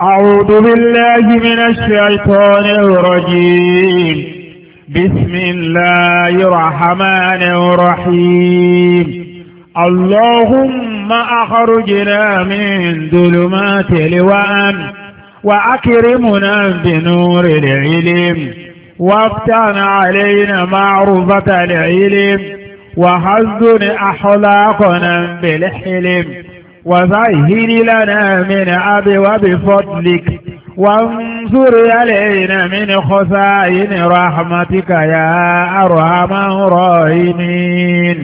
أعوذ بالله من الشيطان الرجيم. بسم الله الرحمن الرحيم. اللهم أخرجنا من ظلمات الوهم وأكرمنا بنور العلم وافتح علينا معرفة العلم وحسن أخلاقنا بالحلم وسهل لنا من أبواب فضلك وانصر علينا من خزائن رحمتك يا أرحم الراحمين.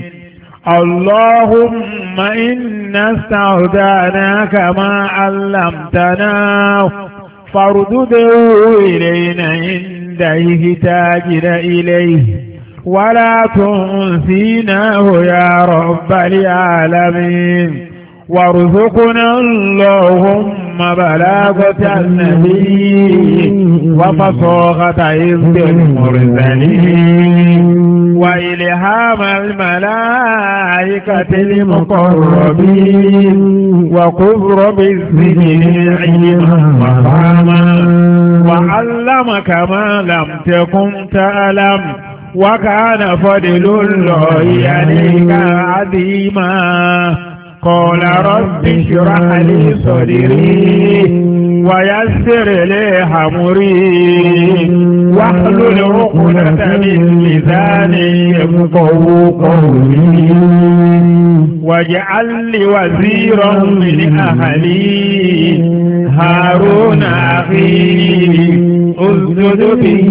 اللهم إنا استودعناك ما علمتنا فاردده إلينا عند احتاجنا إليه ولا تنسيناه يا رب العالمين. وارزقنا اللهم بلاغة النبي وفصاحة عز المرسلين وإلهام الملائكة المقربين وقدر بالسجن علما وفهما وعلمك ما لم تكن تعلم وكان فضل الله عليك عظيما. قال رب اشرح لي صدري ويسر لي امري واحلل عقدة من لساني يفقهوا قولي واجعل لي وزيرا من اهلي هارون اخي اسجد به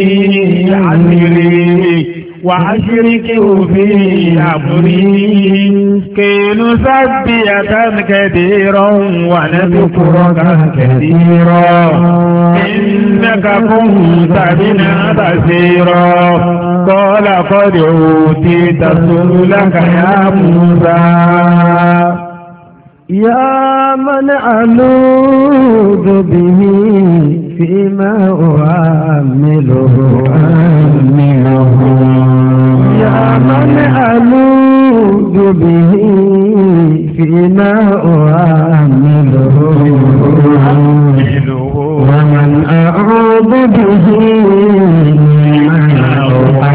عسري وأشركه في أمري كي نسبحك كثيرا ونذكرك كثيرا إنك كنت بنا بصيرا. قال قد أوتيت سؤلك يا موسى. يا من ألوذ به فيما أعمله يا من ألوذ به فيما أعمله ومن أعوذ به فيما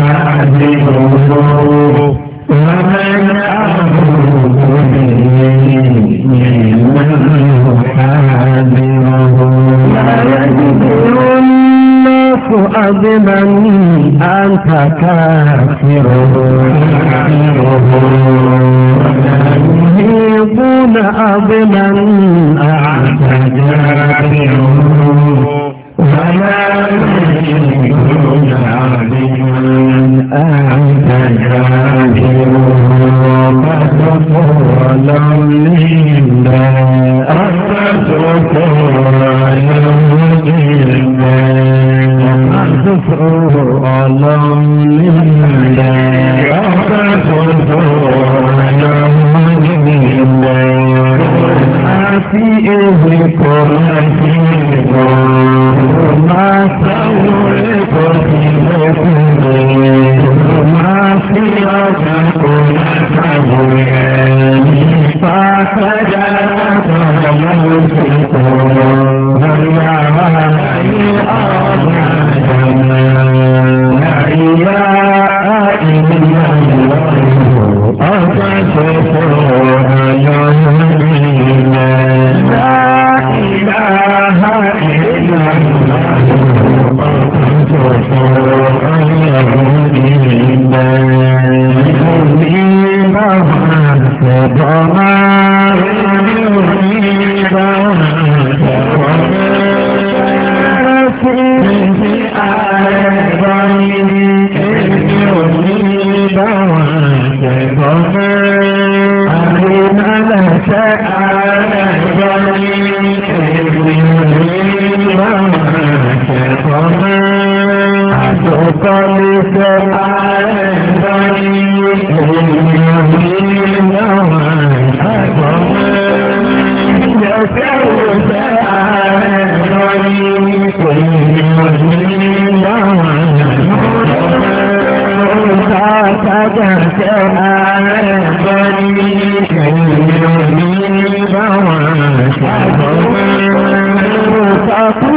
أعمله ومن أعوذ به لا يجبر الناس أظما أنت كافره ولا يهيبون أظما أنت جافره ولا يهيبون أظما أنت جافره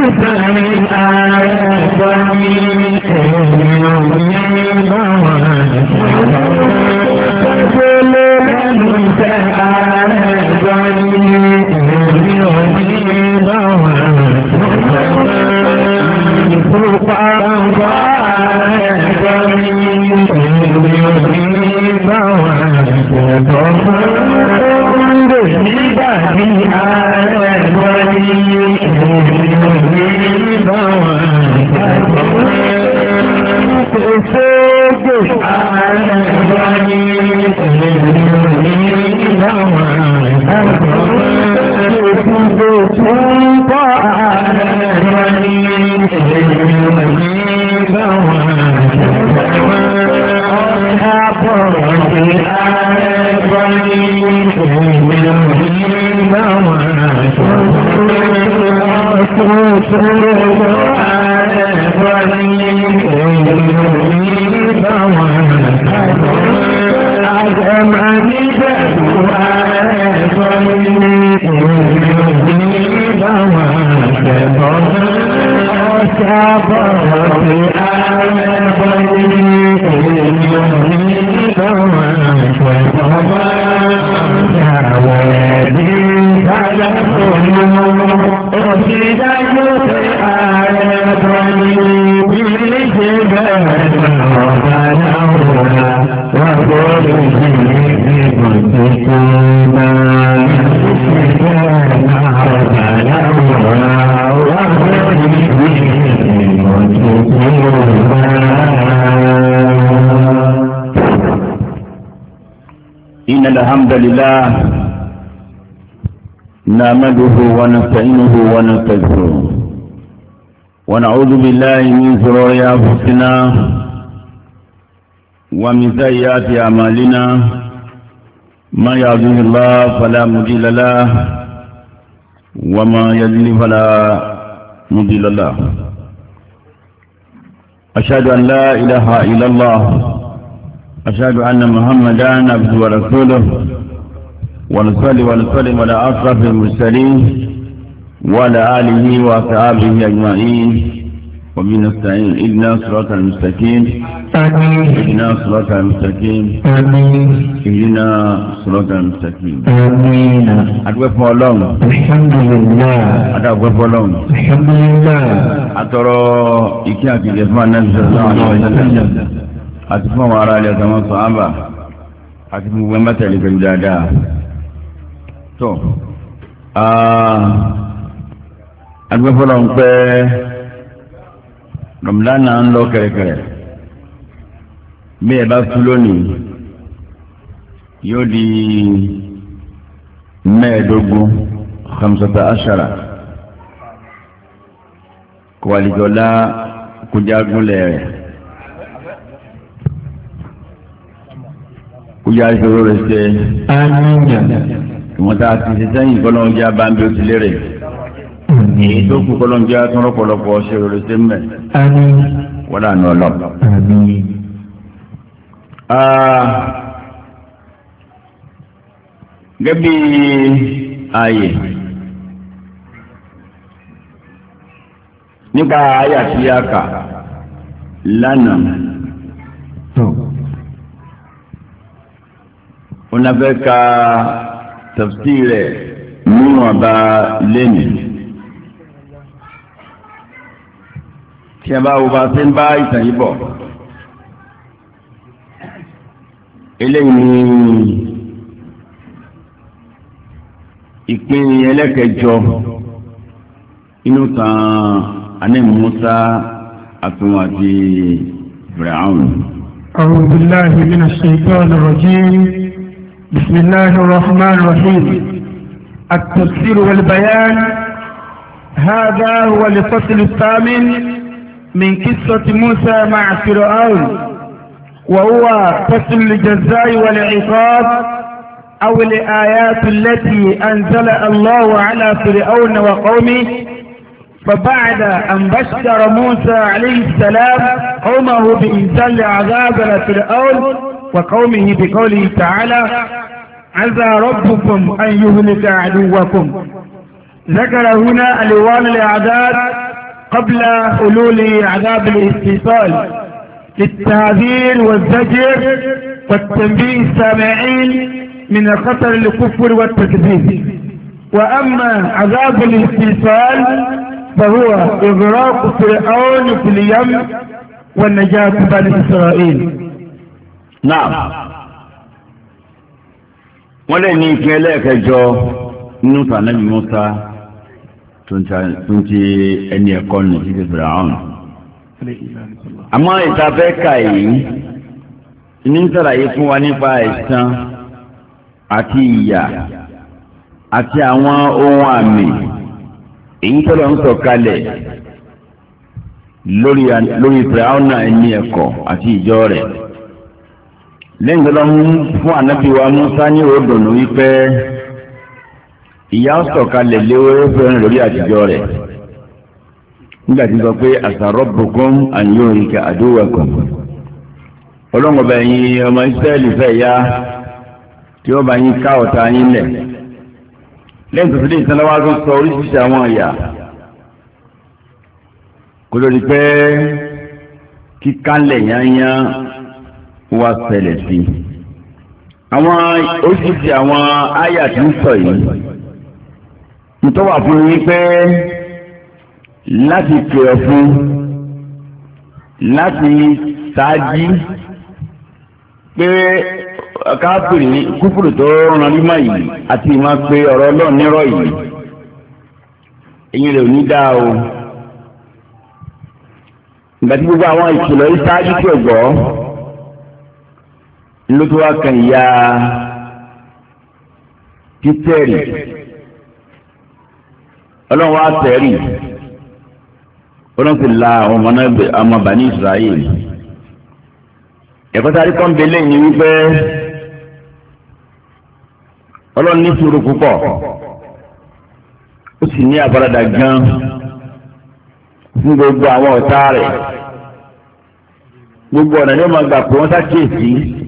إن الحمد لله نحمده ونستعينه ونستغفره ونعوذ بالله من شرور أنفسنا ومن سيئات أعمالنا من يهده الله فلا مضل له وما يضلل فلا مضل له أشهد أن لا إله إلا الله أشهد أن محمدا عبده ورسوله ونصلي ونسلم على أشرف المرسلين وعلى آله وأصحابه أجمعين ومن نستعين إهدنا الصراط المستقيم إهدنا الصراط المستقيم إهدنا الصراط المستقيم آمين. أدوف الله الحمد لله. أدوف الله الحمد لله. أترى إكياك جسمان النبي صلى الله عليه وسلم àti fún àwọn ará ilé àtàwọn sàhábà àti fún gbogbo mẹ́tẹ̀lẹ́ pẹ̀lú dáadáa tó agbẹ́fọ́lọ́ ń pẹ́ rọ̀mùdánà ń lọ kẹ̀rẹ̀kẹ̀rẹ̀ bí ẹ bá tú lónìí yóò di mẹ́ẹ̀ẹ́dógún khamsata ashara kọ́wàlìjọ́lá kújágúnlẹ̀ rẹ̀. Kújà ìṣòro rẹ̀ ṣe. Àmín. Ìwọ̀n tá a ti ṣe sẹ́yìn kọ́lọ́njá bá ń bí ó ti lérè. Èyí tó kú kọ́lọ́njá tó rọ́pọ̀lọpọ̀ ṣòro rẹ̀ ṣe mẹ́. Àmín. Wọ́n dà nù ọlọ́. Àmín. Gẹ́gẹ́ bí ààyè nípa àyà tí a kà lánàá. Onafẹ́ ka tafsir rẹ̀ nínú ọba lẹ́nu. Tí a bá wo bá ṣe ń bá ìtàn yìí bọ̀. Eléyìí ni ìpín ẹlẹ́kẹjọ inú tan Ànábì Mùsá àtúnwò àti Fíráùn. أعوذ بالله من الشيطان الرجيم. بسم الله الرحمن الرحيم. التفسير والبيان. هذا هو الفصل الثامن من قصة موسى مع فرعون، وهو فصل الجزاء والعقاب أو الآيات التي أنزل الله على فرعون وقومه. فبعد أن بشر موسى عليه السلام قومه بإنزال عذاب لفرعون وقومه بقوله تعالى: عسى ربكم أن يهلك عدوكم. ذكر هنا ألوان الأعداد قبل حلول عذاب الاستيصال للتهذير والزجر والتنبيه السامعين من خطر الكفر والتكذيب. وأما عذاب الاستيصال فهو إغراق فرعون في اليم والنجاة بني إسرائيل. نعم. ولن يكلك جو نوتا نبي موسى تنتي أن يكون في فرعون. àmọ́ ìtafẹ́ka yìí ní sàlàyé fún wa nípa ẹ̀san àti ìyà àti àwọn ohun àmì èyí tọ́lọ̀ ń sọ̀kalẹ̀ lórí Fíráúnà ẹni ẹ̀kọ́ àti ìjọ rẹ̀. lẹ́yìn tọ́lọ̀ ń fún ànábì wa Mùsá ní òdòdó wípé ìyà sọ̀kalẹ̀ léwé fẹ́ràn lórí àtijọ́ rẹ̀. nígbà tí sọ pé asa rabbukum an yuhlika aduwakum ọlọ́ngọ̀bẹ̀ yín ọmọ Ísírẹ́lì fẹ́ ya tí ó bá yín ká ọ̀tá yín lẹ̀. lẹ́yìn tó dé ìsanláwá tó sọ oríṣiríṣi àwọn ọ̀yà kó lórí pé kíkálẹ̀ yányá wá ṣẹlẹ̀ sí. àwọn oríṣiríṣi àwọn àyà tí ń sọ yìí nítorí wà fún yín pé láti pè ọ fún láti ṣáájú pé káfíìrì kúfùrù tó rán límọ̀ yìí àti ìmọ̀ pé ọ̀rọ̀ Ọlọ́run nírọ̀ yìí èyí rẹ̀ ò ní dáa o. ìgbà tí gbogbo àwọn ìkìlọ̀ yìí ṣáájú tó gbọ́ ló tó wá kan ìyá títẹ̀rì Ọlọ́run wá tẹ̀rì Ọlọ́run ti la àwọn ọmọ Bani Israel. ẹ̀kọ́ sáré kan bẹ lẹ́yìn wípé Ọlọ́run ní sùúrù púpọ̀ ó sì ní àfaradà gan fún gbogbo àwọn ọ̀tá rẹ̀. gbogbo ọ̀nà ni ó máa gbà pé wọ́n ṣàkíyèsí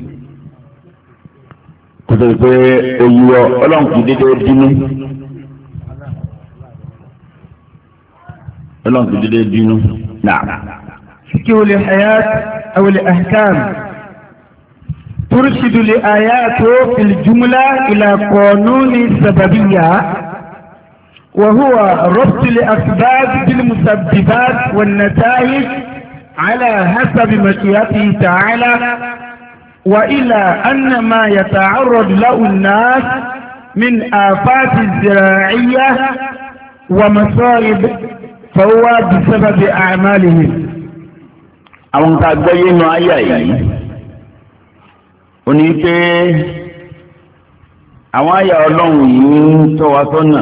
kó tó di pé oyè Ọlọ́run kì í dédé dínú. Ọlọ́run kì í dédé dínú. فقه الحياة أو الأحكام ترشد الآيات في الجملة إلى قانون السببية وهو ربط الأسباب بالمسببات والنتائج على حسب مشيئته تعالى وإلى أن ما يتعرض له الناس من آفات الزراعية ومصائب فهو بسبب أعمالهم. àwọn tá a gbọ́ yé nu ayé yìí ó ní pé àwọn àyà Ọlọ́run yìí ń tọ́ wa sọ́nà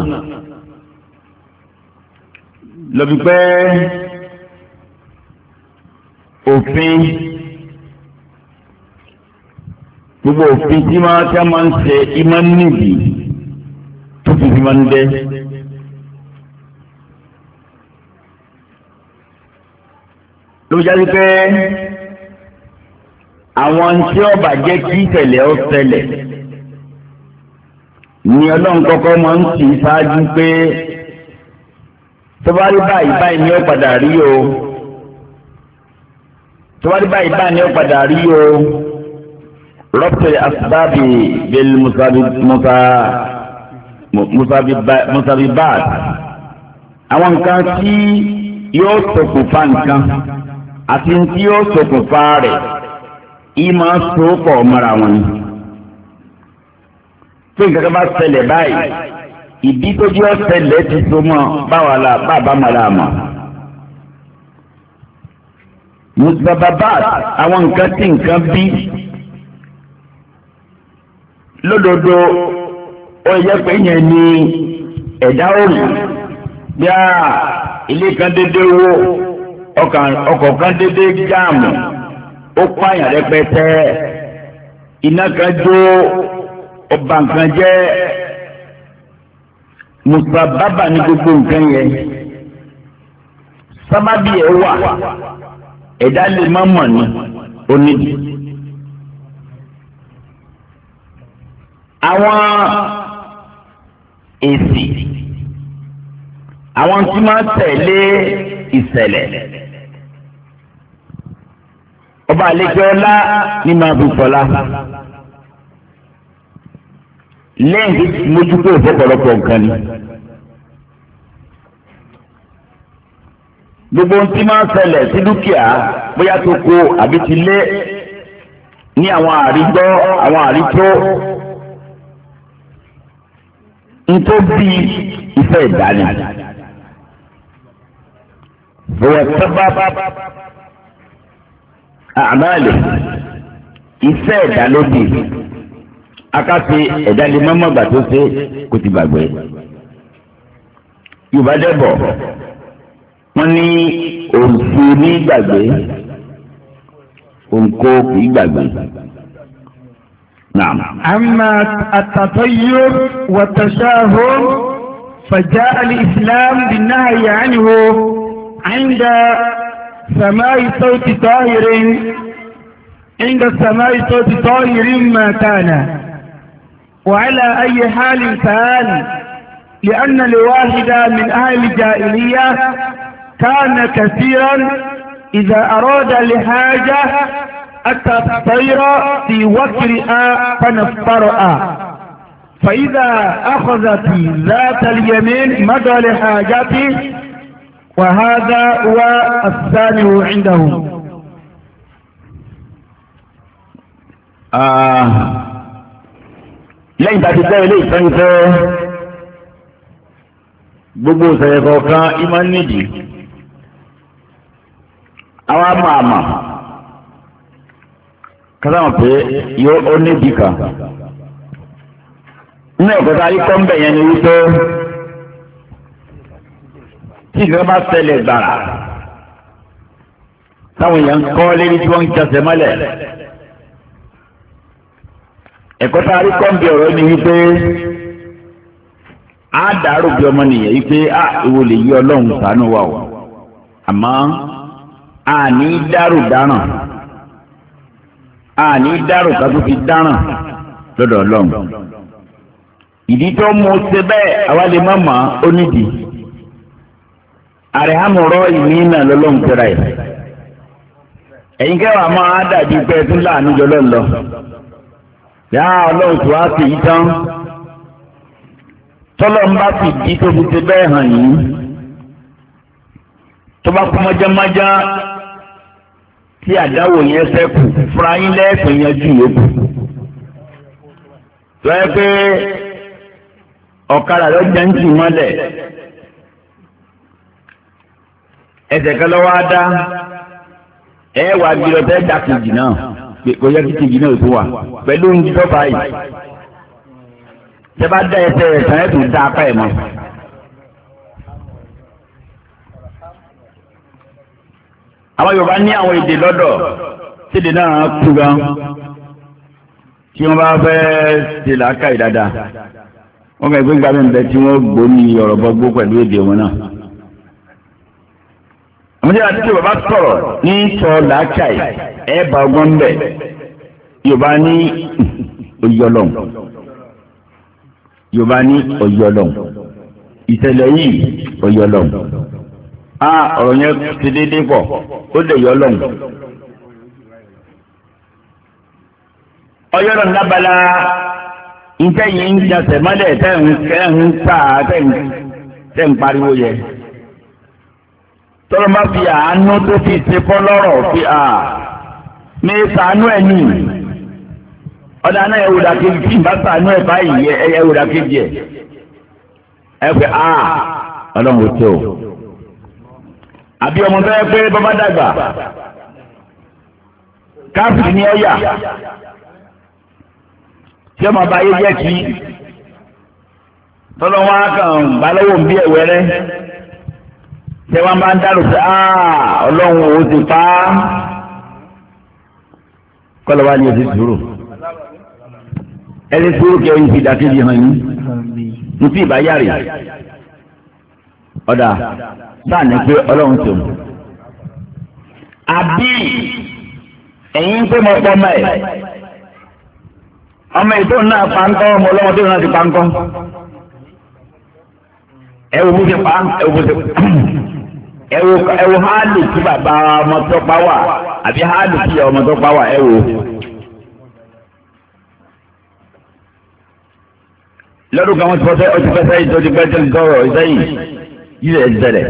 lọ́bi pé òfin gbogbo òfin tí máa ń ṣe ìmọ̀ níbi tó fi máa ń dẹ́. ló jáde pé àwọn tí ó bá jẹ́ kí ìṣẹ̀lẹ̀ ó ṣẹlẹ̀ ni Ọlọ́run kọ́kọ́ máa ń tì í ṣáájú pé tó bá rí báyìí báyìí ni ó padà rí o tó bá rí báyìí báyìí ni ó padà rí o rọ́pẹ̀ asbábì bil musabibat àwọn nǹkan tí yóò ṣokùnfà nǹkan àti tí yóò ṣokùnfà rẹ̀ ìmọ̀ sopọ̀ mọ́ra wọn ni. tó nǹkan kan bá ṣẹlẹ̀ báyìí ìdí tó jẹ́ ọ̀ṣẹlẹ̀ ti so mọ́ báwa la bàbá màlá mọ́. musababat àwọn nǹkan tí nǹkan bí lódodo ó yẹ pé yẹn ní ẹ̀dá òrì bí a ilé kan dédé wó ọkọ̀ kan dédé jáàmù ó pààyàn rẹpẹtẹ iná kan jó ọba nǹkan jẹ́ musababa ní gbogbo nǹkan yẹn sábàbí ẹ̀ wà ẹ̀dá lè má mọ̀ ní onídìí. àwọn èsì àwọn tí máa tẹ̀lé ìṣẹ̀lẹ̀ ọba àlejò ọlá ní máa fi sọlá lẹ́yìn tí mójútó ìfọ̀pọ̀lọpọ̀ nǹkan ni. gbogbo ohun tí máa ń ṣẹlẹ̀ sí dúkìá bóyá tó kó àbí ti lé ní àwọn àrígbọ́ àwọn àrító ntòbí ìfẹ́ ìdálẹ bọwọ sábà àmàlẹ ìfẹ́ ìdálódì akáfi ẹ̀dálẹ mọmọgbà tó ṣe kò ti gbàgbé yorùbá dẹbọ wọn ní òǹkó ní gbàgbé òǹkó kì í gbàgbé. نعم. أما التطير والتشاهم فجاء الإسلام بالنهي عنه عند سماع صوت طاهر ما كان وعلى أي حال كان لأن الواحد من أهل الجاهلية كان كثيرا إذا أراد لحاجة أتى الطير في وكرها فنفطرها فإذا أخذت ذات اليمين مضى لحاجته وهذا هو الثاني عندهم. lẹ́yìn tá a ti tẹ́ ilé ìfẹ́ǹfẹ́ gbogbo ìṣẹ̀lẹ̀ kọ̀ọ̀kan ìmọ̀ nídìí àwọn àmà kásáwọn pé yóò ó nídìí kan nínú ẹ̀kọ́ tá a rí kọ́ ń bẹ̀ yẹn ni wípé tí ìgbà bá ṣẹlẹ̀ gbàrà táwọn èèyàn ń kọ́ lérí tí wọ́n ń jẹsẹ̀ mọ́lẹ̀ ẹ̀kọ́ tá a rí kọ́ ń bẹ̀ ọ̀rọ̀ ni wípé á dàrú bí ọmọ nìyẹn wípé ìwọ lè yí ọlọ́run ṣàánú wa o àmọ́ àní dàrú dáràn àní dárò ká tó fi dáràn lọ́dọ̀ ọlọ́run ìdí tó mú ṣe bẹ́ẹ̀ àwa lè má mọ̀ ó nídìí àrẹ̀hámọ̀rọ̀ ìní náà lọ́lọ́run tẹ́ra ẹ̀ ẹ̀yin kẹwàá máa dàbí pé tún láàánú jọ lọ́lọ́ yá ọlọ́run tó wá sí yìí tán tọ́lọ́ ń bá fi dí tó fi ṣe bẹ́ẹ̀ hàn yìí tó bá kú mọ́jámájá tí àdáwò yẹn ṣẹ́kù fúnra yín lẹ́ẹ̀pẹ̀ yanjú yòókù lọ́yẹ́ pé ọ̀kadà ló jẹ́ ń tì mọ́lẹ̀ ẹsẹ̀ kan lọ́wọ́ á dá ẹ wà gbìyànjú tẹ́ dà kejì náà kò yẹ kí kejì náà tó wà pẹ̀lú oúnjẹ tó fà yìí tẹ́ bá dá ẹsẹ̀ rẹ̀ tán ẹ̀ tó dá apá ẹ̀ mọ́. àwọn Yorùbá ní àwọn èdè lọ́dọ̀ tíde náà kú gan tí wọ́n bá fẹ́ ṣe làákàyè dáadáa wọ́n kàn gbé gbàgbé nbẹ tí wọ́n gbóni ọ̀rọ̀ bọ́gbó pẹ̀lú èdè wọn náà. àmọ́tí àti tí bàbá sọ̀rọ̀ ní sọ làákàyè ẹ̀ bá ọgbọ́n bẹ̀ Yorùbá ní oyọlọ́n Yorùbá ní oyọlọ́n ìṣẹ̀lẹ̀ yìí oyọlọ́n. ọ̀rọ̀ yẹn ti dédé pọ̀ ó lè yọ lọ́hùn. ọyọ́rọ̀ ńlábala iṣẹ́ yìí ń jasẹ̀ mọ́lẹ̀ tẹ́ ń pa tẹ́ ń pariwo yẹ. tọ́lọ́ máa fi àánú tó fi ṣe fọ́ lọ́rọ̀ fi mi sànú ẹ̀ ní. ọ̀dà náà ẹ̀ wòdà kejì tí ìbá sànú ẹ̀ báyìí ẹ̀ wòdà kejì ẹ̀. ẹ pé ọlọ́run ò tó o. àbí ọmọ tó yẹ pé bàbá dàgbà káfíìnì ní ọ̀yà tí ọmọ bá yé jẹ́ kí tọ́lọ́wọ́n á kàn bá lọ́wọ́ bí ẹ̀wẹ́rẹ́ tí wọ́n bá ń dárò sí ọlọ́run ò ti pa á kọ́lọ́ wá ní oṣù sùúrù ẹni sùúrù kí ẹyin fi dàkejì hàn yín ní tí ìbá yàrá ọ̀dà sáà ní pé ọlọ́run tó mú. àbí ẹ̀yin pé mo pọ̀ ọmọ ẹ̀ ọmọ ètò náà pankọ́ ọmọ ọlọ́wọ́ tó náà ti pankọ́ ẹ wo bó ṣe pa ẹ wo bó ṣe ẹwọ hálù tí bàbá ọmọ tó pa wà àbí hálù tí ọmọ tó pa wà ẹwọ. lọ́dún kan wọ́n ti fọ́sẹ́ ọtí fẹ́sẹ́ yìí tó ti pẹ́ tó ń tọrọ ìsẹ́yìn yìí rẹ̀ ṣẹlẹ̀.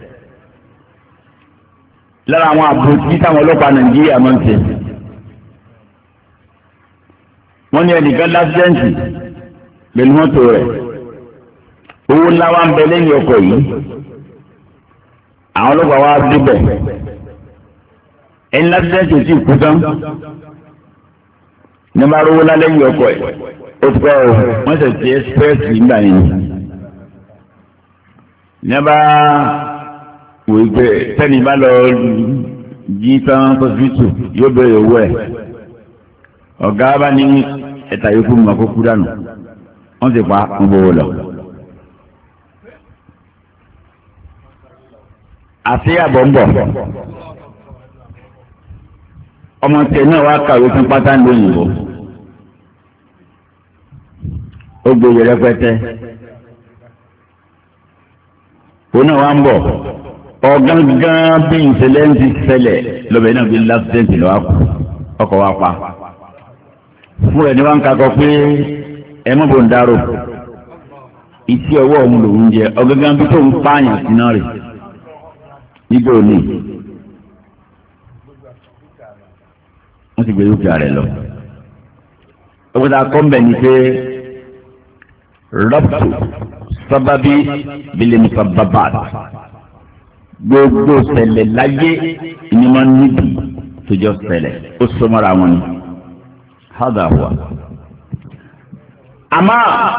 lára àwọn àbúrò tí táwọn ọlọ́pàá Nàìjíríà máa ń ṣe. wọ́n ní ẹnìkan lásìdẹ́ǹtì pẹ̀lú mọ́tò rẹ̀ owó ńlá wa ń bẹ lẹ́yìn ọkọ̀ yìí àwọn ọlọ́pàá wa débẹ̀ ẹni lásìdẹ́ǹtì ò tí ì kú tán ní bá rówó ńlá lẹ́yìn ọkọ̀ yìí ó ti pẹ́ o wọ́n sì ti ẹ́sípẹ́ẹ̀sì nígbà yẹn ní bá wò ó pé tẹ́ni bá lọ jí tán sọ́sibítù yóò bẹ̀rẹ̀ owó ẹ̀ ọ̀gá bá ní ẹ̀ta yòókù mọ̀ kó kú dànù wọ́n sì pa ń bọ̀ lọ. àti àbọ̀ ń bọ̀ ọmọ tẹ̀ náà wá kàwé fún pátá ní òyìnbó ó gbòòyè rẹpẹtẹ òun náà wá ń bọ̀ ọ̀gángan bí ìṣẹ̀lẹ̀ ń ti ṣẹlẹ̀ lọ́bẹ̀ náà bí lásìdẹ́ǹtì lọ́wọ́ ọkọ̀ wa pa fún ẹni wá ń kakọ pé ẹ mọ̀ bò ń dárò ìtí ọwọ́ òun lòún jẹ ọ̀gángan bí tó ń pààyàn sí náà rè nígbà òní wọ́n ti gbé dúkìá rẹ̀ lọ. ọgbọ́dọ̀ akọ́mbẹ̀ ni pé rọ́pù sábàbí bílẹ̀mù sábàbà gbogbo ṣẹlẹ̀ láyé ni wọ́n níbi tó jọ ṣẹlẹ̀ ó sọmọ́ra wọn ni. hádà wà. àmọ́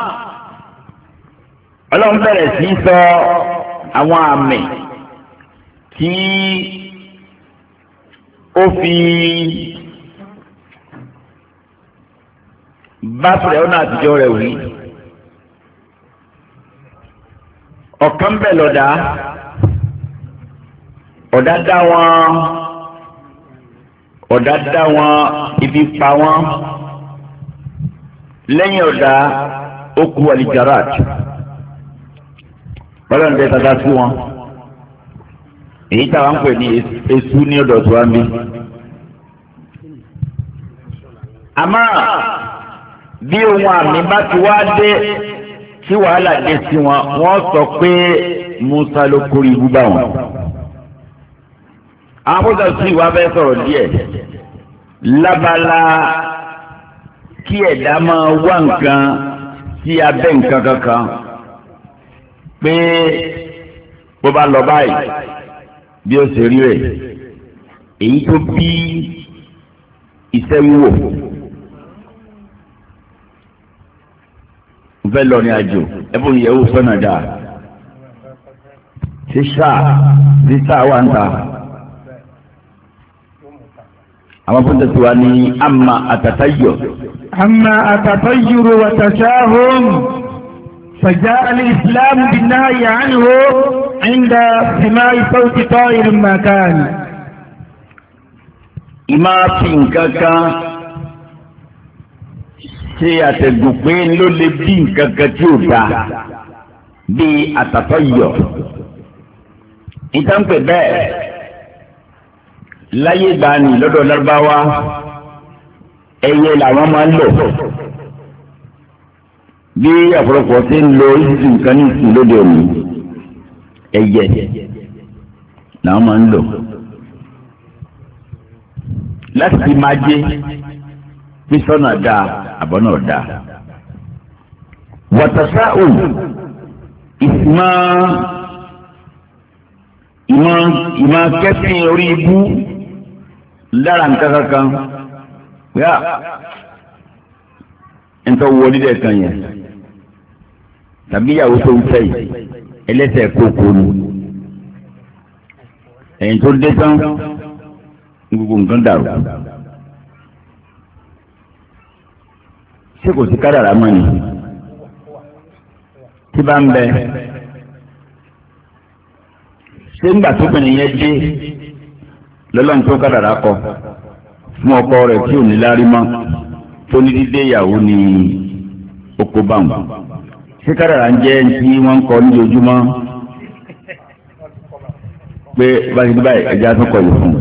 ọlọ́run bẹ̀rẹ̀ sí sọ àwọn àmì tí ó fi bá fìrẹ́wọ́n àtijọ́ rẹ̀ wí. ọ̀kan bẹ̀ lọ́dà ọ̀dà dá wọn ibi pa wọn lẹ́yìn ọ̀dà ó kú alijarat ọlọ́run tẹ tata sí wọn èyí táwa ń pè ní esu ní ọ̀dọ̀ tó wá ń bí. àmọ́ bí ohun àmì bá ti wá dé tí wàhálà dé sí wọn wọ́n sọ pé Musa ló kórè ibú bá wọn. àwọn bóta sí ìwà fẹ́ sọ̀rọ̀ díẹ̀ lábala kí ẹ̀dá máa wá nǹkan sí abẹ́ nǹkan kankan pé bó bá lọ báyìí bí ó ṣe rí rẹ̀ èyí tó bí iṣẹ́ wíwò ń fẹ́ lọ ní àjò ẹ̀bùn ìyẹ̀wò sọ́nà dáa ṣe sáà wà ń ta àwọn fúnta tí wà ní àmà àtàtàyọ̀. àmà àtàtàyọ̀ wàtàṣáhùn فجاء الإسلام بالنهي عنه عند سماع صوت طائر ما كان. ìmá fi nǹkan kan ṣe àtẹ̀gùn pé ló lè bí nǹkan kan tí ò dáa bíi àtàtàyọ̀. ìtànpẹ̀ bẹ́ẹ̀ láyé gbani lọ́dọ̀ Lárúbáwá ẹyẹ làwọn máa ń lò bí ọ̀pọ̀lọpọ̀ ti ń lo ìsìn nǹkan ní ìsìn lóde òní ẹyẹ làwọn máa ń lò láti fi máa jẹ bí sọ́nà dáa àbọ̀ náà dáa. wàtàṣà òun ìmọ̀ kẹ́sìn orí ibú lára nǹkan kankan yá nǹkan wọ nílẹ̀ kan yẹn tàbí ìyàwó tó ń fẹ́ yìí ẹlẹ́sẹ̀ kókó ni ẹ̀yìn tó dé tán gbogbo nǹkan dàrú ṣé kò sí kádàrá mọ́ ni tí bá ń bẹ ṣé ńgbà tó bìnrin yẹn dé lọ́lọ́run tó kádàrá kọ fún ọkọ rẹ̀ tí ò ní lárí mọ́ tó ní dídé ìyàwó ní oko báwọn ṣé kádàrá ń jẹ́ tí wọ́n ń kọ lójoojúmọ́ pé báyìí báyìí ẹja tó kọ̀ yìí fún un.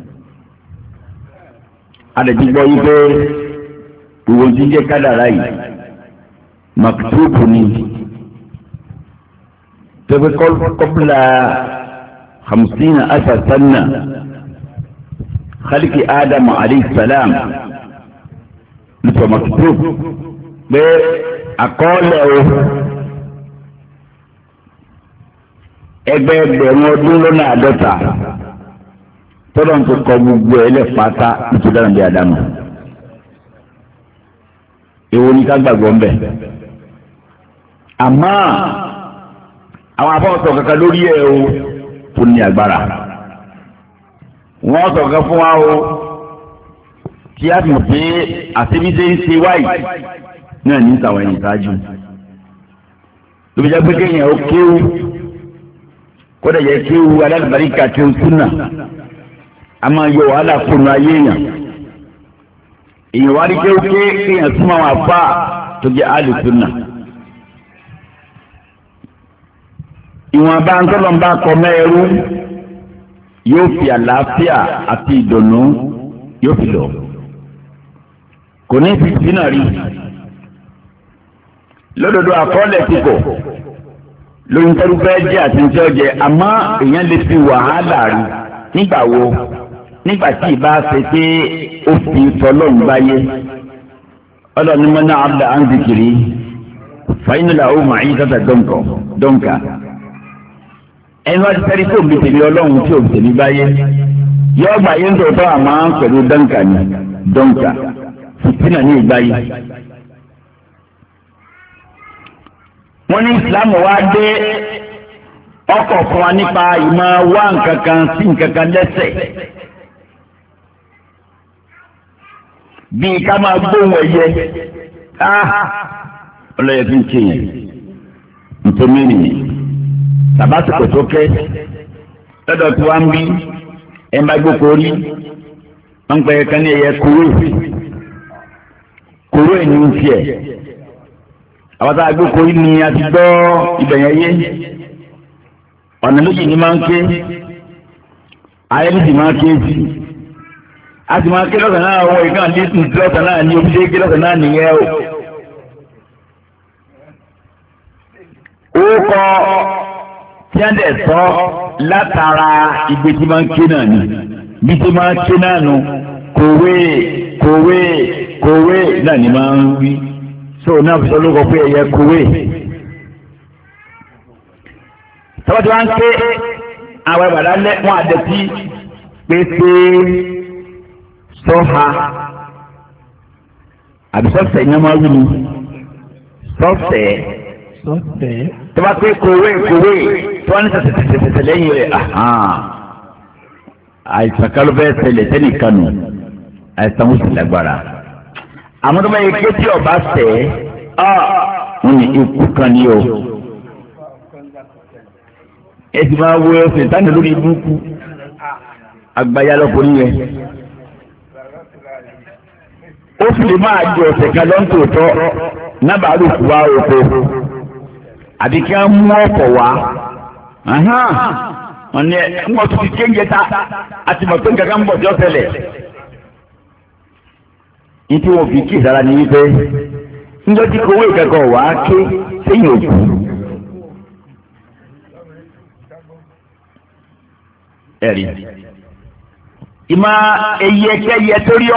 adẹ̀jígbọ́ yìí pé ìwò tí ń jẹ́ kádàrá yìí maktubu ni tẹ́fẹ́ kọ́pìlà 50 alf sanna khaliki Adam alayhi salam nípa maktubu pé àkọọ́lẹ̀ o ẹgbẹ̀rún ọdún lọ́nà àádọ́ta tọ́lọ̀ ń tó kọ gbogbo ẹ̀ lẹ́pàtà nítorí dáná bí Ádámù. Èwo ni ká gbàgbọ́ ń bẹ̀. Àmọ́ àwọn afọ́sọ̀ kankan lórí ẹ̀ o tó ní agbára. Wọ́n sọ kankan fún wa o kí á mọ̀ pé àtẹ́bíṣe ń ṣe wáyé náà ní ìtàwọn ẹ̀yìn ìtajú. Lóbi jẹ́ pé kéèyàn ó kéwú kódà yẹ kéwú alábàríkà kéwú súnà. A máa yọ wàhálà kùnú ayé èèyàn. Èèyàn wá rí kéwké kéèyàn súnmọ́ àwọn àfá tó jẹ́ àlùsùnà. Ìwọ̀n bá ń tọ́lọ̀ ń bá kọ mẹ́rú yóò fi àlàáfíà àti ìdùnnú yóò fi lọ. Kò ní fi sínà rí. Lódodo àkọọ́lẹ̀ ti kọ̀ lórí tẹ́lú fẹ́ jẹ́ àti ní tí ó jẹ àmọ́ èèyàn lè fi wàhálà rí nígbà wo nígbà tí ìbá ṣe pé ó fi tọ́lọ́run báyé ọlọ́ni mọ́ná abdá anzikiri fàyínlá ó mà yí tọ́ta dọ́nkà ẹni wá ti sẹ́rí kó mi tèmi ọlọ́run tí ò tèmi báyé yọ ọgbà yẹn tó tọ́ àmọ́ pẹ̀lú dọ́nkà ni dọ́nkà fìtínà ní ìgbáyé. wọ́n ní ìsìlámù wá dé ọkọ̀ fún wa nípa ìmọ̀ wá nǹkan kan sí nǹkan kan lẹ́sẹ̀. Bí ká máa gbóhùn ẹyẹ ọlọ́yẹ fi ń ṣe yẹn nítorí nìyẹn tàbátìkò tó kẹ́ lọ́dọ̀ tí wọ́n ń bí ẹ̀ ń bá gbókòó rí wọ́n ń pẹ́ ká ní ẹyẹ kúrò ẹ̀ ní ń tiẹ̀ àwọn tá a gbókòó rí ni a ti gbọ́ ibẹ̀yẹn yé ọ̀nà méjì ni máa ń ké ayélujára máa ké sí a sì máa ké lọ́sàn náà wọ ìkànnì dídùn lọ́sàn náà ní omi ké lọ́sàn náà nìyẹn o. ó kọ tí a dẹ̀ sọ látara ìgbé tí máa ń ké náà ni bí tí máa ń ké náà nu kòwé náà ni máa ń wí so náà fi sọ lóko pé ẹ̀yẹ kòwé. tọ́wọ́tí wá ń ké àwọn ìbàdàn lẹ́kùn àdẹ̀tí pèsè sọ́ha àbí sọ́sẹ̀ ní ọmọ wí ni sọ́sẹ̀ tọ́wọ́ pé kòwé tọ́wọ́ ní sẹ̀sẹ̀ lẹ́yìn rẹ̀ àìsàn kan ló fẹ́ ṣẹlẹ̀ sẹ́nìkan nù àìsàn ó sì lágbára àmọ́ tó bá yẹ kí tí ọba sẹ̀ wọ́n ní ikú kan ní o. Ẹsì máa wo ẹsẹ̀ tánà lórí ibùkún àgbáyá lọ́kùnrin yẹn. Ó sì lè máa jẹ ọ̀sẹ̀ kan lọ́ntòótọ́ nábàárù kú wá oko. Àbí kí wọ́n mú ọkọ̀ wá. Wọ́n ní wọ́n tún ti kéńjẹ ta àti mọ̀tò nǹkan kan ń bọ̀ tí ó ṣẹlẹ̀. Ní tí wọ́n fi kí ìsára ní wípé ńjọ́ tí kowó ìkẹ́kọ̀ọ́ wá ké séyìn òkú. Ẹ̀rí ìmọ̀ ẹyẹkẹyẹ torí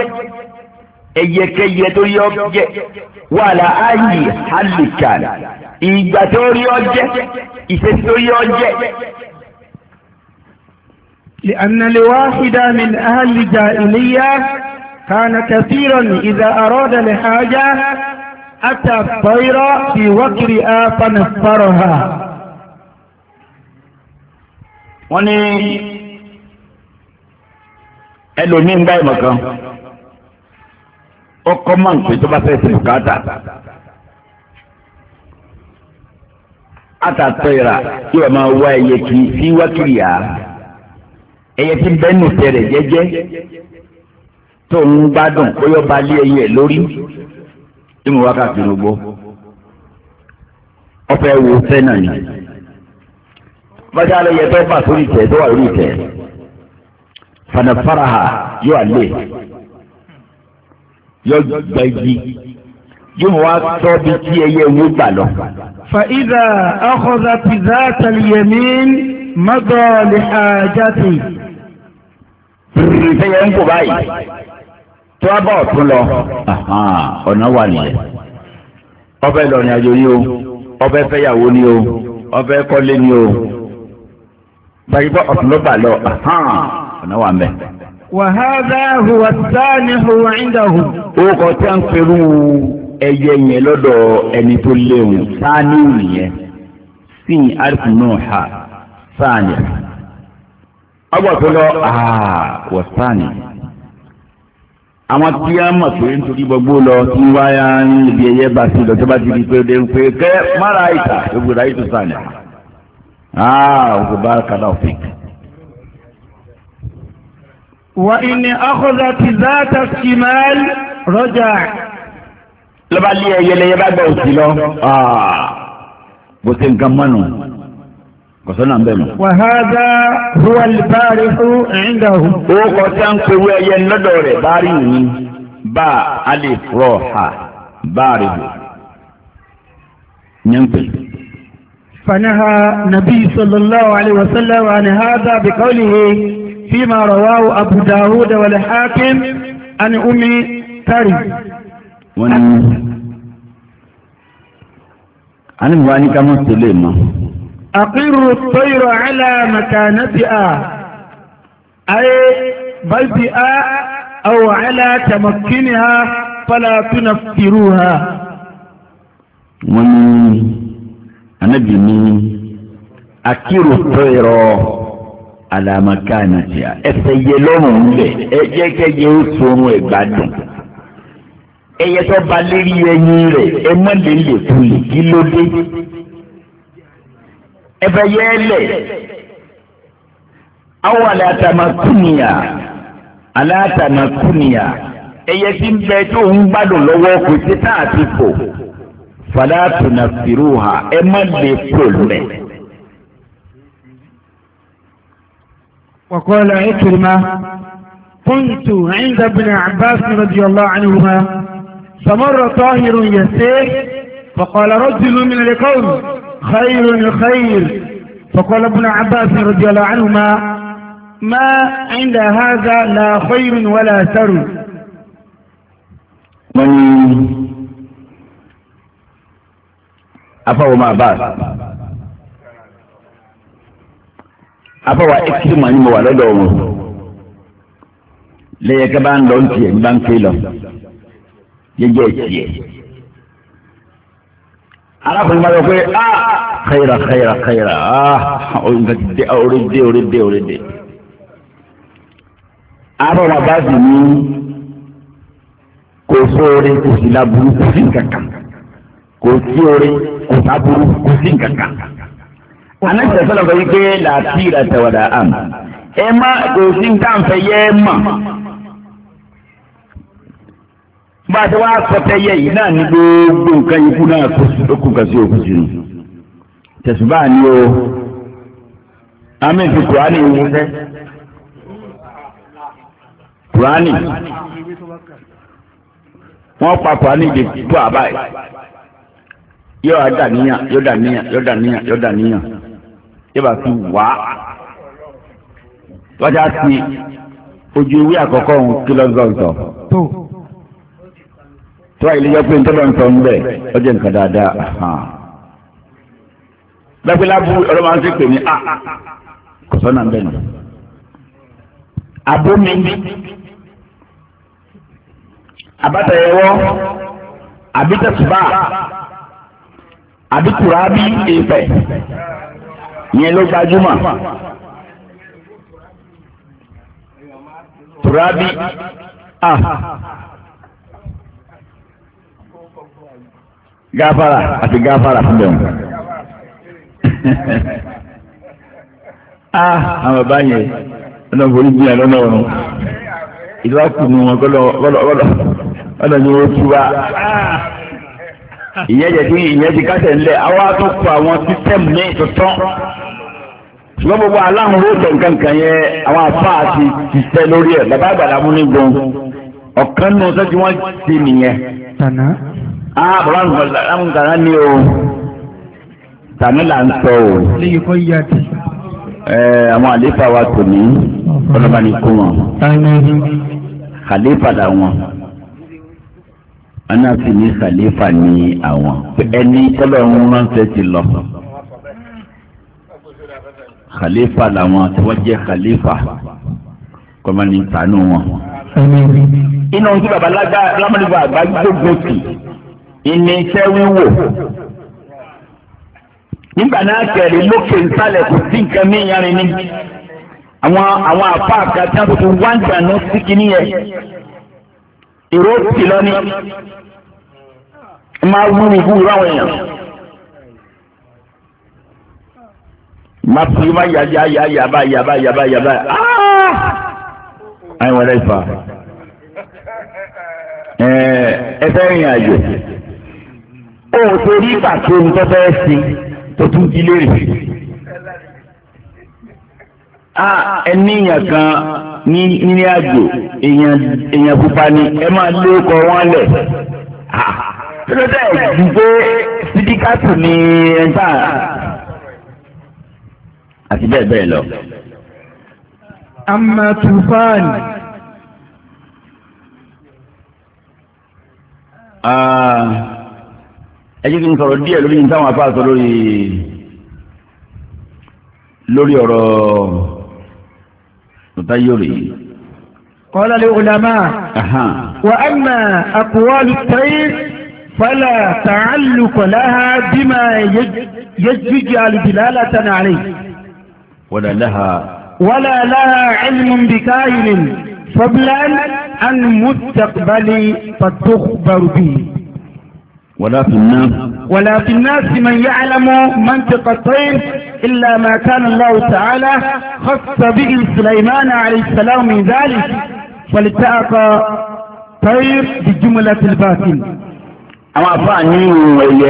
ọjẹ́ wàhálà ayé halikan ìgbà torí ọjẹ́ ìṣesí torí ọjẹ́. لأن الواحد من أهل الجاهلية كان كثيرا إذا أراد لحاجة أتى الطير في وكرها فنفرها. wọ́n ní ẹlòmíín báyìí mọ̀kan ọkọ̀ máa ń pè tó bá fẹ́ sí bùkátà àtàtọ̀ ìrà tí wọ́n máa wá ẹyẹ kí sí wákìrì yá ẹyẹ tí bẹ́ẹ̀ nù tẹ̀rẹ̀ jẹ́jẹ́ tó ń gbádùn ó yọ bá lé ẹyẹ lórí tí mo wákàtí rògbò ọ̀fẹ́ wo fẹ́ náà ni. bájá lọ yẹ tó bá sórí ìtẹ́ tó wà lórí ìtẹ́ fanafaraha yóò àlè yóò gbẹ́gi yóò wá tọ́ bí tí ẹyẹ wó gbà lọ. فإذا أخذت ذات اليمين مضى لحاجته. ìfẹ́yẹ ń kó báyìí tó wá bá ọ̀tún lọ ọ̀nà wà nìyẹn. ọbẹ̀ lọ́rin àjò ni o ọbẹ̀ fẹ́yàwó ni o ọbẹ̀ kọ́lé ni o báyìí bá ọ̀tún ló gbà lọ ọ̀nà wà mẹ́. وهذا هو السانح عنده. orúkọ tí a ń perú ẹyẹ yẹn lọ́dọ̀ ẹni tó léwu sáánì nìyẹn sí àríkù náà ha sáánì ọgbà tó lọ wọ sáánì àwọn tí a mọ̀ pé nítorí gbogbo lọ tí wáyà níbi ẹyẹ bá sí lọ tó bá ti di pé ó pé kẹ́ mára ìta gbogbo ìdáyé tó sáánì òkú bá kàdá òfin. وإن أخذت ذات الشمال رجع. lọ́ba lé ẹyẹ lẹ́yẹ bá gbọ́ òsì lọ bó ṣe nǹkan mọ́nu kò sọ́nà ń bẹ̀ mọ́. وهذا هو البارح عنده. ó kọ́ tí a ń pèrú ẹyẹ lọ́dọ̀ rẹ̀ báárì ní bá alif rọ̀ ha báárì hù ní ń pè. فنهى النبي صلى الله عليه وسلم عن هذا بقوله فيما رواه أبو داود والحاكم عن أم تري. wọ́n ní àníwá ní ká mọ̀ sílé mọ́. أقر الطير على مكانتها أي بلدها أو على تمكنها فلا تنفروها. wọ́n ní Ànábì ní akiru الطير على مكانتها ẹsẹ̀ yẹ lọ́rùn ńlẹ̀ ẹ jẹ́ kẹ́yẹ ó sorun ẹ̀gbádùn. ẹyẹ tó ba lérí ẹyin rẹ̀ ẹ má lè lè kulè kí ló dé. ẹbẹ yẹ ẹ lẹ àwọn alátàmàkùnìyà alátàmàkùnìyà ẹyẹ tí ń bẹ tó ń gbádùn lọ́wọ́ kò sí tá àti fò fàlàtùnà fìrúhà ẹ má lè kó lẹ. وقال عكرمة كنت عند ابن عباس رضي الله عنهما فمر طاهر يسير فقال رجل من القوم خير خير فقال ابن عباس رضي الله عنهما ما عند هذا لا خير ولا سر. من أفوى ما باس أفوى إكرمة مولده lẹ́yìn ká bá ń lọ ń tiẹ̀ ń bá ń ké lọ jẹ́jẹ́ tiẹ̀. arákùnrin máa yọ pé khayra khayra khayra orí dé. àárọ̀ wà bá sì ní kò sóore kò sí láburú kò sí nǹkankan kò sí oore kò sáburú kò sí nǹkankan. anáṣẹ́ sọ́nà sọ wípé làtí ìrẹsẹ̀wọ̀dà àm ẹ má kò sí nǹkan fẹ́ yẹ ẹ mà. bá a ti wá sọtẹ́ yẹ yìí náà ní gbogbo nǹkan ikú náà tó kù kà sí òkú sínú. tẹ̀sùbá ni o àmì ti kùránì wù sẹ́ kùránì wọ́n pa kùránì di tó àbáyé yóò dà níyàn yóò dà níyàn yóò dà níyàn yóò dà níyàn yóò bá fi wá wájà sí ojú ìwé àkọ́kọ́ òun kí ló ń sọ tó àìlè yọ pé nítorí ọ̀n sọ ń bẹ̀ ó jẹ́ nǹkan dáadáa lábú ọ̀rọ̀ máa ń sì pè ní kò sọ́nà ń bẹ̀ nù. abómi abátẹ̀yẹwọ́ àbítẹ̀sùbà àbítùrábí ìfẹ́ yẹn ló gbajúmọ̀ tùrábí gáfárà àti gáfárà fún bẹ̀rù àwọn bàbá yẹn ọ̀nà forí bí i lọ́nà ọ̀run ìlú àkùnrin wọn ọ̀nà ni wọ́n tú wa ìyẹn jẹ́ kí ìyẹn ti kásẹ̀ ńlẹ̀ àwọn àtúnkù àwọn sísẹ́mù ní ìtọ́tọ́ ṣùgbọ́n gbogbo aláhùn ló tẹ̀ nǹkan kan yẹn àwọn afá ti tẹ́ lórí ẹ̀ bàbá àgbàlá mú ní gbọ́n ọ̀kan nù sọ́jú wọ́n ti nìyẹn. tànà. bàbá àgbàlá ní o tànà là ń sọ o. léyìí kọ́ yíyá ti. àwọn àléfà wa tò ní ọlọ́ba ní kó wọn. àléfà làwọn ana sì ní khalifa ní àwọn ẹni tọ́lọ̀ ń ránṣẹ́ ti lọ khalifa làwọn tí wọ́n jẹ́ khalifa kọ́mọ ní tànú wọn. inú tí baba lámàlúwà àgbà gbogbo tì ìní iṣẹ́ wíwò nígbà náà kẹrin lókè nsàlẹ̀ kò sí nǹkan mìíràn ní àwọn àfa àkàtà tuntun wá ń dànù sí kìíní yẹn ìró ti lọ ní máa wú ìwú ráwọn èèyàn máa fi máa yàbá àìwọ̀n rẹ̀ fà ẹfẹ́ rìn àjò ó torí pàtó ń tọ́ fẹ́ sí tó tún jí lérè ẹníyàn kan ní àjò èèyàn pupa ni ẹ máa lé ọkọ wọn lẹ̀ tẹ́lẹ̀ gbígbé sídíkàtù ní ẹ̀ńtà àti bẹ́ẹ̀ bẹ́ẹ̀ lọ. amma tufan. ẹ jẹ́ kí n sọ̀rọ̀ díẹ̀ lórí ní táwọn afá sọ lórí ọ̀rọ̀ تطيري. قال العلماء وأما أقوال الطير فلا تعلق لها بما يجعل دلالة عليه ولا لها علم بكائن فضلا عن مستقبل فتخبر به ولا في الناس من يعلم منطق الطير إلا ما كان الله تعالى خص به سليمان عليه السلام من ذلك فالتأقى طير بجملة الباطل. أما فاني وياه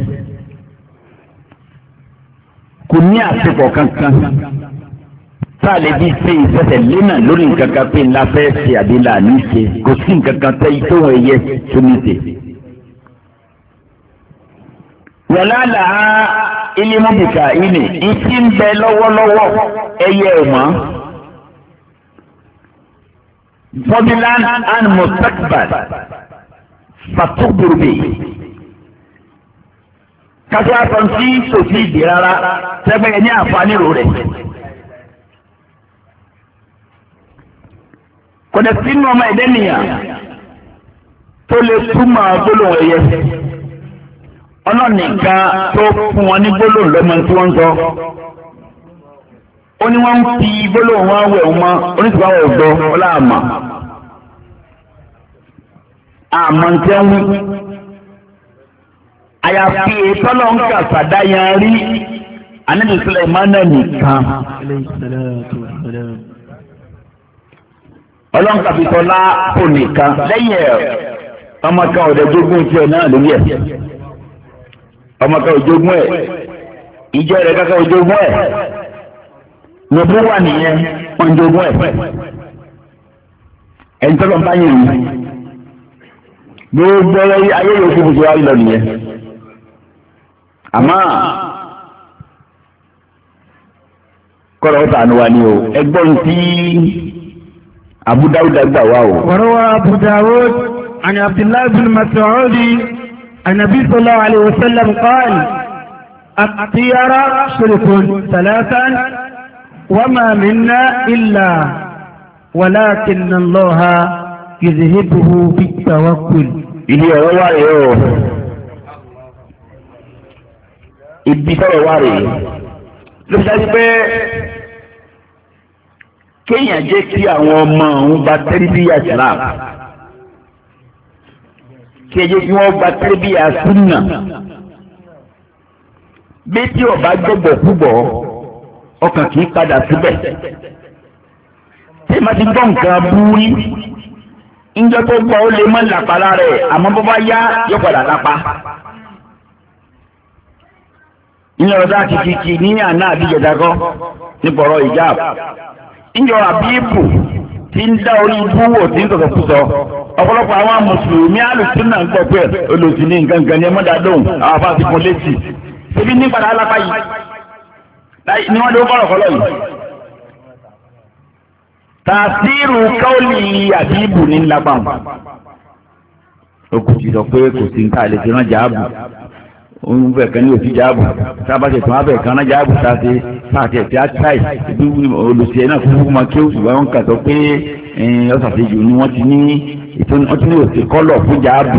كني أتبع كان sáàlẹ̀ bí ṣe ìfẹsẹ̀ lẹ́nà lórí nǹkan kan pé ńlá fẹ́ ṣe àbí là ní ṣe kò sí nǹkan kan tẹ́ tó wọ́n yẹ tó ní ṣe. wọ̀lálà ilé mọ́bìkà ilé ìtì ń bẹ lọ́wọ́lọ́wọ́ ẹyẹ ọ̀mọ́ fọdílán and mustakbal fàtúgbùrùbì kátó àtọ̀ntì sòfin ìdí rárá tẹ́gbẹ́ ní àǹfààní rò rẹ̀. kò dẹ̀ sínú ọmọ ẹ̀dẹ́ nìyà tó lè túmọ̀ gbólóhùn ẹ̀yẹ ọlọ́nìkan tó fún wọn ní gbólóhùn lọ́mọ tí wọ́n ń sọ ó ní wọ́n ń fi gbólóhùn wọn wẹ̀ wọn oníṣègùn àwọn ọ̀dọ́ ọláàmà àmọ́ tí wọ́n wí àyàfi tọ́lọ́ ń kà sàdáyàn rí Ànábì Sùlẹ̀mánà nìkan. Ọlọ́run kàfitọ́lá kò nìkan lẹ́yìn ẹ̀ ọmọ kan ọ̀dẹ̀ jogún tiẹ̀ náà lórí ẹ̀ ọmọ kan òjogún ẹ̀ ìjọ rẹ̀ kankan òjogún ẹ̀ nùbú wà nìyẹn wọ́n jogún ẹ̀ ẹni tọ́lọ́ bá yẹn yìí gbogbo ayé yòókù bùsùn wáyé lọ nìyẹn àmọ́ kọ́lọ̀ ó tànù wa ni o ẹgbọ́n tí. أبو داود الدواو وروى أبو داود عن عبد الله بن مسعود النبي صلى الله عليه وسلم قال الطيرة شرك ثلاثا وما منا إلا ولكن الله يذهبه بالتوكل. إلي رواه إبي رواه لذلك kéèyàn jẹ́ kí àwọn ọmọ òun gba tẹ́rìbíyà Islam kéèyàn jẹ́ kí wọ́n gba tẹ́rìbíyà súnà bí tí ọba gbọ́gbọ̀ púpọ̀ ọkàn kì í padà síbẹ̀ tí ma ti gbọ́ nǹkan búrí ńjọ́ tó gbọ́ ó lè má lápá lára ẹ̀ àmọ́ bó bá yá yóò padà lápá ìyẹn ọ̀dà kìkìkì ní àná àbíjẹ̀dàkọ́ nípa ọ̀rọ̀ ìjáàbù. ìjọ àbíbù tí ń dá orí ibú wò tí ń sọ̀tọ̀ kúsọ ọ̀pọ̀lọpọ̀ àwọn mùsùlùmí alùsùn náà ń gbọ́ pé olùsìn ní nǹkan ní ẹmọ́dá dóhùn àwọn afá ti kún létí ṣebí ní padà alápá yìí ni wọ́n lé ó kọ́rọ̀ kọ́lọ̀ yìí. tàṣírù káólì àbíbù ní lápá wọn. ó kù ti sọ pé kò sí nǹkan àlè tí wọ́n jáàbù òun bẹ̀ kan ní òsì jáàbù sábàtì tó wọ́n bẹ̀ kan náà jáàbù sáté sáté tí a táì ibi olùsí náà fún fún ma kí ó ṣùgbọ́n wọn kà sọ pé ọ̀sàtẹ́jù ni wọ́n ti ní òsì kọ́lọ̀ fún jáàbù.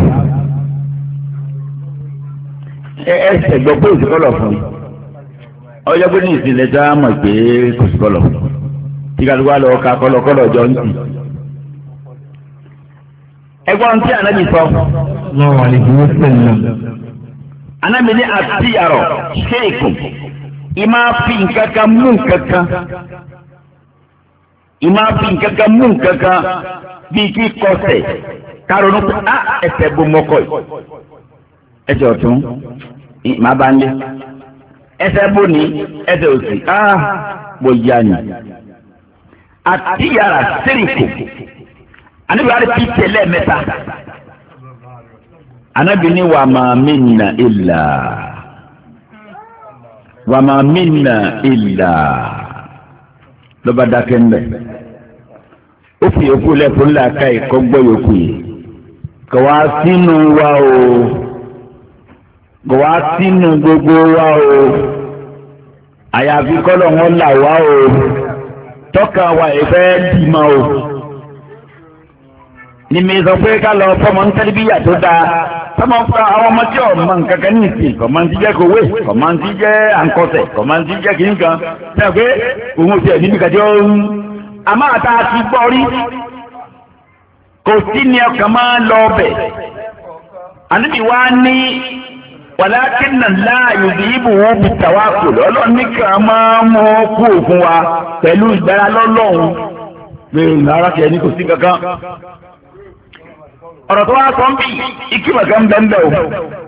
ẹ ṣẹ̀gbọ́ pé òsì kọ́lọ̀ fún mi ọjọ́ pé ní ìsìnlẹ̀ tá a mọ̀ pé kò sí kọ́lọ̀ tí kálukú á lọ ka kọ́lọ̀ jọ ń tì. ẹgbọ́n tí ànábì sọ. lọ́wọ́ àlejò sẹ́yìn. Ànábì ní àtìyàrọ̀ ṣéèkù ìmá fi nǹkankan mú nǹkankan bíi kí kọsẹ̀ karonu pé ẹsẹ̀ bó mọ́kọ̀ yìí ẹsẹ̀ ọ̀tún má bá ń lé ẹsẹ̀ bó ní ẹsẹ̀ òsì bó yá ni àtìyàrá ṣéèkù Ànábì wà á fi tẹ̀lé mẹ́ta. Ànábì ní wa ma minna illa ló bá dákẹ́ ńbẹ̀ ó fi yòókù lẹ́kùn ńlá ká ìkọ́ gbọ́ yòókù yìí kò wá sínú wa o kò wá sínú gbogbo wa o àyàfi kọ́lọ̀ wọn là wá o tọ́ka wa ìfẹ́ dì má o ní mi sọ pé ká lọ fọmọ ń tẹ́lifíyà tó dáa sọmọ fún àwọn ọmọ tí ọmọ nǹkan kan ní ìsìn kọ̀mọ́ntì jẹ́ kowé kọ̀mọ́ntì jẹ́ àǹkọ̀sẹ̀ kọ̀mọ́ntì jẹ́ kìíní kan sẹ́yìn pé òun ò tiẹ̀ níbi kàdé ọ̀hún àmọ́ àtà ti gbọ́ rí kò sí ní ọkàn máa lọ bẹ̀ àníbi wá ní wàlákìnnà láàyò ìbò wọn bí tawakkul ọlọ́run nìkan máa mú kú òfin wa pẹ̀lú ìgbára lọ́lọ́run pé ìnára kìí ẹni kò sí kankan. ọ̀rọ̀ tó wá sọ ń bí ìkìmọ̀gá ń bẹ́ o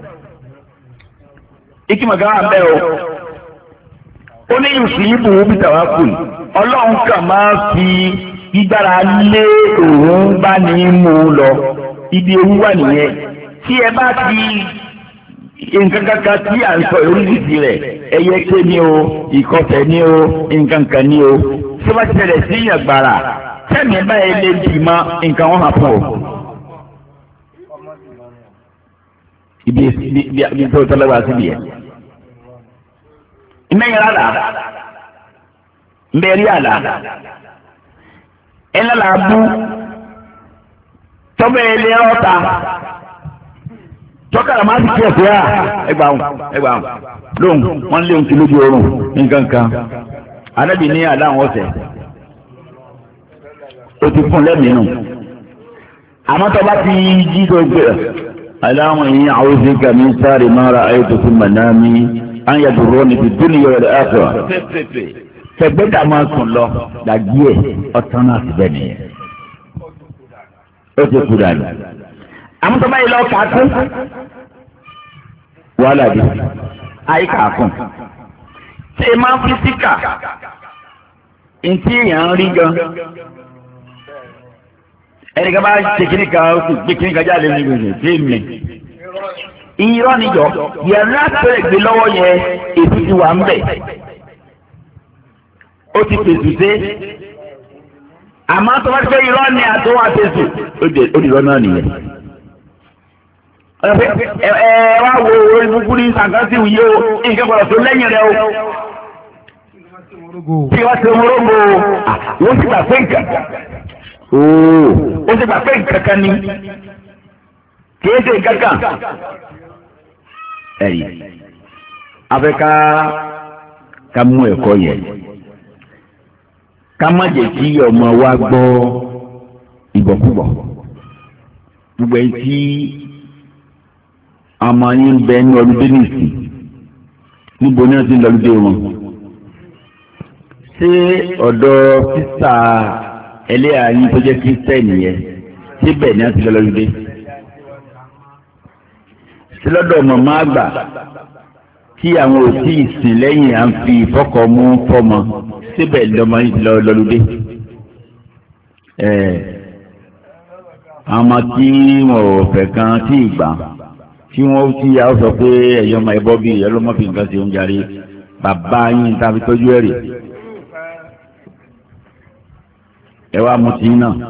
ìkìmọ̀gá ń bẹ́ o ó ní ìsìn ìbò bí tawakkul ọlọ́run kàn máa fi gbígbára lé òun bá ní mú un lọ ibi ewu wà nìyẹn tí ẹ bá ti nǹkan kankan tí à ń sọ oríṣiríṣi rẹ̀ ẹyẹ ké ní o ìkọsẹ̀ ní o nǹkan kan ní o tí wọ́n ti tẹ̀lẹ̀ sí ìyàgbára tẹ́mi báyìí lè dì mọ́ nǹkan wọn hàn fún o. ibi tó tọ́lá wá síbi yẹn. ìmẹ̀yìn rárá mbẹ́rí àlá ẹ̀ lọ́la bú tọ́bẹ̀ ilé ọ̀ta tọ́kàrà máa ti kíyèsí ẹgbàáhùn lóhùn wọ́n lé òǹkì lójú oorun nǹkan kan anábì ní aláwọn ọ̀sẹ̀ ó ti fún lẹ́mìí nù àmọ́ tó bá ti jí tó gbé aláwọn èèyàn àwọn òṣèkà mi sáré máa ra ayé tó fún mànámi áyàdúró ní ti dúnìyà rẹ̀ àfẹ́ tẹgbẹ́dà máa sùn lọ dàgbé ẹ̀ ọ̀tán náà ti bẹ́ẹ̀ nìyẹn ó ti kú dànù àmọ́ tó bá yìí lọ kà á kún wàhálà dé àyíká kún ṣé e máa ń fi síkà ntí èèyàn ń rí gan ẹnìkan bá ṣe kíní kan ó sì gbé kíní kan jáde ní gbèsè tí mi irọ́ níjọ yàrá tó lè gbé lọ́wọ́ yẹn èsì ti wà ń bẹ̀ ó ti pèsè sé àmọ́ tó bá ti fẹ́ irọ́ ni àtọwọ́ àtẹ̀sù ó di irọ́ náà nìyẹn. ẹ wá wo orí búkú ní sàǹkásí wùyí o nǹkan gbọ́dọ̀ tó lẹ́yìn rẹ o tí wọ́n ti mọ́rọ́gbò wọ́n ti gbà pé nǹkan ó ti gbà pé nǹkan kan ni kìí ṣe nǹkan kan ẹ̀yìn afẹ́ ká mú ẹ̀kọ́ yẹn ká má jẹ́ kí ọmọ wa gbọ́ ìgbọ̀kúgbọ̀ gbogbo ẹ̀ tí ọmọ yín bẹ ní ọlùdé nìsí níbo ni wọ́n ti ń lọlùdé wọn ṣé ọ̀dọ̀ sísà ẹlẹ́yà yín tó jẹ́ kírísítẹ́nì yẹn síbẹ̀ ni wọ́n ti lọlùdé sí lọ́dọ̀ màmá àgbà tí àwọn ò tí ì sìn lẹ́yìn à ń fi ìfọ́kọ̀ mú fọ́mọ síbẹ̀ lọ́lùdé. àwọn tí wọn ò fẹ́ kan tí ì gbà tí wọ́n ti yà ó sọ pé ẹ̀yọ́ ọmọ ẹ̀bọ́ bíi ẹ̀yọ́ lọ́mọ fi nǹkan ṣe ń jarí bàbá yín tàbí tọ́jú ẹ̀rì. ẹ wá mu tì náà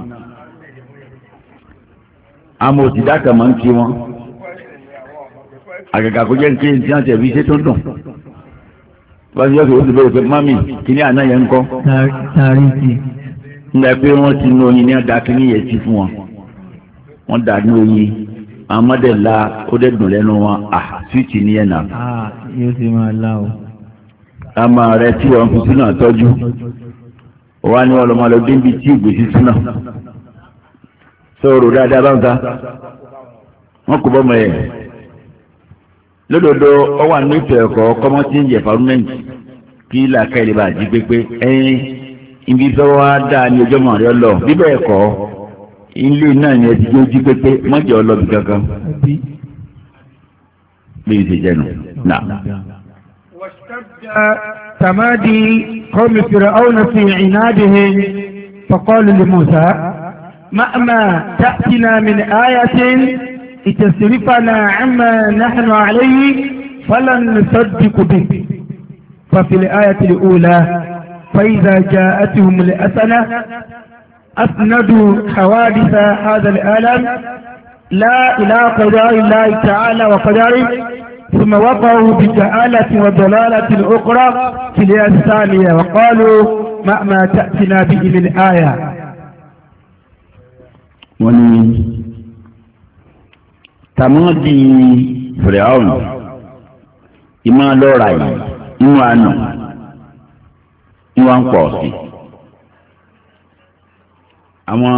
àmọ́ òtí dákà máa ń kí wọn àgàgà kó jẹ́ ní kí n tí wọ́n tẹ̀ bí iṣẹ́ tó dùn wọ́n ti yọ kí wọ́n ti bẹ̀rẹ̀ pé mami kíní àná yẹn ń kọ́. taari ti. nígbà pé wọ́n ti nu oyin ní ọ̀dà kíní yẹn ti fún wọn wọ́n dà ní oyin àwọn ọmọdé la ó dẹ̀ dùn lẹ́nu wọn síìtì ní yẹn náà. yóò ti máa la o. àmọ́ rẹ tí wọ́n fi sínú àtọ́jú wọ́n á ní wọn lọ́mọ lọ débi tí ìgbésí sínú sọ̀rọ̀ dáadáa bá ń ta wọ́n kò bọ́ mọ́ ẹ̀ lódodo ọwọ́ àná ètò ẹ̀kọ́ kọ́mọ́tì environment kí làákà ìlú bá jí pépé ẹ̀yìn ibi sọ́wọ́ á dáa ní ọjọ́ mọ̀ọ́rẹ́ ọlọ́ bíbẹ̀ ẹ̀kọ́ ilé náà ni ẹ ti jó jí pépé mọ́jọ́ ọlọ́bì kankan bí n ṣe jẹnu náà. تمادي قوم فرعون في عنادهم فقالوا لموسى مهما تأتنا من آية لتصرفنا عما نحن عليه فلن نصدق به. ففي الآية الأولى فإذا جاءتهم الحسنة أسندوا حوادث هذا العالم لا إلى قضاء الله تعالى وقدره ثم وقعوا بجهالة وضلالة أخرى في الآية الثانية وقالوا مهما تأتنا به من آية. wọ́n ní tàmọ́dì fìrẹ́ọ̀nù ìmọ̀ lọ́ra yìí inú àná ní wọ́n ń pọ̀ sí. àwọn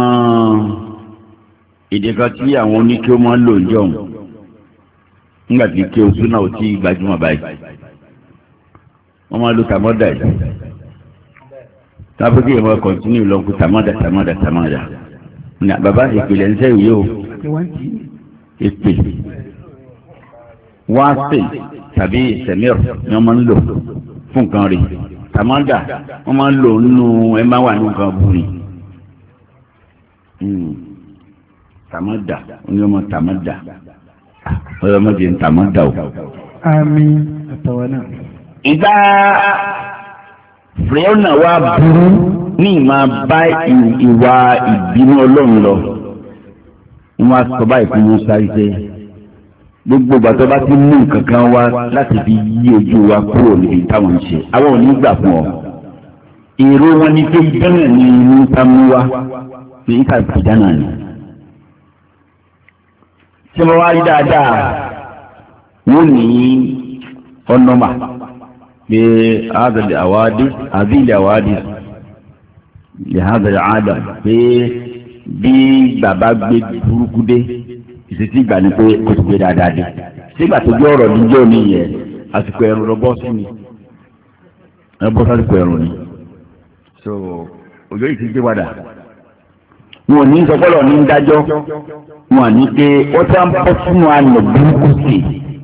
èdè kan tí àwọn oníkẹ́ máa ń lò ń jọ̀hún nígbà tí kí oṣù náà ò tí ì gbajúmọ̀ báyìí wọ́n máa lo tàmọ́dà yìí tábí kí ìmọ̀ kọ̀ntínú lọ́kù tàmọ́dà. ní bàbá ìpìlẹ̀ ń sẹ́yìn yìí o ìpè wọ́n á sè tàbí ìsẹ̀mìr ni wọ́n máa ń lò fún nǹkan rẹ̀ tàmọ́dà wọ́n máa ń lò nínú ẹ máa wà ní nǹkan búrì tàmọ́dà onímọ̀ tàmọ́dà ọlọ́mọdé ń tàmọ́dà o. àmín àtàwọn náà. ìgbà fìrẹ́ọ̀nà wa burú ní ìmáa bá ìwà ìbínú ọlọ́run lọ wọ́n á sọ báyìí fún Musa ṣe gbogbo gbàtọ́ bá ti mú nǹkan kan wá láti fi yí ojú wa kúrò níbi táwọn ń ṣe àwọn ò ní gbà fún ọ èrò wọn ni pé bẹ́ẹ̀ ni Musa mú wá ní ìka ìdáná ni tí wọ́n wá rí dáadáa wọ́n ní ọ̀nọ́mà pé àádọ́lẹ̀ àwádìí àbí ilẹ̀ àwádìí lẹ́hàdà àádà pé bí bàbá gbé burúkú dé ìṣètì ìgbà ni pé kò tó gbé dáadáa dé sígbà tó gbé ọ̀rọ̀ níjọ́ ní yẹn àsìkò ẹ̀rùn lọ bọ́ sí ni ẹ bọ́ sásìkò ẹ̀rùn ni so òjò yìí ti gbé padà wọn ò ní sọpọ́lọ̀ ní dájọ́ wọn à ní pé wọ́n ti ń bọ́ sínú àná burúkú sí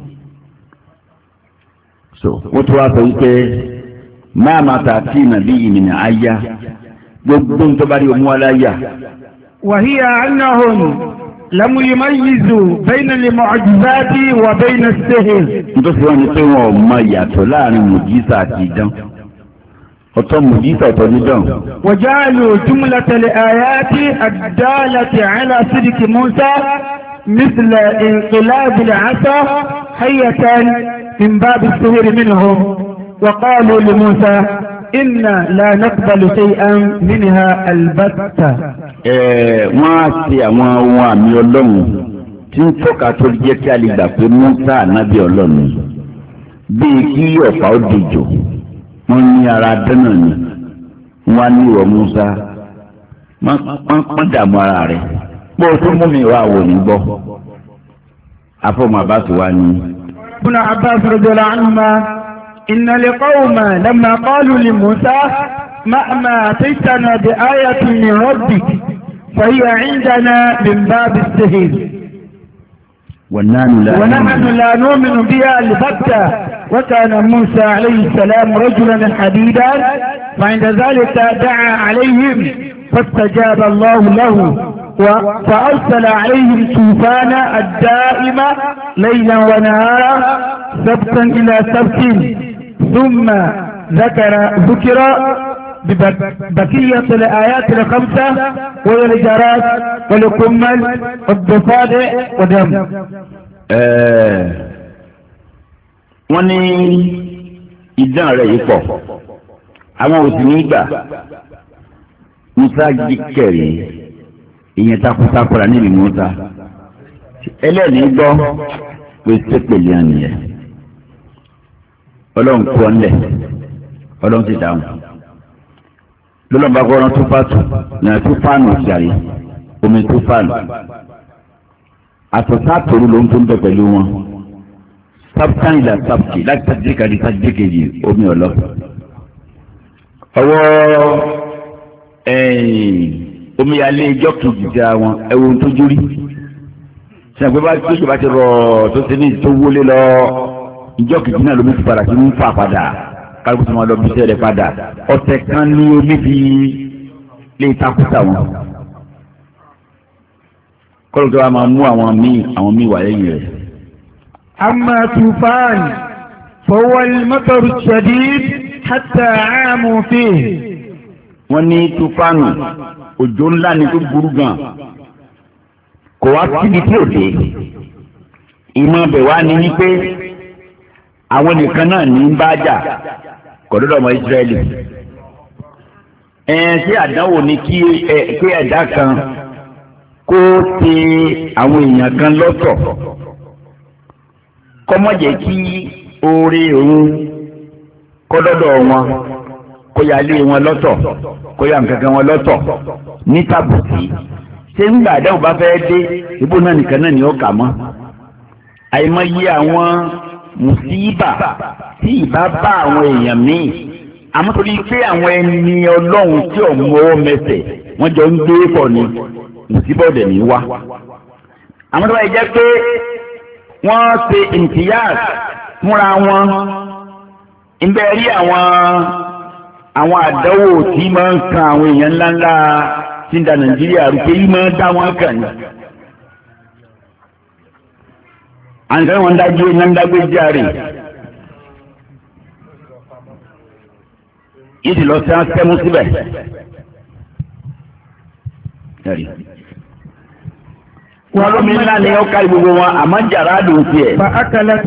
so wọ́n tún wá sọ wípé máa ma ta tí nàbí ìmìnà ayá gbogbo ń tọ́ba rí omu aláyà. وهي أنهم لم يميزوا بين المعجزات وبين السحر. nítorí wọn ni pé wọn ò mọ ìyàtọ̀ láàrin mùjísà àti idán ọ̀tọ̀ mùjísà ọ̀tọ̀ dídán. وجعلوا جملة الآيات الدالة على صدق موسى مثل انقلاب العصا حية من باب السحر منهم وقالوا لموسى إنا لا نقبل شيئا منها البتة. wọ́n á ṣe àwọn ohun àmì ọlọ́run tí ń tọ́ka tó jẹ́ kí a lè gbà pé Mùsá ànábì ọlọ́run bíi kí ọ̀pá ó dejò wọ́n ní ara dáná ni wọ́n á ní ìwọ Mùsá wọ́n pọ́n dààmú ara rẹ̀ pé o tó mú mi wá wò ní gbọ́ afọ́mọ àbáṣe wa ni. ابن عباس رضي الله عنهما إن القوم لما قالوا لموسى مهما أتيتنا بآية من ربك فهي عندنا من باب السحر ونحن لا نؤمن بها البتة وكان موسى عليه السلام رجلا حديدا فعند ذلك دعا عليهم فاستجاب الله له فأرسل عليهم طوفان الدائم ليلا ونهارا سبتا إلى سبت ثم ذكر ببقية الآيات الخمسة وهي الجراد والقمل والضفادع ودم. wọ́n ní ìdán rẹ̀ yìí pọ̀ àwọn òsì nígbà Musa kẹrì ìyẹn takuntakura níbi Musa ẹlẹ́ni gbọ́ pé sépèlé ànìyẹ ọlọ́run kú ọ́nlẹ̀ ọlọ́run ti dáhùn lọ́lọ́ba gbọ́dọ̀ tó fàtó náà tó fáànù ìṣàrí omi tó fáànù àtọ̀tà àtòrú ló ń tó ń bẹ pẹ̀lú wọn sábùkán ìlà sábùkì láti sábùkì àti sábùkì kejì omi ọ̀lọ́ ọwọ́ omi alẹ́ ìjọ kejì ti ra wọn ẹ̀wọ̀n tó jórí sẹ́yìn bá tó ṣe bá ti rọ̀ tó ṣe ní tó wọlé lọ ìjọ kejì náà lómi ti padà sí ń fà padà kálukú tó máa lọ bí sẹ́rẹ̀ padà ọ̀tẹ̀ kan ní omi fi lè takùtà wọn kọ́lù tó wá máa mú àwọn míì wà lẹ́yìn rẹ̀. أما طوفان فهو المطر الشديد حتى عاموا فيه. wọ́n ní tufanu òjò ńlá ni tó burú gan kò wá síbi tí ò dé ìmọ̀ bẹ̀ wá ní wípé àwọn nìkan náà ní ń bá jà kọ̀dọ̀dọ̀ ọmọ Ísírẹ́lì ṣé àdánwò ni kí ẹ̀dá kan kó ti àwọn èèyàn kan lọ́tọ̀ kọ́mọ̀jẹ̀ kí oore òun kọ́dọ̀dọ̀ wọn kó ya lé wọn lọ́tọ̀ kó ya nǹkankan wọn lọ́tọ̀ ní tàbùtì ṣé ńgbà àdáwò bá fẹ́ dé ibò náà nìkan náà ni ó kà mọ́ àìmọye àwọn mùsíbà tí ìbá bá àwọn èèyàn míì àmọ́ torí pé àwọn ẹni ọlọ́run tí ò mú ọwọ́ mẹsẹ̀ wọ́n jọ ń gbé pọ̀ ni mùsíbà ọ̀dẹ̀ ní wá àmọ́ tó bá yẹ jẹ́ pé wọ́n ṣe ìntìyàs múra wọn ìbẹ̀ rí àwọn àdánwò tí máa ń kan àwọn èèyàn ńláńlá tí ń da Nàìjíríà rúkẹ́ yìí máa ń dá wọn kàn ní. àǹkan wọn dájú iná ń dágbé járe yìí sì lọ sí sẹ́mú síbẹ̀. wọ́n lómi ńlá ni ó kárí gbogbo wọn àmọ́ jàrá dùn sí ẹ̀. فأكلت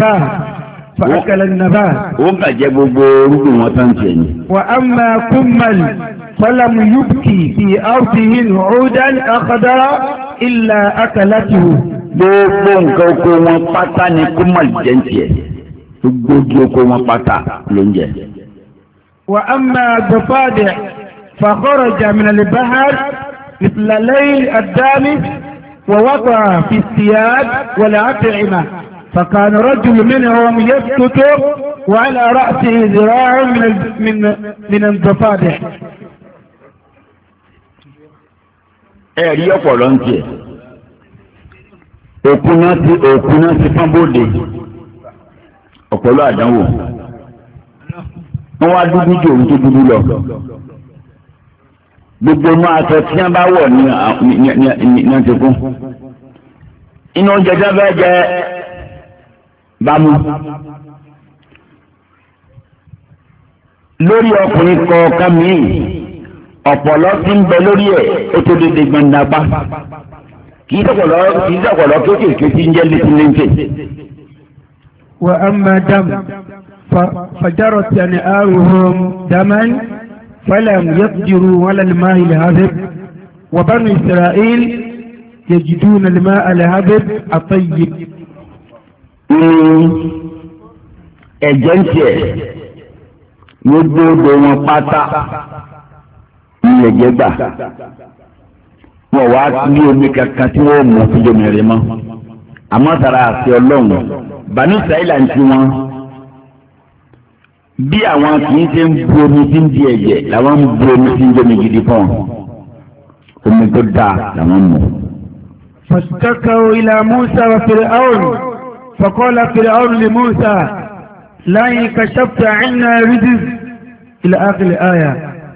النبات ó ń bàjẹ́ gbogbo orúkọ wọn tán tiẹ̀ ni. وأما كمل فلم يبكي في أرضه عودا أخضر إلا أكلته. gbogbo nǹkan oko wọn pátá ni kúmọ̀l jẹ́ ń tiẹ̀ gbogbo ojú oko wọn pátá ló ń jẹ. وأما الضفادع فخرج من البحر مثل الليل الدامس ووقع في الثياب والأطعمة فكان رجل منهم يسكت وعلى رأسه ذراع من الضفادع. ẹ̀rí ọ̀pọ̀lọ́ ń tiẹ̀ òkú náà ti fọ́n bóde ọ̀pọ̀lọ́ àdánwò wọ́n wá dúdú jù òun tó dúdú lọ gbogbo inú aṣọ tí wọ́n bá wọ̀ ní ti kún inú oúnjẹ tí wọ́n fẹ́ jẹ bámu lórí ọkùnrin kọ̀ọ̀kan míì ọ̀pọ̀lọ́ tí ń bẹ lórí ẹ̀ ó tó dédé gbọ̀ndàpá kì í sọ̀pọ̀lọ́ kéékèèké tí ń jẹ́ létíléńtè. وأما دم فجرت أنهارهم دما فلم يقدروا على الماء الهادب وبنو إسرائيل يجدون الماء الهادب الطيب. ẹ̀jẹ̀ ń tiẹ̀ gbogbo wọn pátá ní ẹ̀jẹ̀ gbà wọn wá ní omi kankan tí wọ́n mú fúnjọ mẹ́rin mọ́ àmọ́ tara àti ọlọ́run Banu Israila ń ti wọn bí àwọn kì í ṣe ń bu omi tí ń di ẹ̀jẹ̀ làwọn ń bu omi tí ń jọmi gidi fún wọn omi tó dáa làwọn mú. فاشتكوا إلى موسى وفرعون فقال فرعون لموسى لئن كشفت عنا رجز إلى آخر الآية.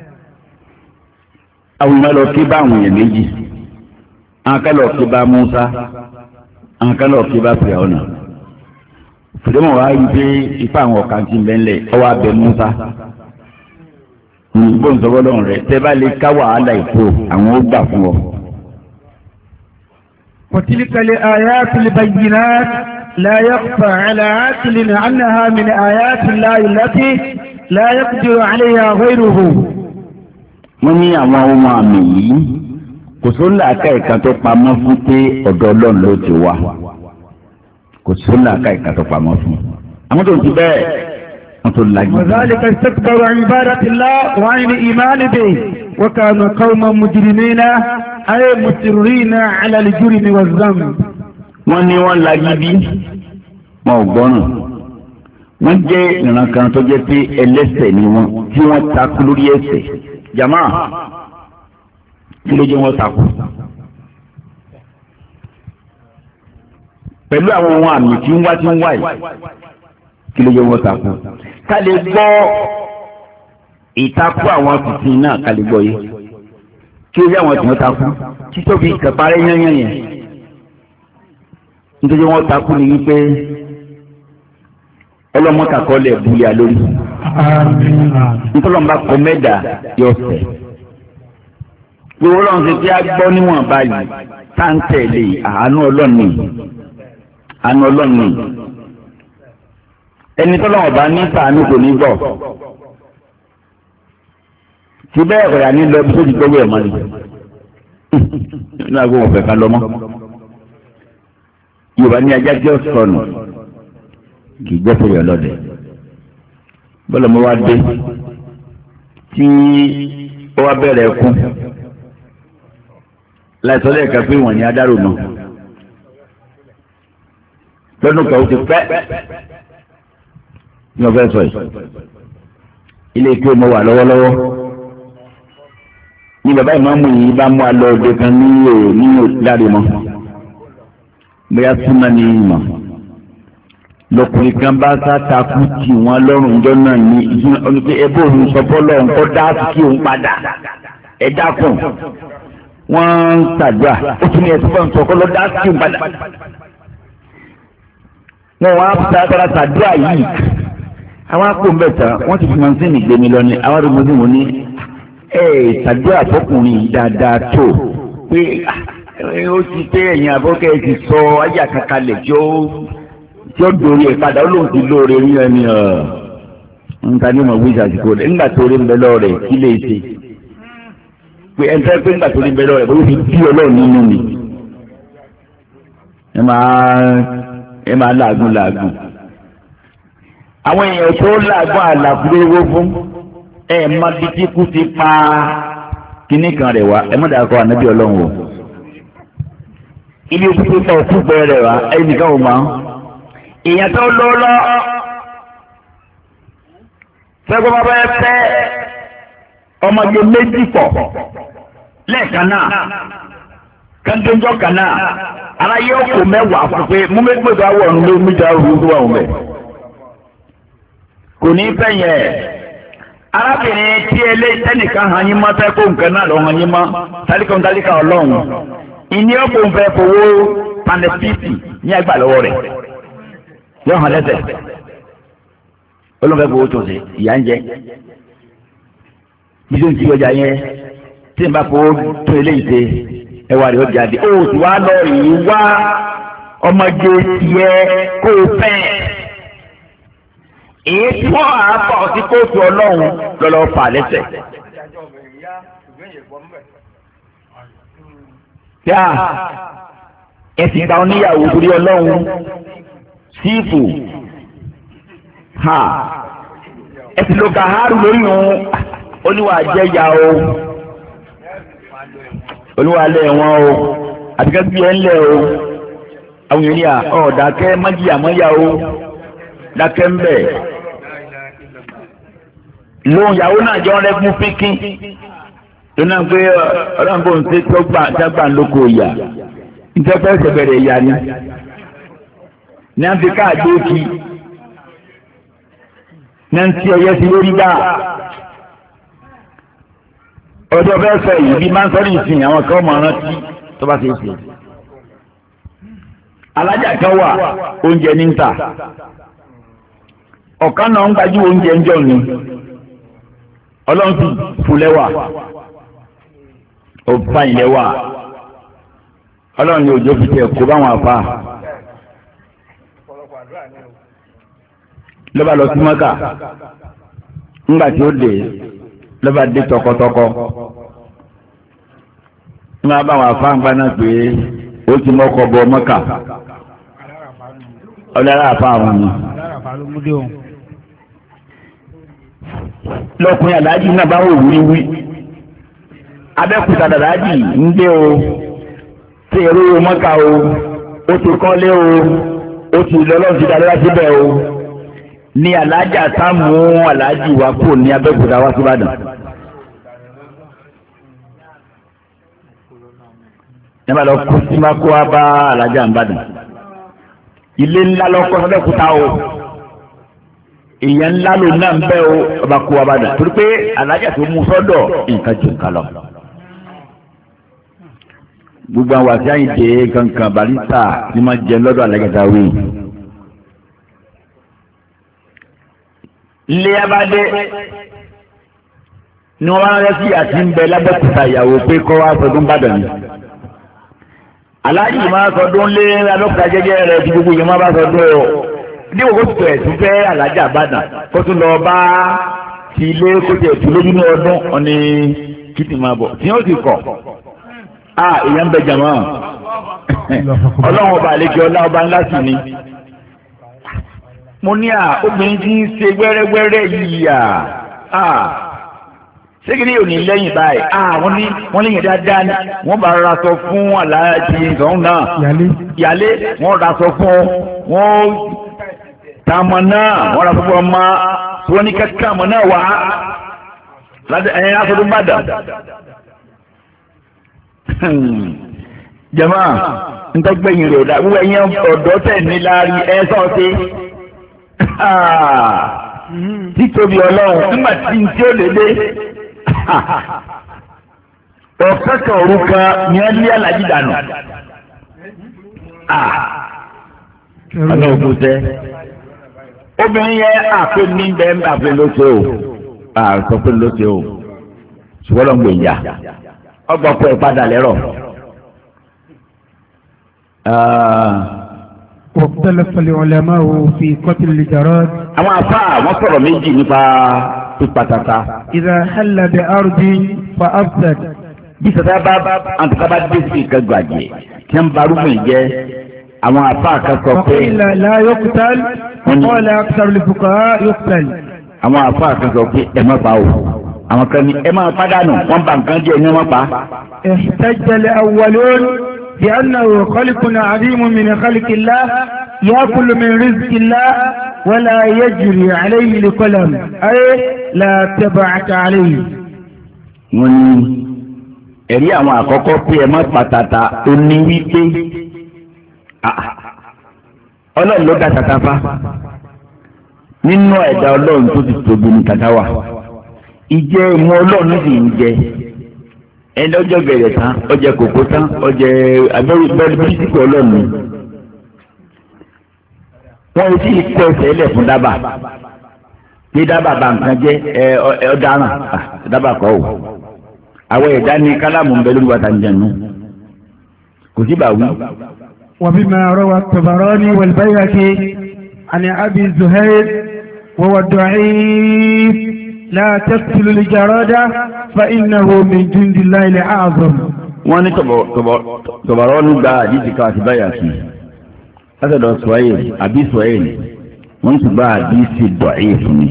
àwọn ìmọ̀ lọ kí bá àwọn èèyàn méjì àwọn kan lọ kí bá Musa àwọn kan lọ kí bá Fìràwọ̀nà fìdímọ̀ wá rí pé ipá àwọn ọ̀kan ti bẹ́ńlẹ̀ ọwọ́ abẹ Musa gbóǹsọ̀gbọ́dọ̀ rẹ̀ tẹ́ bá lè ká wàhálà ìkó àwọn ó gbà fún ọ. وتلك الآيات البينات لا يخفى على عاقل أنها من آيات الله التي لا يقدر عليها غيره. wọ́n ní àwọn ohun àmì yìí kò sóńlà aká ìka tó pamọ́ fún pé ọ̀dọ̀ Ọlọ́run ló ti wá kò sóńlà aká ìka tó pamọ́ fún àwọn tó ti bẹ́ẹ̀ wọ́n tó lajú. وذلك استكبروا عن عبادة الله وعن الإيمان به وكانوا قوما مجرمين أي مصرين على الجرم والذنب. wọ́n ní wọ́n lajú bí wọn ò gbọ́ràn wọ́n jẹ́ ìran kan tó jẹ́ pé ẹlẹ́ṣẹ̀ ni wọ́n tí wọ́n takú lórí ẹ̀ṣẹ̀ jama kí ló jẹ́ wọ́n takú. pẹ̀lú àwọn ohun àmì tí ń wá yìí kí ló jẹ́ wọ́n takú. ká lè gbọ́ ìtakú àwọn tuntun náà ká lè gbọ́ yìí kí ó yẹ àwọn tí wọ́n takú títóbi kẹparẹ́ yányán yẹn nítorí wọ́n takú ni wípé ọlọ́mọkàkọ́ lẹ̀ búlẹ̀ lórí ntọ́lọ́mọba kọ mẹ́ta yọ sẹ̀ gbogbo ọlọ́run ti tí a gbọ́ níwọ̀n báyìí tá ń tẹ̀lé àánú ọlọ́ọ̀ni ẹni tọ́lọ́mọba ní sàánú kò ní gbọ́ tí bẹ́ẹ̀ kọ̀yà ní lọ bí tó ti gbọ́wọ́ ẹ̀ mọ́ ni nínú àgbo wọn fẹ́ ká lọ mọ́ Yorùbá ní ajá jẹ́ sọnù kì í jẹ́ fún yọ̀lọ́dẹ bọ́lá mo wá dé tí ó wá bẹ̀rẹ̀ ẹkún láìsọ lẹ́ẹ̀kan pé wọ́n ní adárò náà lọ́dún kan ó ti pẹ́ ní ọ̀fẹ́ sọ yìí ilé ìpè mo wà lọ́wọ́lọ́wọ́ ní bàbá ìmáàmù yìí bá mú alọ́ òde kan ní òláre mọ́ bóyá súnmọ́ ní ìmọ̀ lọkùnrin kan bá sátakú tí wọn lọ́rùn ìjọ náà ní ìdúná pé ẹbí òun sọ bọ́lọ̀ nǹkan dáàtú kí òun padà ẹ dákun wọ́n ń ṣàdúrà ó tún ní ẹ̀sùn fún ọ̀sán lọ dáàtú kí òun padà wọn wá sára ṣàdúrà yìí àwọn akó ń bẹ̀ tán wọ́n ti fi mọ̀nsínì gbé mi lọ ní àwọn arúgbó sì wọ́n ní ṣàdúrà fọkùnrin yìí dáadáa tó pé ó ti pé ẹ̀yìn àbọ̀kẹ́ ti sọ ayé àkàkalẹ̀ tí ó dòrí ẹ̀ padà ó lóun ti lóore rí ẹni nǹkan ní mọ̀ wíṣà àsìkò rẹ̀ ńgbà tó rí ń bẹ lọ́ọ̀rẹ̀ kí lè ṣe pé ẹni tẹ́ pé ńgbà tó rí ń bẹ lọ́ọ̀rẹ̀ bó ti bí ọlọ́run nínú mi ẹ máa làágùn àwọn èèyàn tó làágùn àlàkúrẹ́wó fún ẹ má bí tí kú ti pa kíní kan rẹ̀ wá ẹ má dàkọ ànábì ọlọ́run o ilé òkú tó pa òkú bẹ́ẹ̀ rẹ̀ wá ẹnìkan ò máa èèyàn tó lọ́lọ́ fẹ́gbọ́n bá bẹ́ẹ̀ fẹ́ ọmọdé méjì pọ̀ lẹ́ẹ̀kan náà kẹ́ńtẹ́ńjọ́ kan náà aráyé òkú mẹ́wàá fún pé mú méjì tó wọ̀ ní méjì àrùn tó wà wọ́n bẹ̀ kò ní fẹ́ yẹn arábìnrin tí ẹnìkan hàn yín mọ́ fẹ́ kó nǹkan náà lọ́ hàn yín mọ́ tálíkà ọlọ́run ìní ọ̀pọ̀ ń fẹ́ fowó panẹ́pìtì ní àgbà lọ́wọ́ rẹ̀ yóò hàn lẹ́sẹ̀ olùfẹ́ fowó tó ṣe ìyá ń jẹ bí tó ń ti ọjà yẹn tí n bá fowó tó eléyìí ṣe ẹwà rẹ̀ ó jáde ó sì wá lọ yìí wá ọmọdé tiẹ̀ kó o fẹ́ èyí tí wọ́n á pọ̀ sí kóòtù ọlọ́run lọ́lọ́ fà lẹ́sẹ̀. yá ẹ̀sìn ta oníyàwó torí ọlọ́run sífù ha ẹ̀sìn ló ka haru lórí òun oníwà jẹ́yà o oníwà lẹ̀ wọ́n o àbíkẹ́ bí ẹ ń lẹ̀ o àwọn ènìyàn dákẹ́ májìyà mọ́yà o dákẹ́ ń bẹ̀ lóhùn ìyàwó náà jọ rẹ fún pínpín lónà pé ọlọ́run bò ń ṣe tó gbà lóko ìyà nítorí ẹsẹ̀ bẹ̀rẹ̀ ìyá ni ní áfíríkà àdókì náà ń tí ọyẹ́ sí lórí gbà ọjọ́ fẹ́ sọ yìí bí máa ń sọ ní ìsìn àwọn kan mọ̀ rántí tó bá ṣe é ṣe alájà kan wà oúnjẹ ní ń tà ọ̀kan náà ń gbajú oúnjẹ ń jọ ni ọlọ́run ti fúlẹ́wà ọ̀pá ìlẹ́wà ọlọ́run ní òjò fi tẹ̀ kó báwọn àfa lọ́ba lọ sí mọ́kà ńgbà tí ó dé lọ́ba dé tọkọtọkọ ńgbà báwọn àfa ń gbaná pé ó ti mọ́kọ bọ mọ́kà ọlọ́run àfa àwọn ni lọkùnrin aláàjì náà bá wò wíwí abẹ́kúta dàdájì ń gbé o tí èrò mọ́kà o ó ti kọ́lé o ó ti lọ́lọ́run ti dáadáa síbẹ̀ o ní aláàjà sáàmù aláàjì wa kò ní abẹ́kúta wá síbàdàn. nígbà lọ kó sí mako wá bá aláàjà ń bàdàn ilé ńlá lọ́kọ́ sábẹ́kúta o èèyàn ńlá ló náà ń bẹ́ o ọba kó wa bá dà torí pé alájà tó mú sọ́dọ̀ nǹkan jù nǹkan lọ. gbogbo àwọn àti àyìndé kankan barista ni máa jẹ lọ́dọ̀ alágàtà wí. ilé abadé ni wọ́n máa ń rẹ́sí àti ń bẹ lábẹ́kúta ìyàwó pé kọ́ wa sọdún bàdàn ni. aláàjì máa sọdún lé abẹ́kúta jẹ́jẹ́ rẹ̀ tí gbogbo yẹn máa bá sọdún o ní òkú tó ẹ̀sùn fẹ́ alájà àbàdàn kó tún lọ bá ti ilé kó tẹ̀ tún lójú ní ọdún ọ̀ní kìtì máa bọ̀ tí yóò ti kọ̀ èèyàn ń bẹ jàmọ́ ọlọ́run ọba àlejò ọlá ọba ńlá sì ni mo ní obìnrin tí ń ṣe wẹ́rẹ́wẹ́rẹ́ yìí ṣé kí ni yóò ní lẹ́yìn báyìí wọ́n lè yẹn dáadáa ni wọ́n bá ra sọ fún aláàjì ìsọ̀hún náà yálé wọ́n ra sọ fún wọ́n tààmà náà wọ́n rà fún ọmọ tí wọ́n ní kẹ́kẹ́ àmọ́ náà wá ẹ̀yìn aṣọ́dún bàdàn. jama ntọ́gbẹ̀yìn rẹ̀ ọ̀dà wíwẹ̀ yẹn ọ̀dọ́ tẹ̀ ní láàrin ẹ̀ sọ́ọ̀tì títóbi ọlọ́run nígbà tí n tí ó lè dé ọ̀kẹ́ kan òru kan ní ẹ lé alájí dànù. ọ̀nà ògùn tẹ́ obìnrin yẹn àpè ní bẹ́ẹ̀ ń bà pé lóṣè o sọ pé lóṣè o ṣùgbọ́n lọ́n gbè yà ọgbà pọ̀ ìpadà lẹ́rọ̀. واختلف العلماء في قتل الجراد. àwọn afa wọ́n sọ̀rọ̀ méjì nípa pípa tata. إذا حل بأرض فأفسد. bí sọ́dọ̀ bá àtúntàbá dé sí ìkẹgbàjẹ́ kí wọ́n bá rúgbìn jẹ́ àwọn afa kan sọ pé. وقيل لا يقتل وقال أكثر الفقهاء يقتل. àwọn afa kan sọ pé ẹ má pa o àwọn kan ní ẹ má pàdánù wọ́n bá nǹkan jẹ́ ẹ má pa. احتج الأولون بأنه خلق عظيم من خلق الله يأكل من رزق الله ولا يجري عليه لقلم أي لا تبعك عليه. wọ́n ní ẹ̀rí àwọn àkọ́kọ́ pé ẹ má pàtàtà ó ní wípé ọlọ́run ló dá tata fa nínú ẹ̀dá ọlọ́run tó ti tóbi ní tata wà ìjẹ́ ìmọ̀ ọlọ́run sì ń jẹ ẹni ọjọ́ bẹ̀rẹ̀ tán ọjẹ́ kòkó tán ọjẹ́ abẹ́rẹ́ bírísìkì ọlọ́run wọ́n ti kọ́ ẹsẹ̀ ẹlẹ̀ fún dábàá bí dábàá bá nǹkan jẹ́ ọ̀daràn dábàá kọ́ ò àwọn ẹ̀dá ní kálámù ń bẹ lórí wa tàn jẹ̀nu kò sí bàwí. وبما روى الطبراني والبيهقي عن أبي زهير وهو ضعيف لا تقتل الجرادة فإنه من جند الله الأعظم. wọ́n ní Tabarani gba àdìsí kan àti Bayhaqi látọ̀dọ̀ Suhail àbí Suhail wọ́n sì gba àdìsí da'if ni.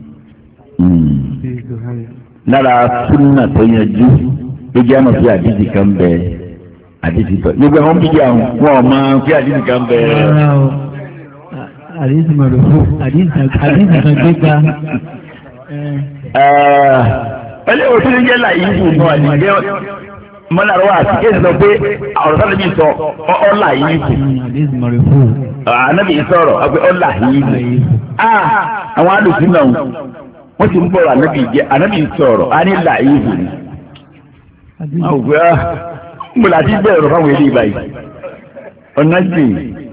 lára súnà tó yanjú ló jẹ́ àmọ̀ sí àdìsí kan bẹ́ẹ̀ àdìsí tọ́ gbogbo àwọn bíi àwọn wọn ọmọ fi àdìsí kan bẹ́ẹ̀. àdìsí mọ̀lúfù àdìsí kan gbégbá. ẹlẹ́ òtún ní jẹ́ láyé ìbù náà àdìsí mọ́nàrọ́ àti kéèsì lọ pé ọ̀rọ̀ sáré mi sọ ọ̀là yìí kù. ànábì sọ̀rọ̀ ọ̀pẹ ọ̀là yìí kù. àwọn alùpùpù náà wọ́n ti ń bọ̀rọ̀ ànábì sọ̀rọ̀ á ní là yìí kù ni. àwọn òkú ẹ̀ mo là ti bẹ̀rẹ̀ fáwọn ilé ìgbà yìí. ọ̀nà jì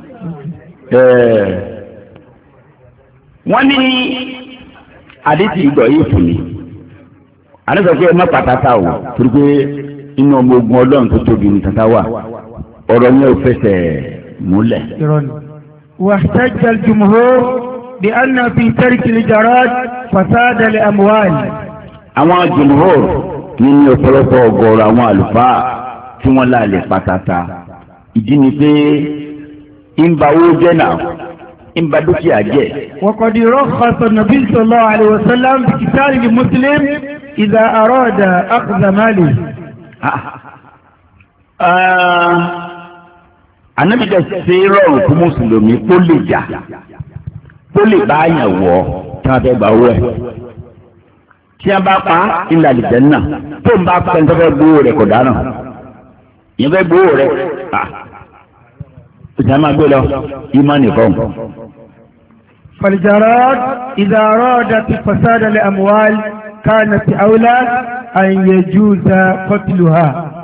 wọ́n ní àdéhìí ìgbọ̀ yìí fún mi. àdéhìí pé ẹ má pàtàkì o torí pé inú ọmọ ogun ọlọ́run tó tóbi ní tata wà ọ̀rọ̀ yẹn ò fẹsẹ̀ múlẹ̀. واحتج الجمهور بأن في ترك الجراد فساد الأموال. àwọn jumhur nínú ọ̀pọ̀lọpọ̀ ọgọ́rọ̀ àwọn àlùfáà tí wọ́n láàlẹ̀ pàtàkì ìdí ni pé ìmbà owó jẹ́ náà ìmbà dúkìá jẹ́. وقد رخص النبي صلى الله عليه وسلم بقتال المسلم إذا أراد أخذ ماله. Ànábì dẹ̀ ṣe rọrùn fún mùsùlùmí kó lè jà kó lè bá yàn wọ̀ tí wọ́n fẹ́ gbà owó ẹ̀. tí wọ́n bá pa ilẹ̀ àlìjẹ́ náà tó ń bá pẹ́ tó fẹ́ gbowó rẹ̀ kò dáná ìyẹn fẹ́ gbowó rẹ̀ ìjà máa gbé lọ ìmọ̀ nìkan. فالجراد إذا أرادت فساد الأموال كانت أولى أن يجوز قتلها.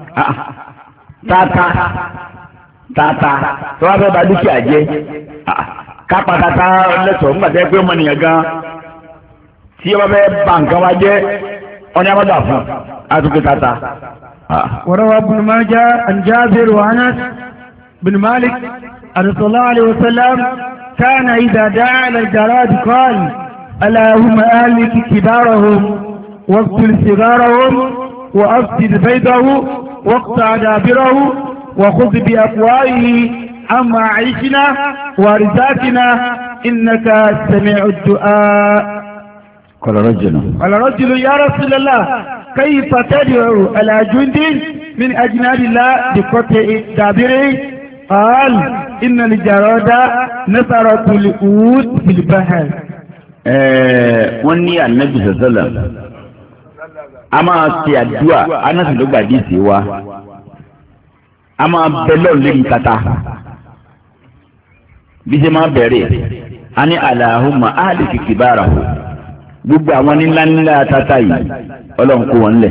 tata tó wá fẹ́ bà dúkìá jẹ́ kápá tata lẹ́sọ̀ọ́ nígbà tẹ́ pé ọmọnìyàn gan tí ọba fẹ́ bà nǹkan wá jẹ́ ọ̀nà àbádà fún àtúnkè tata. وروى ابن ماجه عن جابر وأنس بن مالك أن صلى الله عليه وسلم كان إذا دعا على الجراد قال اللهم أهلك كبارهم واقتل صغارهم وأفسد بيضه واقطع دابره وخذ بأفواهه عما عيشنا ورزاقنا إنك سميع الدعاء. قال رجل يا رسول الله كيف تدعو على جند من أجناد الله بقطع دابره؟ قال إن الجراد نثرة الأود في البحر. wọ́n ní Ànábì sọ̀sọ́lá a máa ṣe àdúrà Anasi ló gbàdí sí wa a máa bẹ lọ́ọ̀ lórí tata bí ṣe máa bẹ̀rẹ̀ a ní Allahumma ahliki kibarahu gbogbo àwọn nílá tata yìí ọlọ́run kó wọn lẹ̀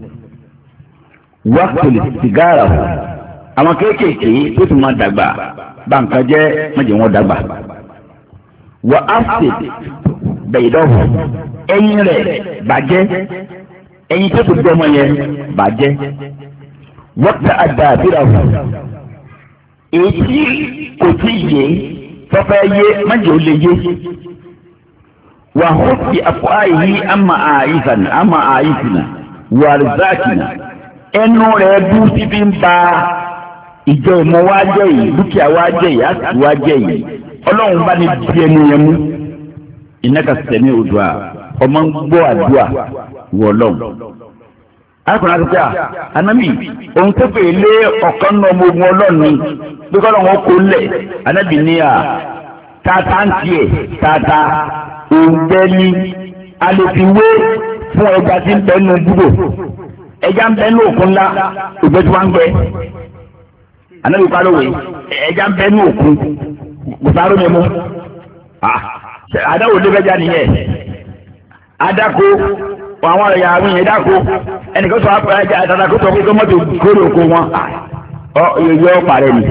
waqtul sigarahu àwọn kéékèèké tó tún máa dàgbà bá nǹkan jẹ́ mọ̀jẹ̀ wọn dàgbà wa afsid baydahu ẹyin rẹ̀ bàjẹ́ ẹyin tó tún gbọmọ yẹn bàjẹ́ wọ́pẹ́ àdàbírahu èyí tí kò tí ì yé tọ́fẹ́ yé májè ó lè yé wà hó ti àpò àyè àmà àyíṣìnà wà rìzáàkìnà ẹnu rẹ̀ bú sí fi ń ba ìjọ ìmọ̀ wá jẹ́ yìí dúkìá wá jẹ́ yìí àti wá jẹ́ yìí ọlọ́run bá ní bí ẹnu yẹn mú ìnáka sẹ́mi òdùà ọmọ ń gbọ́ àdúà wọ̀ lọ́wọ́. arákùnrin àti Ànábì òun tó pè lé ọ̀kan náà ọmọ ogun ọlọ́ọ̀ni bí kọ́ lọ́wọ́ kó lẹ̀ Ànábì ní tata ń tiẹ̀ tata òǹgbẹ́ni alẹ́fiwé fún ẹja tí ń bẹ́nu búdò ẹja ń bẹ́nu òkun ńlá ògbẹ́ tí wọ́n ń gbẹ Ànábì pariwo ẹja ń bẹ́nu òkun kò sáré mi mú adáwò lébẹ́já nìyẹn adako àwọn ẹ̀yà àwọn èèyàn dáko ẹnìkan sọ àpò ẹja àtàtàkó sọ pé kí wọ́n ti kórè oko wọn yọ parẹ́ ni.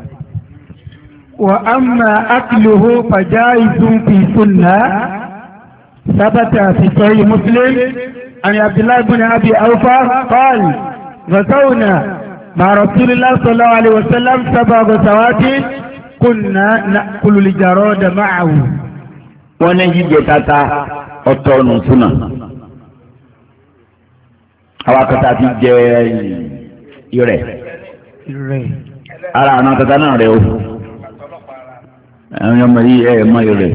wa amma akluhu fajaizun fi sunnah sabata fi sahih Muslim an Abdullah ibn Abi Awfa qala ghazawna ma Rasulillah sallallahu alaihi wasallam sab'a ghazawatin kunna na'kulu al-jarada ma'ahu. wọ́n ní jíjẹ tata ọ̀tọ̀ ọ̀nà súnà àwọn akọta ti jẹ ìrẹ̀ ara àwọn tata náà rẹ o àwọn ọmọ yìí ẹ̀ mọ ìrẹ̀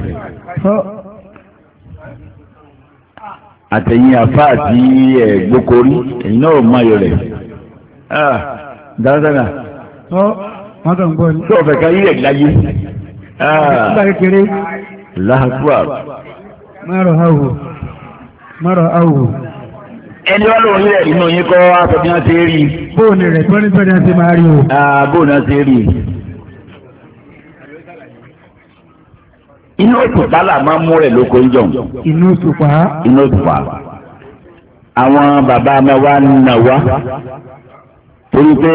àtẹ̀yìn àfa àti gbókorí ẹ̀yìn náà mọ ìrẹ̀ dáadáa wọ́n kàn gbọ́ ní. tó ọ̀fẹ́ ká yíyẹ̀ láyé. nígbà kékeré. láàbùà. márọ̀ àwò. ẹni wọ́n lòun rí rẹ̀ nínú yín kọ́ aṣọ bí wọ́n ti rí. bóòní rẹ̀ tó ní bẹ́ẹ̀ ni a ti máa rí o. bóòní wọ́n ti rí. inú òtùpá là máa ń mú rẹ̀ lóko ń jọ̀n. inú òtùpá. inú òtùpá. àwọn bàbá mi wá nà wá torí pé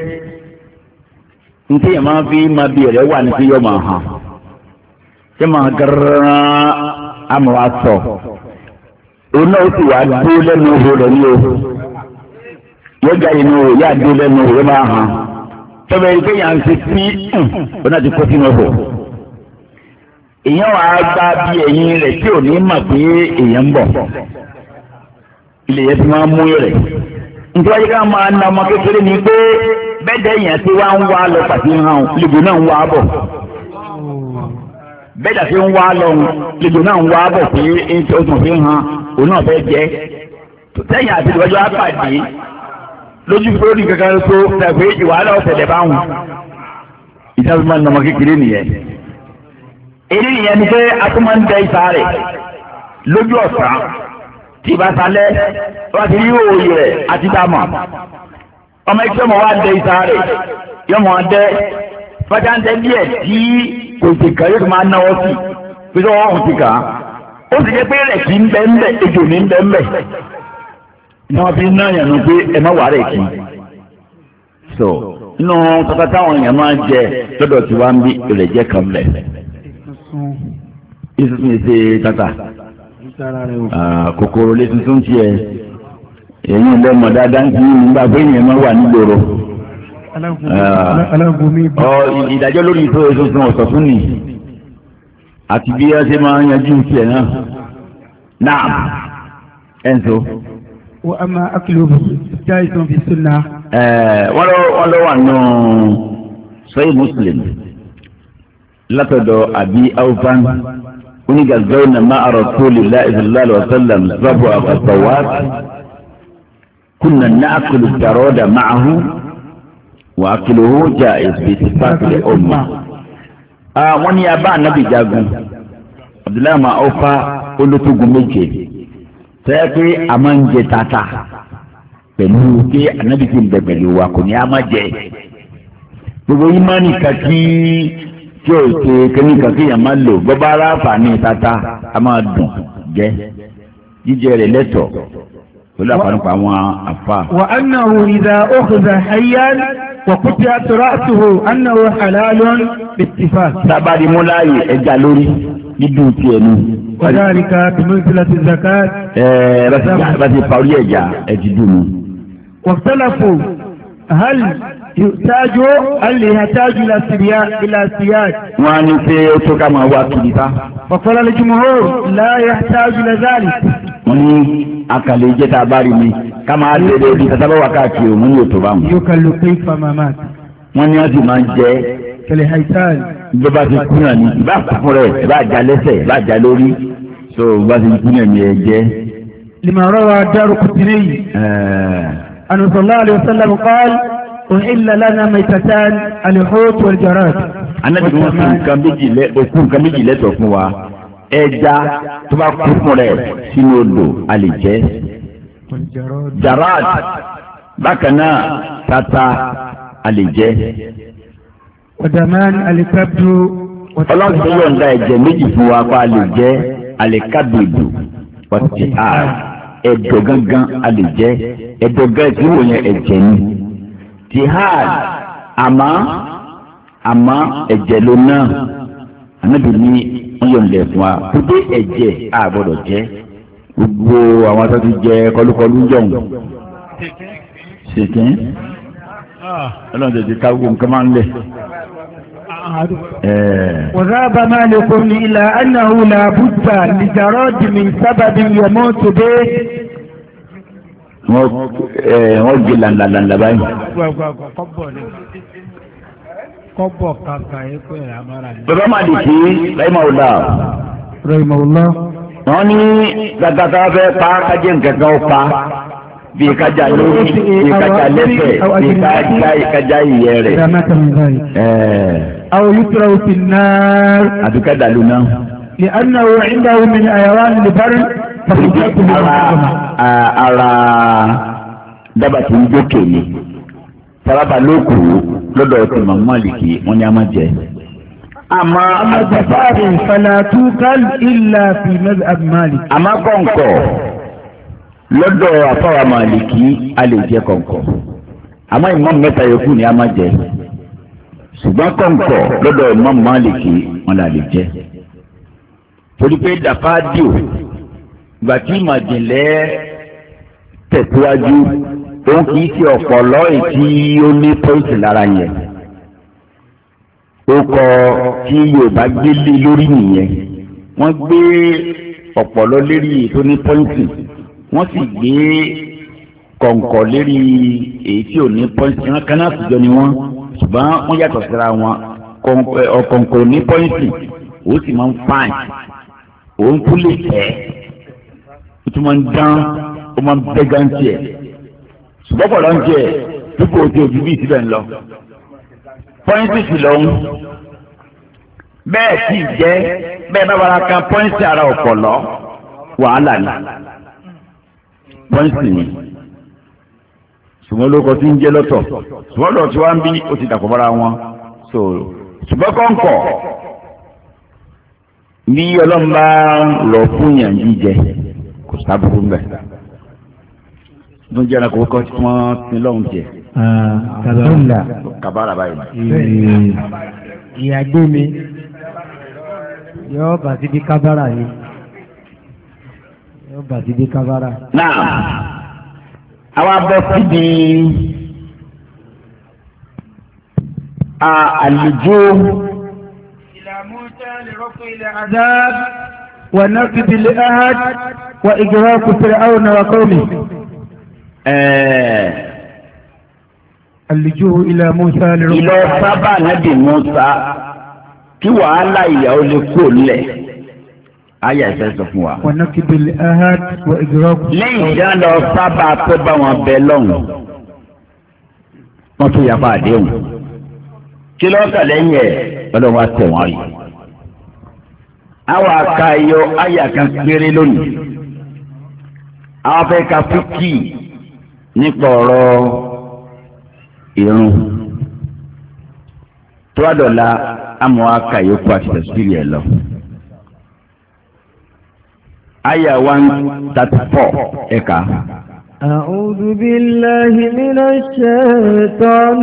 ntí yẹn máa fi máa bí ẹ̀rẹ́ wà ní sí yọ máa hàn ṣé máa gẹ́rẹ́rán àmọ́ wa sọ òun náà ó sì wá dúró lẹ́nu ihò rẹ̀ ní o yọjà inú ihò yá dúró lẹ́nu ihò rẹ̀ máa hàn tọ́bẹ̀ yìí pé yàn ń ṣe tí òun náà ti kó sínú ihò èèyàn wà á gbá bí ẹ̀yìn rẹ̀ tí ò ní mà pé èèyàn ń bọ̀ ilé yẹn ti máa mú rẹ̀ nítorí ká máa na ọmọ kékeré ni pé bẹ́ẹ̀dẹ̀ yẹn ti wá ń wá lọ pàtí hàn lèbò náà ń wá bọ̀ bẹ́ẹ̀dẹ̀ ti ń wá lọ lèbò náà ń wá bọ̀ pé ó tún fi hàn òun náà fẹ́ jẹ́ sẹ́yìn àti ìwájú apàdé lójú tó ní kankan tó tàbí ìwàhálà ọ̀sẹ̀lẹ̀ báwọn ìdájọ́ máa na ọmọ kékeré nìyẹn èyí nìyẹn ni pé a tún máa ń dẹ ìsà rẹ̀ lójú ọ̀sán tí ìbá salẹ̀ wọ́n ti rí òòyì rẹ̀ àti dàmọ̀ ọmọ ẹgbẹ́ ọmọ wa dẹ ìta rẹ̀ yọmọ dẹ fàjáǹtẹ díẹ̀ tí kò sì kà yóò tó máa náwó sí pé sọ wọn ti kà á ó sì jẹ́ pé rẹ̀ kì í ń bẹ́ ń bẹ́ ejò ní ń bẹ́ ń bẹ́ ni wọ́n fi ń náà yànnú pé ẹ má wà rẹ̀ kì í so inú tata táwọn èèyàn máa jẹ lọ́dọ̀ tí wọ́n ń bí ìrẹ̀ jẹ́ kan lẹ̀ ìsúsùn yìí ṣe tata kòkòrò lè tuntun tiẹ̀ èyí ń lọ́mọ dáadáa ń kí nígbà pé èèyàn máa wà nígboro. Ìdájọ́ lórí ìtò ìsúnsún ọ̀sọ̀ fún ni àti bí wọ́n ṣe máa ń yanjú tiẹ̀ náà. Naam ẹ̀ǹso. wọ́n á máa akílò já ìtàn fi sunna. wọ́n lọ wà nù Sahih Muslim látọ̀dọ̀ Abi Awfan onígàgbẹ́wò ma'a Rasulillahi sallallahu alaihi wasallam sábà àkàtàwát. كنا نأكل الجراد معه وأكله جائز باتفاق الأمة. wọ́n ní abá ànábì jagun Abdullahi ma ọfà olótógun méje sẹ́yìn pé a máa ń jẹ tata pẹ̀lú pé ànábì ti ń bẹ pẹ̀lú wa kò ní a máa jẹ gbogbo yìí máa nìkan tí o ṣe kẹ́míkà kí yàn máa lò gbọ́bá aráàfààní tata a máa dùn jẹ jíjẹ rẹ̀ lẹ́tọ̀ọ́. وأنه إذا أخذ حيا وقطعت رأسه أنه حلال باتفاق. sábàdì múláyè ẹja lórí dídùn tiẹ̀ nù. وذلك بمنزلة الزكاة. bàtí parí ẹja ẹtì dùnú. واختلفوا هل يحتاج إلى سياج. wọ́n á ní pé ó tó ká máa wá kiri ká. وقال الجمهور لا يحتاج إلى ذلك. wọ́n ní akàlẹ̀ ìjẹta abárí mi ká máa lédè ibi tàbí wà káàkiri òun yóò tó bá wọn. yóò kàlù pé famamat. wọ́n ní wọ́n sì máa ń jẹ. kẹlẹ̀ haitan. ìjọba ti kú náà ní ìbá kún rẹ̀ ìbá já lẹ́sẹ̀ ìbá já lórí so ìbá ti kú náà ní ẹ jẹ́. lima rawa Daraqutni. anna sallallahu alayhi wa sallam qala uhilla lana maytatan al-hut wal-jarad. anabi wọn fi nǹkan méjì lẹ́tọ̀ fún wa. ẹja tó bá kú fún rẹ̀ sínú odò a lè jẹ jarad bákan náà tata a lè jẹ. ọ̀dàmán alikabdu. ọlọ́run tó yọ̀ǹda ẹ̀jẹ̀ méjì fún wa pa a lè jẹ alikabdu ọtí a ẹ̀dọ̀ gángan a lè jẹ ẹ̀dọ̀ gángan tí wọ́n yẹn ẹ̀jẹ̀ ni jihad àmọ́ ẹ̀jẹ̀ ló náà anabi ní wọ́n yọ̀ ǹlẹ̀ fún wa gbogbo ẹ̀jẹ̀ a gbọ́dọ̀ jẹ́ gbogbo àwọn atọ́jú jẹ kọlùkọlù jọ̀hún ṣèkín ọlọ́run tètè ká gbogbo nǹkan máa ń lẹ̀. وذهب مالك إلى أنه لا بد لجراد من سبب يموت به. wọ́n gbé làǹlàǹlà báyìí. kọ́bọ̀ kàkà ẹ̀kọ́ ẹ̀ àmàrà ni. bàbá Màlìkì rahimahullah. wọ́n ní gàgàtà fẹ́ pa kájẹ́ nǹkan kan ó pa bí kájà lórí bí kájà lẹ́sẹ̀ bí kájà ìyẹ́ rẹ̀. أو يترك في النار. àbí kájà lóná. لأنه عنده من حيوان البر ara dábàá tí ń jókè ni sábàbà lókù lọ́dọ̀ tí màmú Málìkì wọ́n ní a máa jẹ. àmọ́ àgbàfáàrí falatu kal illa fi madhhab Malik. àmọ́ kọ̀ǹkọ̀ lọ́dọ̀ àfáwà Málìkì a lè jẹ kọ̀ǹkọ̀ àmọ́ ìmáàmù mẹ́ta yòókù ni a máa jẹ ṣùgbọ́n kọ̀ǹkọ̀ lọ́dọ̀ ìmáàmù Málìkì wọn là lè jẹ. torí pé dàfádìò gbàtí ìmọ̀jìnlẹ̀ tẹ̀síwájú òun kì í ṣe ọ̀pọ̀lọ́ ètí ó ní pọ́ìsì lára yẹn ó kọ tí Yorùbá gbé lé lórí nìyẹn wọ́n gbé ọ̀pọ̀lọ́ lérí ètò ní pọ́ìsì wọ́n sì gbé kọ̀ǹkọ̀ lérí èyí tí ò ní pọ́ìsì wọn kan náà sùjọ ni wọ́n ṣùgbọ́n wọ́n yàtọ̀ síra wọn kọ̀ǹkọ̀ ní pọ́ìsì ó sì máa ń fáìn òun kú lè tẹ́ ó tún máa ń dán ó máa ń bẹ́ gáǹtì ẹ̀ ṣùgbọ́n pọ̀ lọ́n jẹ́ dípò tí ojú bíi síbẹ̀ ń lọ. pọ́ìntì sì lọ́hún bẹ́ẹ̀ sì jẹ́ bẹ́ẹ̀ bá wàrà kan pọ́ìntì ara ọ̀pọ̀lọ́ wàhálà ni pọ́ìntì ni ṣùgbọ́n lóko tí ń jẹ́ lọ́tọ̀ ṣùgbọ́n lọ́tọ̀ tí wọ́n ń bí ó ti dàpọ̀ mọ́ra wọn so ṣùgbọ́n kọ́ńkọ̀ bí ọlọ́run bá rọ̀ fún yàn jíjẹ kò sábùkù ń bẹ̀ ló ń jẹ́ ẹranko kọ́ tí wọ́n ti lọ́hùn jẹ. kàbáńlá kàbára báyìí. ìyàgbé mi yóò bà sí bí kábàrà ni yóò bà sí bí kábàrà. náà àwa bọ́ síbi àlùjọ. إلى موسى لرفع العذاب ونقض العهد وإغراق فرعون وقومه. اللجوء إلى موسى لرفع ìlọ sábà nàbì Mùsá kí wàhálà ìyàwó lè kó lẹ̀ ayé ẹ̀sẹ̀ sọ fún wa. ونقض العهد وإغراق. lẹ́yìn ìjà lọ sábà tó bá wọn bẹ lọ́hùn wọ́n tún yàgbá àdéhùn kí ló kà lẹ́yìn ẹ̀ lọ́dọ̀ wa tẹ̀ wọ́n rí. àwọn akayọ ayé kan péré lónìí àwọn afẹ́ ka fúkì nípa ọ̀rọ̀ ìrun tó wá dọ̀la àmọ́ akayọ̀kọ àti tẹ̀síìrì ẹ̀ lọ. ayé 134 ẹ̀ka. أعوذ بالله من الشيطان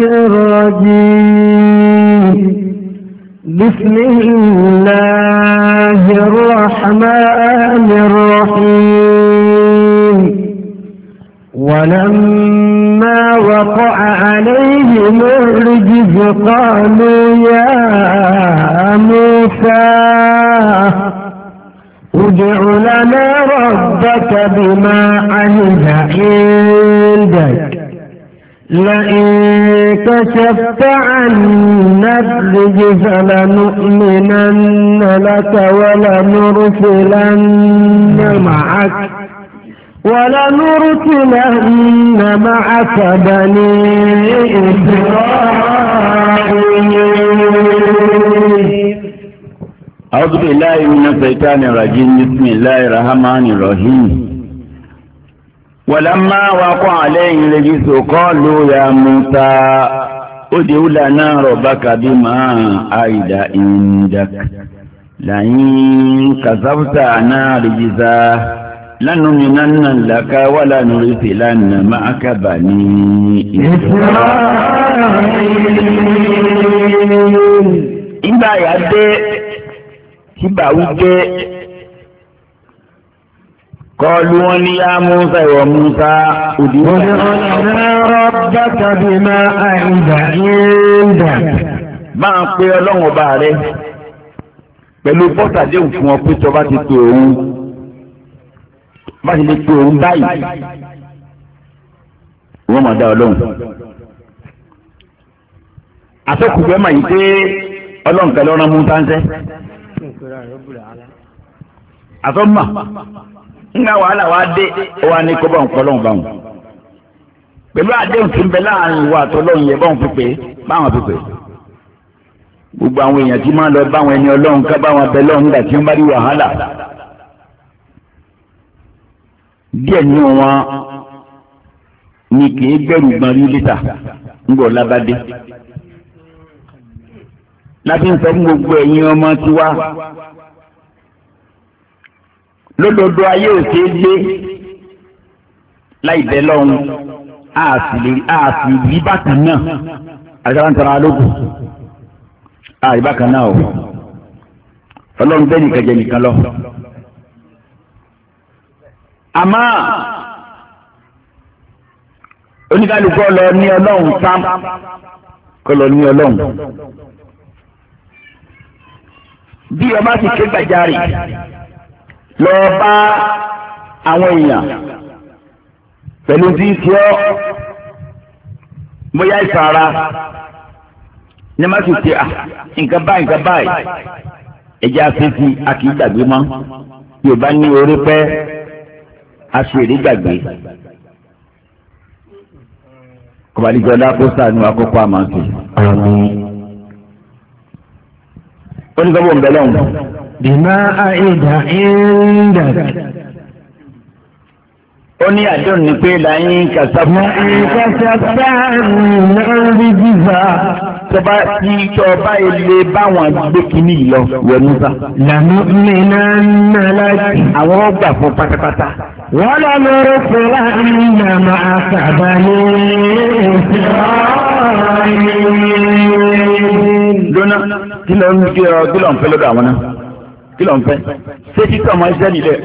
الرجيم بسم الله الرحمن الرحيم ولما وقع عليهم الرجز قالوا يا موسى ادع لنا ربك بما عهد عندك لئن كشفت عنا الرجز لنؤمنن لك ولنرسلن معك بني إسرائيل. أعوذ بالله من الشيطان الرجيم بسم الله الرحمن الرحيم ولما وقع عليه الرجس قالوا يا موسى ادع لنا ربك بما عهد عندك لئن كشفت عنا رجزا لنؤمنن لك ولنرسلن معك بني إسرائيل. ìgbà yà dé tíbà wípé kọlu wọn ní yá Musa ìwọ Musa òdìwọ́ rabbaka bima ahida indak. máa ń pe ọlọ́run ọba rẹ pẹ̀lú bọ́sàdéhùn fún ọ pé tọba ti pe òun bá ti lè pe òun báyìí wọ́n máa dá ọlọ́run. àtọkùnfẹ́ mà yìí pé ọlọ́run kẹlẹ́ ọ̀ràn Musa ń sẹ́ àtọ́mà ńgbà wàhálà wa dé wa ní kó báwọn kọ́lọ́hún báwọn pẹ̀lú àdéhùn tí ń bẹ láàrin ìwà àtọ́lọ́hún yẹ báwọn pípé báwọn pípé gbogbo àwọn èèyàn tí máa lọ báwọn ẹni ọlọ́run ká báwọn abẹ lọ́hún nígbà tí wọ́n bá rí wàhálà díẹ̀ nínú wọn ni kì í gbẹ̀rù gbọ́n rí lítà ńgbọ̀ lábádé láti ń sọ fún gbogbo ẹ̀yin ọmọ tiwa lódodo ayé òsè gbé láì bẹ́ lọ́hùn àti rí bákan náà àgbàntara lókun àrí bákan náà o ọlọ́run bẹ́ẹ̀ nìkan jẹ nìkan lọ. àmọ́ oníkálukú lọ ní ọlọ́run sám kọ́ lọ ní ọlọ́run. bí ọba ti ké gbàjarì lọ bá àwọn èèyàn pẹ̀lú tí ń ṣe ọ́ bóyá ìfara ní má sì ṣe nǹkan báyìí ẹ̀jẹ̀ afẹ́fí a kì í gbàgbé mọ́ Yorùbá ní orí pẹ́ aṣèré gbàgbé kọ̀bálíjọ́lá kó sànù àkọ́kọ́ àmàǹtì. ó ní gbọ́dọ̀ ń bẹ lọ́hùn. bìmá àìdá ìndà. ó ní àdéhùn ní pé láyín kàṣàbà. láyín kàṣàbà náà rí jíjà. tọba tí tọba ilé báwọn gbé kínní yìí lọ wẹ Musa. lànà mìíràn náà láti. àwọn ọgbà fún pátápátá. wọ́n lọ lórí fúra ìyá máa sábà ní ìṣòro. lónà kí ló ń fẹ́ lọ́dọ̀ àwọn náà kí ló ń fẹ́ ṣé títí ọmọ iṣẹ́ nílẹ̀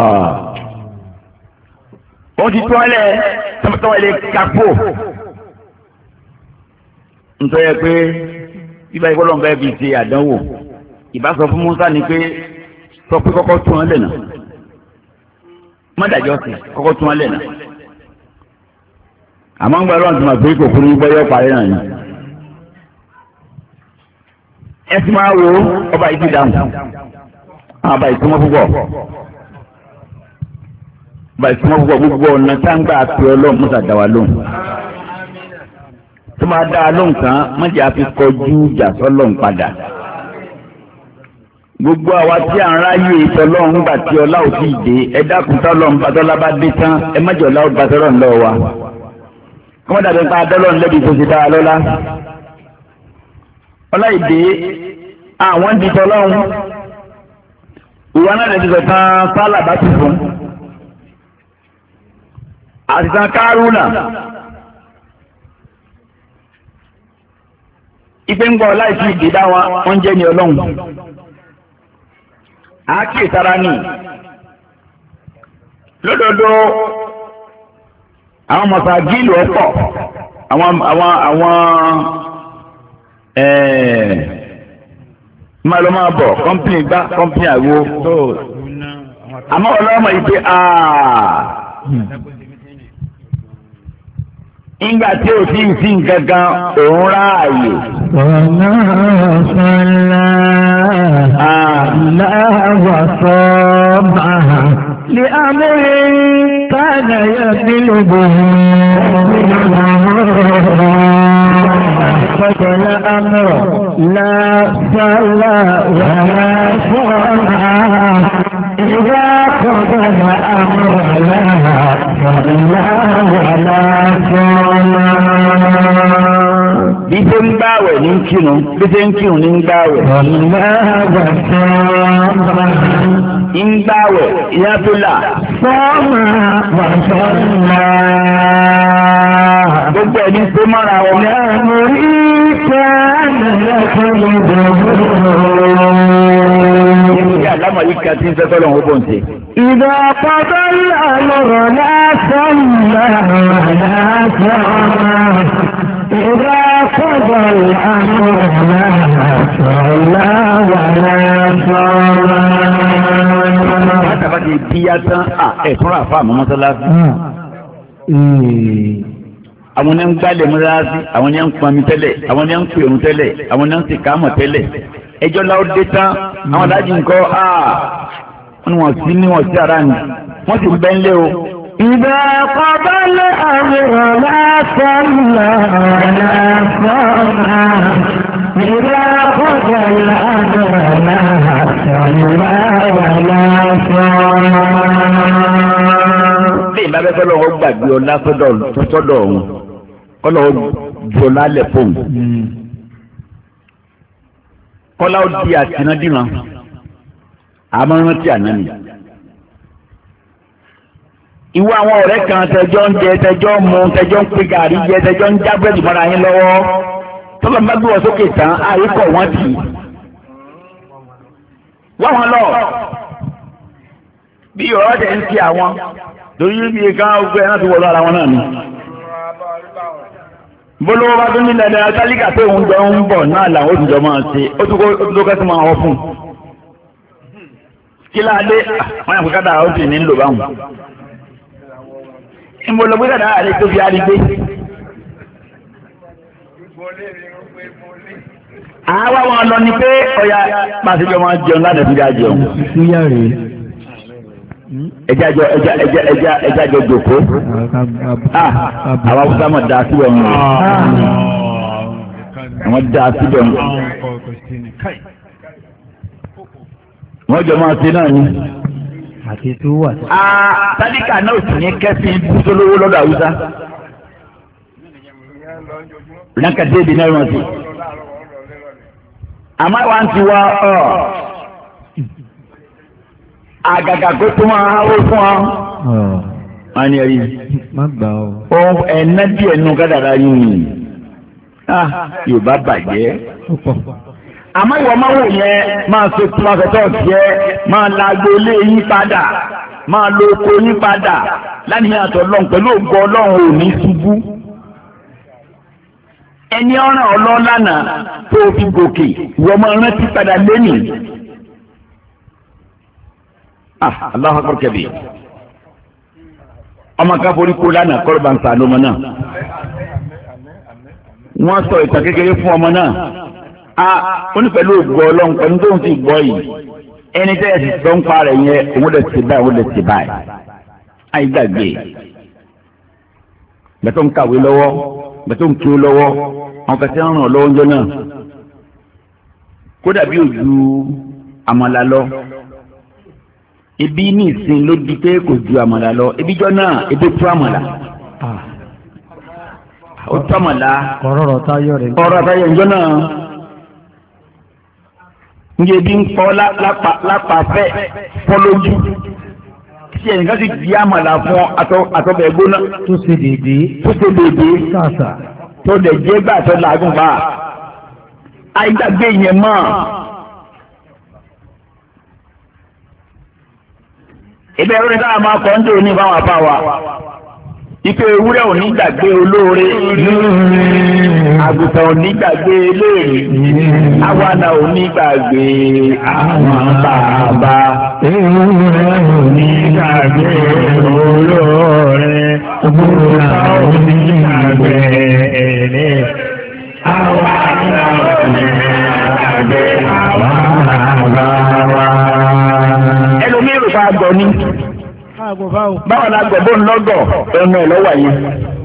wọ́n ti tọ́ ilé kápò nítorí pé ibà ìgbọ́dọ̀ ń bẹ́ẹ̀ fi ṣe àdánwò ìbá sọ fún Musa ni pé sọ pé kọ́kọ́ tún wọn lẹ̀ náà mọ́dàjọ́ sí kọ́kọ́ tún wọn lẹ̀ náà àmọ́ ń gba ọlọ́run tó máa pé kò kúrú gbọ́yọ́ parí náà ni ẹ ti máa wo ọba yìí ti dáhùn ọba yìí tó mọ́ púpọ̀ ọba yìí tó mọ́ púpọ̀ gbogbo ọ̀nà tá ń gbà pé ọlọ́run Musa dá wa lóhùn tó máa dá a lóhùn kan mọ́jà á fi kọjú ìjà sọ́lọ́hùn padà gbogbo àwa tí à ń ráyè ìtọ́lọ́hùn gbà tí ọlá ò tí ì dé ẹ dákun tọ́lọ́hùn bàtọ́lá bá dé tán ẹ má jọ̀lá ó bàtọ́lọ́ ńlọ wa kọ́mọ́dà bí pa adọ́lọ́hùn lẹ́bi tó ti dára lọ́lá ọlá ìdè àwọn ń di tọ́lọ́hùn ìwà náà lè ti sọ tán sálà bá ti fún àti tán kárúnà ipe ń gbọ́ láìsí ìdídá wọn jẹ́ ní ọlọ́run àákìtara ní lódodo àwọn mọ̀sàgílù ọ̀pọ̀ àwọn máa lọ máa bọ̀ kọ́mpìnì gbá kọ́mpìnì àwo àmọ́ ọlọ́mọ yìí pé ìgbà tí ò sí ìsìn gangan òun ráàyè. ọ̀nà ọ̀sánlá aláwàsọ́ máa lè amúre kánà yẹ nínú gbòòrò. فقد الأمر لا صلى ولا صلى إذا قضى الأمر لا صلى ولا صلى bí ṣe ń gbààwẹ̀ ní kírun bí ṣe ń kírun ní gbààwẹ̀. ń gbààwẹ̀ ìyá tó là. sọ́ọ̀mà wàsọ́ọ̀mà. gbogbo ẹni tó mọ́ra wọn. lẹ́nu rí kẹ́ẹ̀nì lẹ́kọ̀ọ́ gbogbo. ìyá àlámọ̀ yìí kan tí ń fẹ́ tọ́lọ̀ ń bọ̀ ń ṣe. إذا قضى الأمر لا صلى ولا صام إذا قضى الأمر لا صلى ولا صام. Àtàbà ti bí yá tán ẹ̀túnra fún àmọ́ mọ́sálásí. Àwọn ní ń gbálẹ̀ mọ́sálásí, àwọn ní ń pọnmi tẹ́lẹ̀, àwọn ní ń pèrún tẹ́lẹ̀, àwọn ní ń sì kámọ̀ tẹ́lẹ̀. Ẹjọ́ láwọ́ dé tán, àwọn adájú nǹkan wọ́n sí ní wọ́n sí ara ní wọ́n sì bẹ́ ń lé o. إذا قضى الأمر لا صلى ولا صام إذا قضى الأمر لا صلى ولا صام. bá bẹ́ kọ́ lọ́wọ́ gbàgbé ọlá sọ́dọ̀ ọ̀hún kọ́ lọ́wọ́ ju ọlá lẹ̀ fóun kọ́lá ó di àtìnádìran àmọ́ rántí àná ni. ìwọ àwọn ọ̀rẹ́ kan tẹjọ́ ń jẹ tẹjọ́ ń mu tẹjọ́ ń pè gàrí jẹ tẹjọ́ ń já búrẹ́dì mọ́ra yín lọ́wọ́ tọ́lọ́ bá gbé wọn sókè tán àyíkọ̀ wọ́n tì í. wọ́n wọn lọ bí ọ̀rọ̀ tẹ̀ ń ṣe àwọn torí bí ká gbé ẹ̀ náà ti wọlé ara wọn náà ni. bólówó bá tún nílẹ̀ ní atálíkà pé òun jọ ń bọ̀ náà làwọn òṣìṣẹ́ máa ṣe ó tún tó kẹ́sì máa wọ́ fún un. kí láadé wọn yàn pé kádà ó sì ní lò báwọn. ìmọ̀lọ́gbé kádà àlẹ́ tó fi arígbé. àwa wọn lọ ni pé ọya pàṣẹjọ máa jẹun láti fi dá jẹun. ẹjá jọ jòkó. àwa fúnra mọ̀ dá síbẹ̀ wọn. àwọn dá síbẹ̀ wọn. wọ́n jọ máa ṣe náà ni. àti tó wà. tálíkà náà sì ní kẹ́sì bútólówó lọ́dọ̀ Haúsá. lákàtí èdè náà rántí. àmọ́ wa ń ti wá àgàgà kó tó máa háwó fún ọ. wọ́n ní ẹ̀rí. má gbà ọ́. ohun ẹ̀ná díẹ̀ nù kádàrá yìí Yorùbá bàjẹ́. àmọ́ ìwọ máa wò yẹn máa ṣe tún afẹ́tọ́ tiẹ̀ máa la agboolé yín padà máa lo oko yín padà lánìyàn àtọ̀ ọlọ́run pẹ̀lú ògo ọlọ́run ò ní ṣubú. ẹni ọ̀ràn ọlọ́lànà tó fi gòkè wọ́n máa rántí padà lẹ́nìí. Allahu akbar kabir. ọmọ ká forí kó lánàá kọ́ ló bá ń sàánú ọmọ náà. wọ́n sọ ìtàn kékeré fún ọmọ náà. ó ní pẹ̀lú ògbọ́ ọlọ́run pẹ̀lú tóun ti gbọ́ yìí ẹni tẹ́ ẹ sì sọ ń pa rẹ̀ yẹn òun lè ti báyìí òun lè ti báyìí. àyè gbàgbé bẹ́ẹ̀ tó ń kàwé lọ́wọ́ bẹ́ẹ̀ tó ń kí ó lọ́wọ́ àwọn kẹsì ń ràn ọ́ lọ́wọ́ ńjọ́ náà kódà bí ojú àmàlà lọ ebi ní ìsìn ló di pé kò ju àmàlà lọ ebi jọ náà ebi tó àmàlà ó tó àmàlà ọ̀rọ̀ táyọ̀ rẹ̀. ọ̀rọ̀ táyọ̀ ńjọ́ náà ń yẹ bí ń pọ́ lápá fẹ́ fọ́ lójú tí ẹnìkan sì di àmàlà fún àtọ́bẹ̀ gbóná tó ṣe déédéé. sàṣà. tó lè jẹ́ gbà tó làágùn bá àìgbàgbé yẹn mọ́. ibẹ̀ orin táwọn máa kọ́ ń dè ní báwọn apá wa ipe ewúrẹ́ ò ní gbàgbé olóore àgùntàn ò ní gbàgbé eléèrè àwànà ò ní gbàgbé àwọn bàbá. ewúrẹ́ ò ní gbàgbé olóore àgùntàn ò ní gbàgbé eléèrè àwànà ò ní gbàgbé àwọn bàbá. ẹlòmíràn bá gbọ́ ní. báwo la gbọ̀ bó ń lọ́gọ̀ ẹnu ẹ̀ lọ́wọ́ yẹn.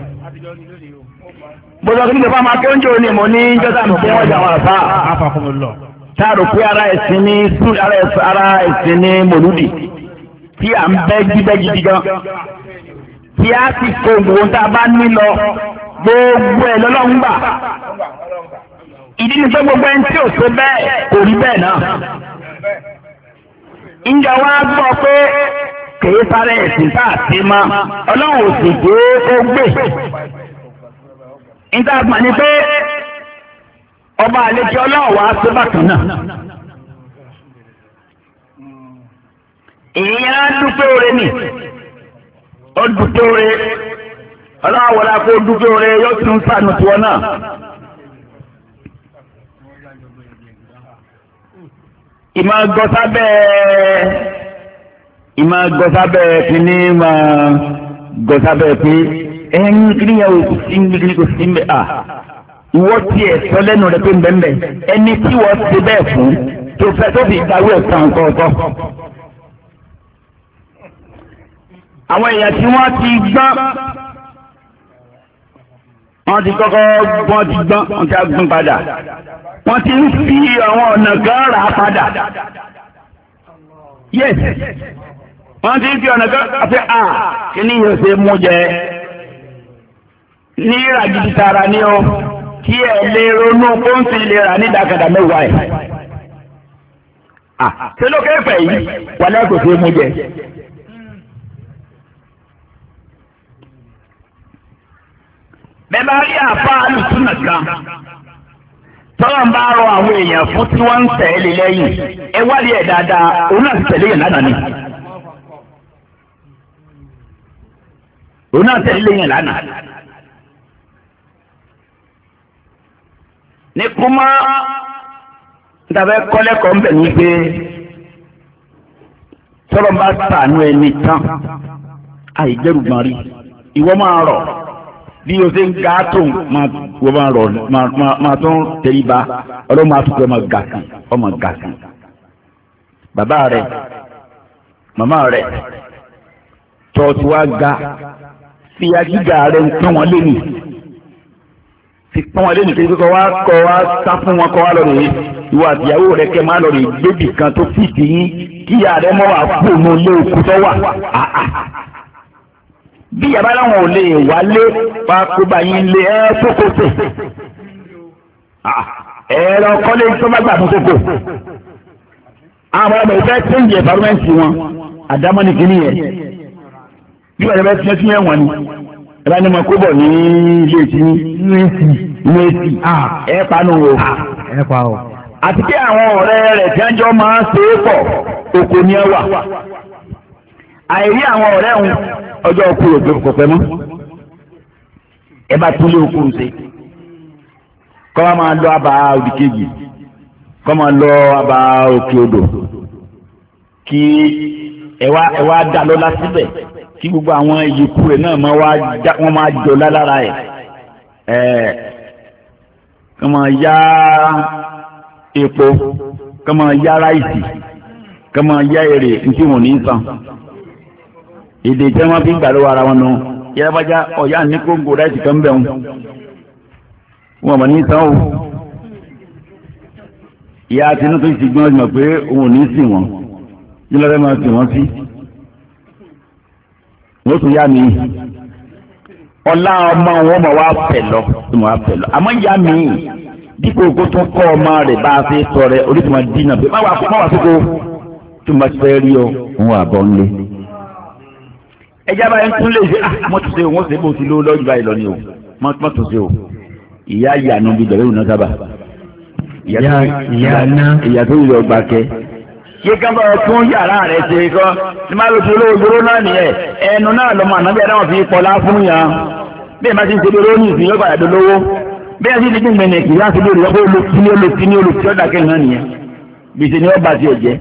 bó lọ sí ní ìjọba máa kí oúnjẹ òní mo ní jọ́sà mi fún ọjà wọn àfa. táàrò pé ara ẹ̀sìn ní mòlúdì tí à ń bẹ́ gidi gan. tí a sì kó gbogbo tá a bá ní lọ gbogbo ẹ̀ lọ́lọ́run gbà. ìdí ni pé gbogbo ẹni tí ò ṣe bẹ́ẹ̀ kò rí bẹ́ẹ̀ náà. ìjà wa gbọ́ pé kèé sáré ẹ̀sìn tá a ti ma ọlọ́run ò sì gbé ó gbé. níta gbà ní pé ọba àlejò ọlọ́run wá sí bákan náà. èèyàn á dúpẹ́ oore nì ó dúpẹ́ oore ọlọ́run wọlé kó dúpẹ́ oore yóò tún sànù tiwọn náà. ìmọ̀ gọ́sábẹ́ kìíní máa gọ́sábẹ́ pé ẹ̀yìn kìíní yẹn ò sí ní kò sí mbẹ́ ìwọ tiẹ̀ sọ lẹ́nu rẹ̀ pé mbẹ́mbẹ́ ẹni tí wọ́n ti bẹ́ẹ̀ fún tó fẹ́ tó fi ìdáwó ẹ̀sán kọ̀ọ̀kọ̀. àwọn èèyàn tí wọ́n ti gbọ́n wọ́n ti kọ́kọ́ wọ́n ti gbọ́n wọ́n ti gbọ́n padà wọ́n ti ń fi àwọn ọ̀nà kan rà padà. yes wọ́n ti fi ọ̀nà kan àfẹ́ kí ni yóò ṣe mú jẹ ní ìràgìdì tààrà ni ó kí ẹ lè ronú kóńtì lè rà ní ìdákadà mẹ́wàá ẹ̀. ṣé ló kẹ́fẹ̀ yìí wà lẹ́kọ̀ọ́ ṣe mú jẹ. bẹ́ẹ̀ bá rí àfa àlùsùnà kan tọ́lọ̀ ń bá rọ àwọn èèyàn fún tí wọ́n ń tẹ̀lé lẹ́yìn ẹ wádìí ẹ̀ dáadáa òun náà ti tẹ̀lé yẹn lánàá ni. òun náà tẹ̀lé yẹn lánàá. ní kúmọ́ ntàfẹ́ kọ́lẹ́kọ̀ọ́ ń bẹ̀ ní pé tọ́lọ̀ ń bá sànú ẹni tán àìjẹ́rùgbọ́n rí ìwọ máa rọ̀ bí o ṣe ń ga tó wọ́n máa rọ̀ máa tún tẹríba ọlọ́run máa tún pé ọmọ gàkì bàbá rẹ̀ màmá rẹ̀ tọ́tù wá ga fi agíga rẹ̀ ń pọ́n wọn lé nì fi pọ́n wọn lé nì kékeré kọ́ wá sá fún wọn kọ́ wá lọ rèé ìwọ àtìyàwó rẹ̀ kẹ́ máa lọ rèé gbébì kan tó fìdí yín kíyà rẹ̀ mọ́ wà fóònù lé òkú tó wà bí yàrá làwọn ò lè wálé pákóbá yín lé tókòtò ẹ̀rọ kọ́lé tó bá gbà fún kókò àwọn ọmọ ìfẹ́ change environment wọn àdámọ́ni kìíní yẹn bí wọ́n bẹ tiẹ́ tiẹ́ wọn ni ẹ bá ní mo kó bọ̀ ní ilé tí ní èsì ẹ panu o ẹ pa o. àti pé àwọn ọ̀rẹ́ rẹ̀ tí wọ́n jọ máa ń ṣe é pọ̀ oko ni ẹ wà àìrí àwọn ọ̀rẹ́ òun ọjọ́ okú òjò kò pẹ́ mọ́ ẹ bá tún lé okú ṣe kọ́ wa máa lọ abà òdì kejì kọ́ máa lọ abà òkè odò kí ẹ wá dá lọ́lá síbẹ̀ kí gbogbo àwọn ìyókù rẹ̀ náà wọ́n máa jọ lára ẹ̀ kọ́ máa yá epo kọ́ máa yá ráìsì kọ́ máa yá èrè ntí wọn ní sàn èdè tí wọn fi ń gbà lọ́wọ́ ara wọn nù yẹlẹbàjá ọyá ní kóńgò ráìsì kan bẹ̀ wọn mọ̀ ní sàn o ìyá Tinubu ti gbọ́n mọ̀ pé òun ò ní sìn wọn yín lọ́dọ̀ máa sìn wọ́n sí wọ́n tún yá mi ọlá ọmọ wọn mọ̀ wá pẹ̀ lọ tó mọ̀ wá pẹ̀ lọ àmọ́ yá mi dípò kó tún kọ́ ọmọ rẹ̀ bá a fi sọ rẹ̀ orí tó máa dínà pé má wàá sóko tó máa fẹ́ rí ọ òun àbọ̀ ńlẹ̀ ẹjá báyìí ń tún lè ṣe mọ́tò ṣe wọ́n ṣe bó ti lówó lọ́jọ́ báyìí lọ ni o mọ́tò ṣe o ìyá ìyànà bíi bẹ̀rẹ̀ ìrùnà sábà ìyá tó yọ ọgbà kẹ. ṣé kábọ̀ tún yàrá rẹ̀ ṣe kọ́ ní máa lọ sí olówó gbóró náà nìyẹn ẹnu náà lọ́mọ ànábẹ́ náà fi pọ̀lá fún yàn bẹ́ẹ̀ má ti ń ṣe lóró ní ìsìn yóò padà dolówó bẹ́ẹ̀ sì ní kí n gbẹ̀nẹ̀ kì í láti lórí ọkọ̀ olùkí ọ̀dà kẹ́hìn náà nìyẹn gbèsè ni ọba ti ẹ̀jẹ̀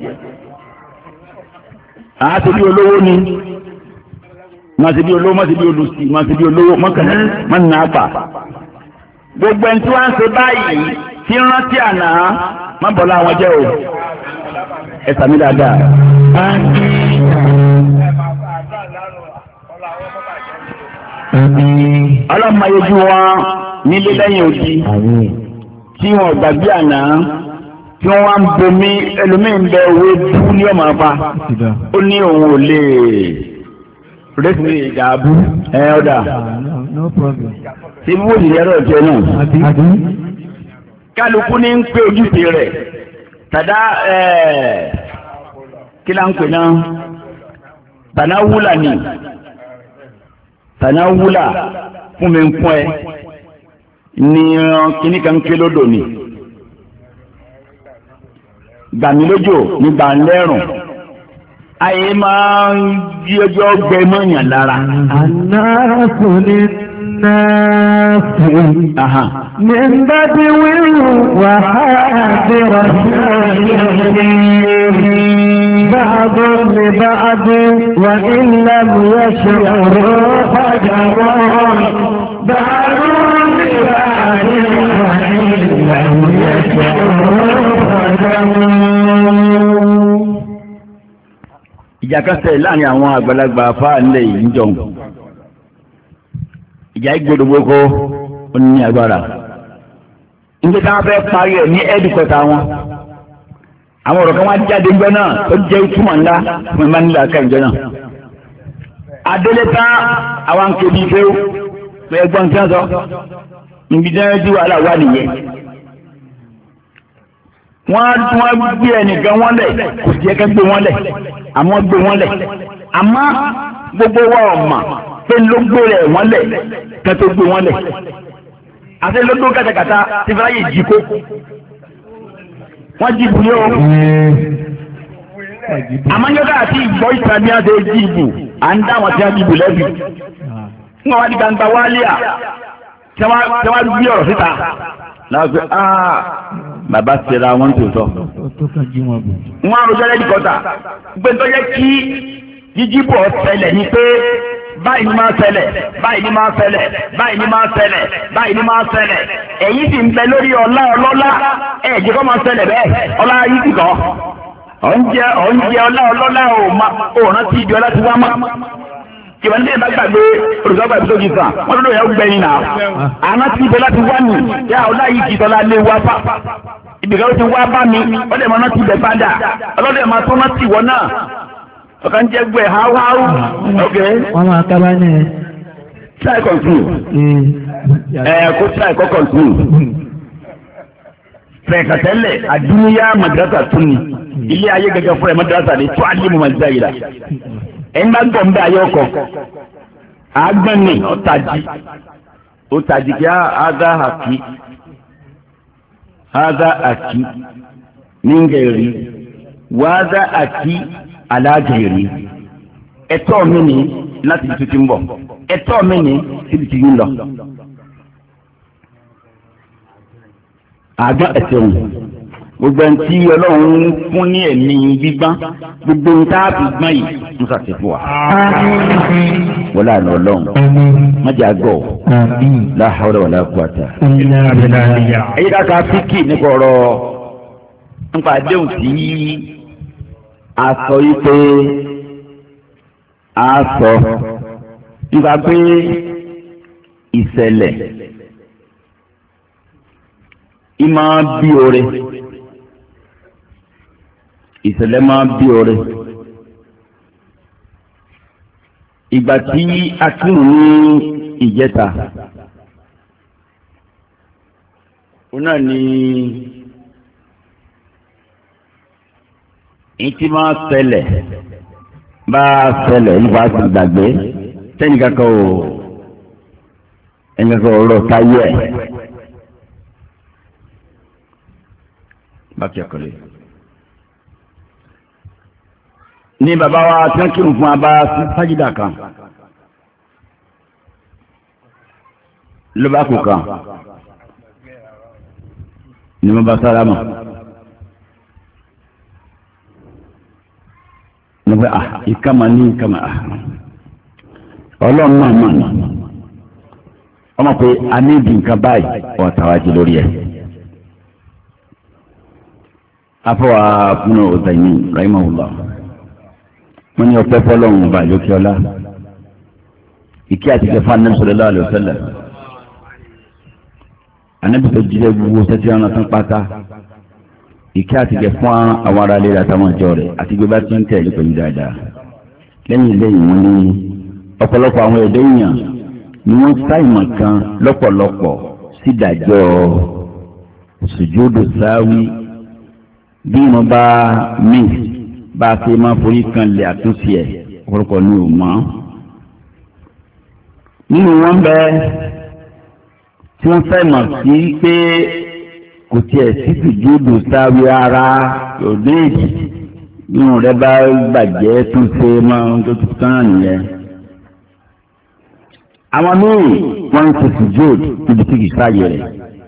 àá bí olówó ni máa ti bí olówó máa ti bí olùsí máa ti bí olówó mọ́kànlá máa nà á pa. gbogbo ẹni tí wọ́n ń ṣe báyìí tí ń rántí àná má bọ̀ láwọn jẹ́ o ẹ sàmì dáadáa. ọlọ́mọ ayéjú wọn nílé lẹ́yìn òdì tí wọn gbàgbé àná tí wọ́n wá ń bomi ẹlòmíín bẹ owó dú ní ọmọ apá ó ní òun ò lè rẹ́sìmì ìdààbú ọ̀dà tí wọ́n sì yẹ́rọ ìjẹ náà kálukú ní ń pé ojúṣe rẹ̀ tàdá kí là ń pè náà tànáwúlà ni tànáwúlà fún mi ń pọ́n ẹ ní kíní kan ké lódò ni gbàmílójò ní gbàǹlẹ́rùn ayé máa ń di ọjọ́ gbẹ mọ́yàn lára. Ànáàfù ní náàfù. Nígbà tí wíwù wà á ti rọ̀ sí ọ̀yẹ́. بعض لبعض وإن لم يشعروا فجرون بعض لبعض وإن لم يشعروا فجرون. ìjà kan ṣẹlẹ̀ láàrin àwọn àgbàlagbà afá nílẹ̀ yìí ń jọun ìjà ìgbòdògbòkó ó ní agbára nígbà táwọn fẹ́ parí ẹ̀ ní ẹ́dùkọ̀tà wọn àwọn ọ̀rọ̀ kan wá jáde ńjọ́ náà tó jẹ́ ìtumọ̀ ńlá fún ẹ̀ máa nílò àká ìjọ náà. adélé tán àwọn akébi ìfẹ́ pé ẹgbọ́n tí wọ́n sọ níbi tí wọ́n ti wàhálà wà nìyẹn. wọ́n gbé ẹnìkan wọ́n lẹ̀ kò sí ẹ̀kẹ́ gbé wọ́n lẹ̀ àmọ́ gbé wọ́n lẹ̀ àmọ́ gbogbo wa ọ̀mà pé ló gbé rẹ̀ wọ́n lẹ̀ kẹ́tó gbé wọ́n lẹ̀ àti ló gbé kàtàkàtà tí fúláyé jí kó wọ́n jí ibù ní o. àmọ́nyọ́dá àti ìgbọ́ ìtàbí àti jí ibù à ń dá àwọn tí wọ́n jí ibù lẹ́bi. ń wọ́n wá di gbangba wálé à tí wọ́n gbé ọ̀rọ̀ síta. láti bàbá sera wọn tó sọ. wọ́n á rojọ́ lẹ́dí kọ́ta gbé tó yẹ kí jíjí bọ̀ ṣẹlẹ̀ ni pé báyìí ni máa ṣẹlẹ̀ báyìí ni máa ṣẹlẹ̀ báyìí ni máa ṣẹlẹ̀ báyìí ni máa ṣẹlẹ̀ èyí sì ń bẹ lórí ọlá ọlọ́lá ẹ̀jẹ̀ kọ́ máa ṣẹlẹ̀ bẹ́ẹ̀ ọlá yìí sì kọ́ ọ̀njẹ́ ọlá ọlọ́lá ò rántí ibi ọlá ti wá mọ́ ìwọ̀n ní ìbá gbàgbé olùsọ́gbà ìbí tó jì sàn wọ́n lọ́dọ̀ yẹn gbẹ̀yìn náà àná tí ibi ọlá ti wá nì yá ọlá yìí kì í tọ́lá lé wá pa ibìkan ó ti wá bá mi ọlọ́dẹ̀ máa rántí ibẹ̀ padà ọlọ́dẹ̀ máa tó rántí ìwọ náà ọ̀kan jẹ́ gbẹ̀ háwáwú. wọ́n máa kábá ní ẹ. try control. kó try kó control. fẹ̀kàtẹ́lẹ̀ àdúnyá madrasa tún ni ilé ayé gẹ́gẹ́ fúnra madrasa ni tó alẹ́ mu madrasa yìí la. ẹ̀ ń bá gbọ̀ ń bẹ́ ayé ọkọ̀ àgbẹ̀ni ọ̀tàjì kí ága àkí níngẹ̀rì wáza àkí aláàjẹrì ẹ̀tọ́ mi ni láti ibi tuntun bọ̀ ẹ̀tọ́ mi ni síbi tí yín lọ. àgbà ẹ̀sẹ̀ wò gbogbo ẹni tí ọlọ́run fún ní ẹ̀mí gbígbọ́n gbogbo ń tá a fi gbọ́n yìí ń ṣàṣẹ̀fọ́ wa. wọ́n láàánú ọlọ́run májà gbọ́ la hawla wala quwwata. ẹ̀yí ká ká fíkì nípa ọ̀rọ̀ nípa àdéhùn tí a sọ yìí pé a sọ nípa pé ìṣẹ̀lẹ̀ ìmọ̀ bí oore ìṣẹ̀lẹ̀ máa bí oore ìgbà tí a kírun ní ìjẹta òun náà ni ìtì máa ṣẹlẹ̀ bá a ṣẹlẹ̀ nípa ti gbàgbé sẹ́nìkankan ò rọ̀ táyé ẹ̀ bákẹ́ kọ́lé. ní bàbá wa tí wọ́n kírun fún abá sájídà kan ló bá kú kan ní mo bá sálámà. nígbà ìkàmà ní ìkàmà ọlọ́run náà mà ọmọ pé a ní ìdí nǹkan báyìí ọ̀tàwájú lórí ẹ̀. afọwà fúnà ọ̀tàyìn rahimahullah wọ́n ní ọpẹ́ fọlọ́run ọba àjọkẹ́ ọlá ìkí àti kẹfà Ànábì sallallahu alaihi wasallam Ànábì tó jíjẹ gbogbo sẹ́tì ọ̀nà tán pátá ìkí àti kẹ fún àwọn ará ilé àtàwọn ìjọ rẹ̀ àti gbé bá ti ń tẹ̀lé pẹ̀lú dáadáa lẹ́yìn lẹ́yìn wọn ní ọ̀pọ̀lọpọ̀ àwọn ẹ̀dẹ́ èèyàn ni wọ́n sáìmọ̀ kan lọ́pọ̀lọpọ̀ sídàjọ́ sùjúdù sáwí bí wọ́n bá mí bá a ṣe máa forí kan lè àtúnṣe ẹ̀ ọ̀pọ̀lọpọ̀ ní ò mọ́. nínú wọn bẹ tí wọ́n sáìmọ̀ sí pé kò tiẹ̀ sí sùjúdù sáwí ara òde èjì nínú rẹ bá gbàjẹ́ tún ṣe máa ń tó tán nìyẹn. àwọn míì wọ́n ń ṣe sùjúdù níbi tí kìí sáàyè rẹ̀.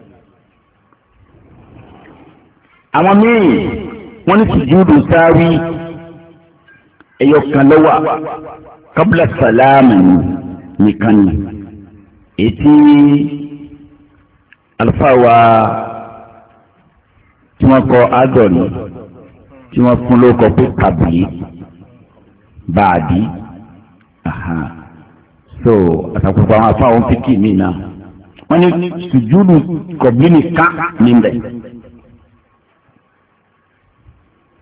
àwọn míì wọ́n ní sùjúdù sáwí ẹyọ kan lọ́wọ́ kábílà sàlámù nìkan ni ètí àlùfáà wa tí wọ́n kọ adọ̀nù tí wọ́n fún lóko pé kàbí báàdì so àtàkùnfà àwọn afáwọn fíkì mí náà wọ́n ní sùjúdù kọ̀bí nìkan níbẹ̀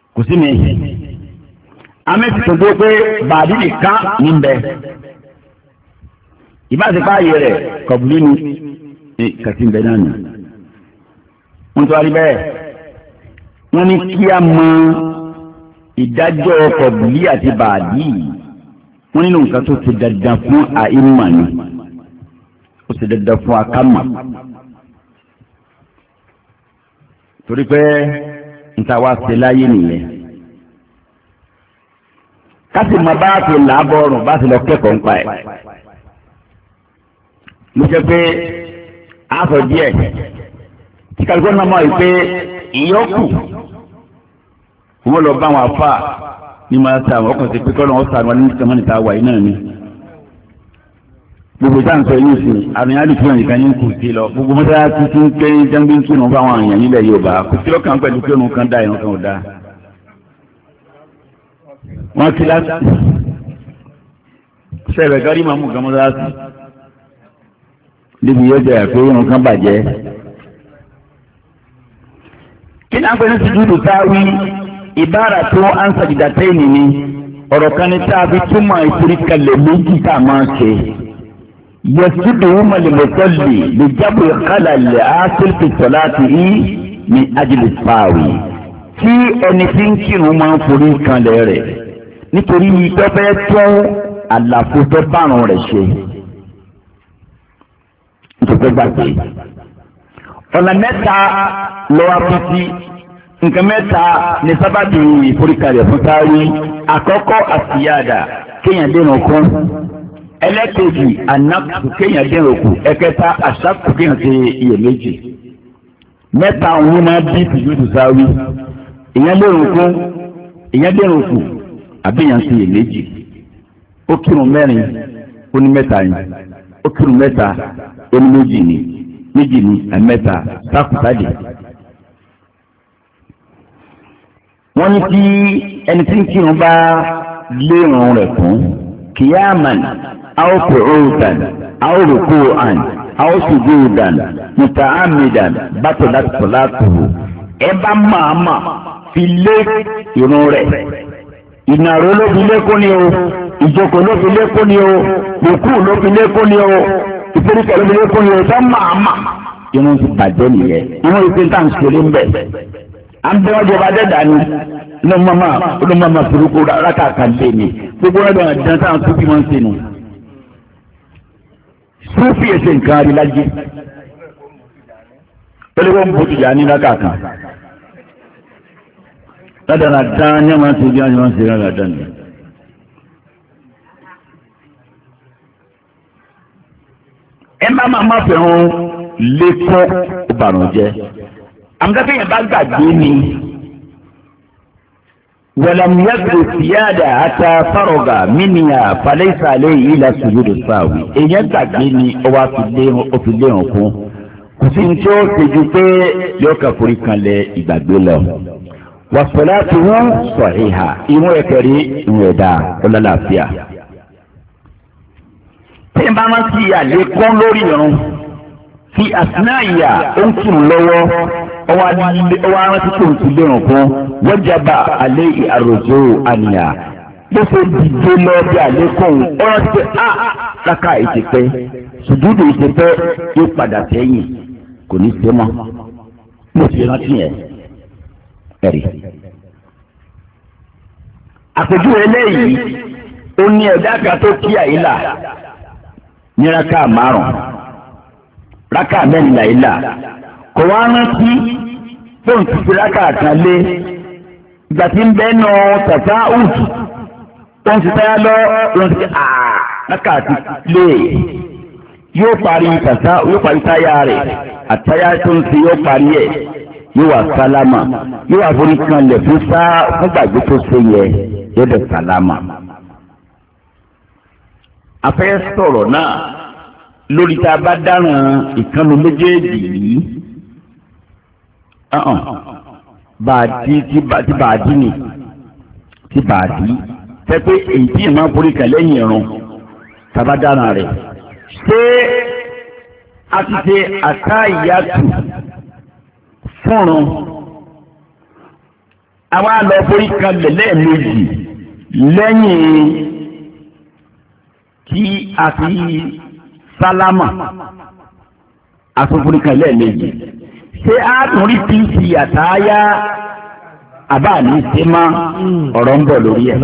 kò sí mi amẹ́sì tó gbé pé bàdí nìkan ní bẹ ìbáṣepọ̀ ààyè rẹ̀ kọ̀bùlí ni kàtí ń bẹ náà nù. wọ́n tó wá rí bẹ́ẹ̀ wọ́n ní kí a mọ ìdájọ́ kọ̀bùlí àti bàdí wọ́n nínú nǹkan tó ti dandan fún àìmọ̀ ni ó ti dandan fún akámà torí pé nta wá ṣe láyé nìyẹn kásì máa bá ti làábọ̀ ọ̀rùn bá ti lọ kẹ́kọ̀ọ́ nípa ẹ̀ mo jẹ́ pé àásọ díẹ̀ tí kálukú náà mọ̀ pé ìyókù wọ́n lọ bá wọn àfà ní máa ta àwọn ọkàn sí pé kọ́lọ́ wọn sàánú ní sẹ́mọ́ níta wà yìí náà ni gbogbo táà ń sọ yìí sí àrùn yàrá ìfihàn nìkan ní kù sí lọ gbogbo mọ́tàlá ti ń pé jẹ́ńgbé ń kírun fáwọn èèyàn nílẹ̀ Yorùbá kò sí lọ́kàn pẹ̀lú pé òun kan dá ìrun kan ò dá wọ́n ti láti sẹ́rẹ̀ gárí máa mú gan mọ́tàlá sí níbi yóò jẹ́ pé ìrun kan bàjẹ́ kí ni à ń pè ní sùjúdù sáwí ìbára tó ansa jìdàtẹ́yìn ni ọ̀rọ̀ kan ní tá a fi túmọ̀ ìforíkalẹ̀ méjì tá a máa ṣe yẹsùdù mọ̀lẹ́mọ̀tọ́lì lè jábọ̀ ìkálà lè áṣírí pìtọ́lá ti rí ní ajílẹ̀ fáwì tí ẹni tí ń kírun máa ń forí kanlẹ̀ rẹ̀ nítorí tó fẹ́ tún àlàfo tó bárun rẹ̀ ṣe nítorí gbàgbé ọ̀nà mẹ́ta lọ́wọ́ pípí nǹkan mẹ́ta ní sábàbí ìforíkalẹ̀ fún sáwí àkọ́kọ́ àtìyáàdà kéèyàn dènà kún ẹlẹ́kẹ̀jì ànákù kéèyàn dènà kù ẹ̀kẹta àṣàkù kéèyàn ṣe iyèméjì mẹ́ta òun máa bí ìfìjúdù sáwí èèyàn dènà kún èèyàn dènà kù àbí èèyàn ṣe iyèméjì ó kírun mẹ́rin ó ní mẹ́ta yìí ó kírun mẹ́ta ó ní méjì ní ẹ̀mẹ́ta sákùtàdé. wọ́n ní kí ẹni tí ń kírun bá lérun rẹ̀ fún kìyàmàn aw qu'udan aw ruku'an aw sujudan muta'ammidan batalat salatuhu ẹ bá máàmá fi lé irun rẹ̀ ìnàró ló fi lékún ni o ìjókòó ló fi lékún ni o rùkú ló fi lékún ni o ìforíkọ̀ ló fi lékún ni o sọ máàmá irun ti bàjẹ́ nìyẹn irun ìpín tá à ń ṣeré ń bẹ̀. an bẹ wájú ọba dẹ́dà ni ló mama furuko raka kan lé mi gbogbo ẹgbẹ́ wọn dán sáà sufi máa ń ṣe nù sufi ẹsẹ̀ nǹkan rí lájẹ́ olówó ń bójú yá ní raka kan ládàá dán ní wọn ti bí wọn ṣe rárá dán ni. ẹ má fẹ́ràn lẹ́kọ́ ìbànújẹ́ àmọ́tẹ́fẹ́ yẹn bá gbàgbé ni wàlámùyàgbé síyáàdà àtà fárọ̀gà mínìyà falẹ́sàlẹ̀ yìí la sùjúdù sáwì èèyàn gbàgbé ni ọwọ́ òfin léhàn fún kò sí ní tí ó ṣèjú pé yóò kà forí kanlẹ̀ ìgbàgbé lọ. wàsálàtù wọn sọ̀híhà ìwọ̀n ẹ̀kẹ́rì ìwọ̀n ẹ̀dá ọlọ́láfíà. tí n bá máa ti àlékún lórí irun fi àsìnáyà ó ń kírun lọ́wọ́ ọwọ́ arántí tó ń ti lérùn fún wọ́jàbà alẹ́ àròjò àníyà bó ṣe dìde lọ bí àlékún ọ̀rọ̀ ti pé káka ìtìpẹ́ sùdúdù ìtìpẹ́ yóò padà sẹ́yìn kò ní ṣe mọ́ mo ti rántí yẹn ẹ̀rí. àpèjúwe eléyìí ó ní ẹ̀dá kan tó kí àyílà ní rákà márùn-ún rákà mẹ́rin àyílà kò wá rántí fóun ti fi rákà kan lé ìgbà tí ń bẹ́ nà tàtà ùtù tó ń ti táyà lọ ló ń ti rákà ti lé yóò parí táyà rẹ̀ àtáyà tó ń ti yóò parí ẹ̀ yóò wà sálámà yóò wà forí kanlẹ̀ fún gbàgbé tó ṣe yẹ yóò dẹ̀ sálámà. a fẹ́ sọ̀rọ̀ náà lórí tá a bá dáràn ìkànnì méjèèjì yìí bàdí tí bàdí ni tí bàdí fẹ́ pé èyí tí ìmọ̀ forí kan lẹ́yìn ìrun tá a bá dáràn rẹ̀ ṣé a ti ṣe àtàyàtù fúnrun àwa lọ forí kalẹ̀ lẹ́ẹ̀mejì lẹ́yìn tí a fi sálámà àtúnforí kalẹ̀ lẹ́ẹ̀mejì ṣé a tún rí píìsì àtàyà àbá ní sèmá ọ̀rọ̀ ń bọ̀ lórí ẹ̀.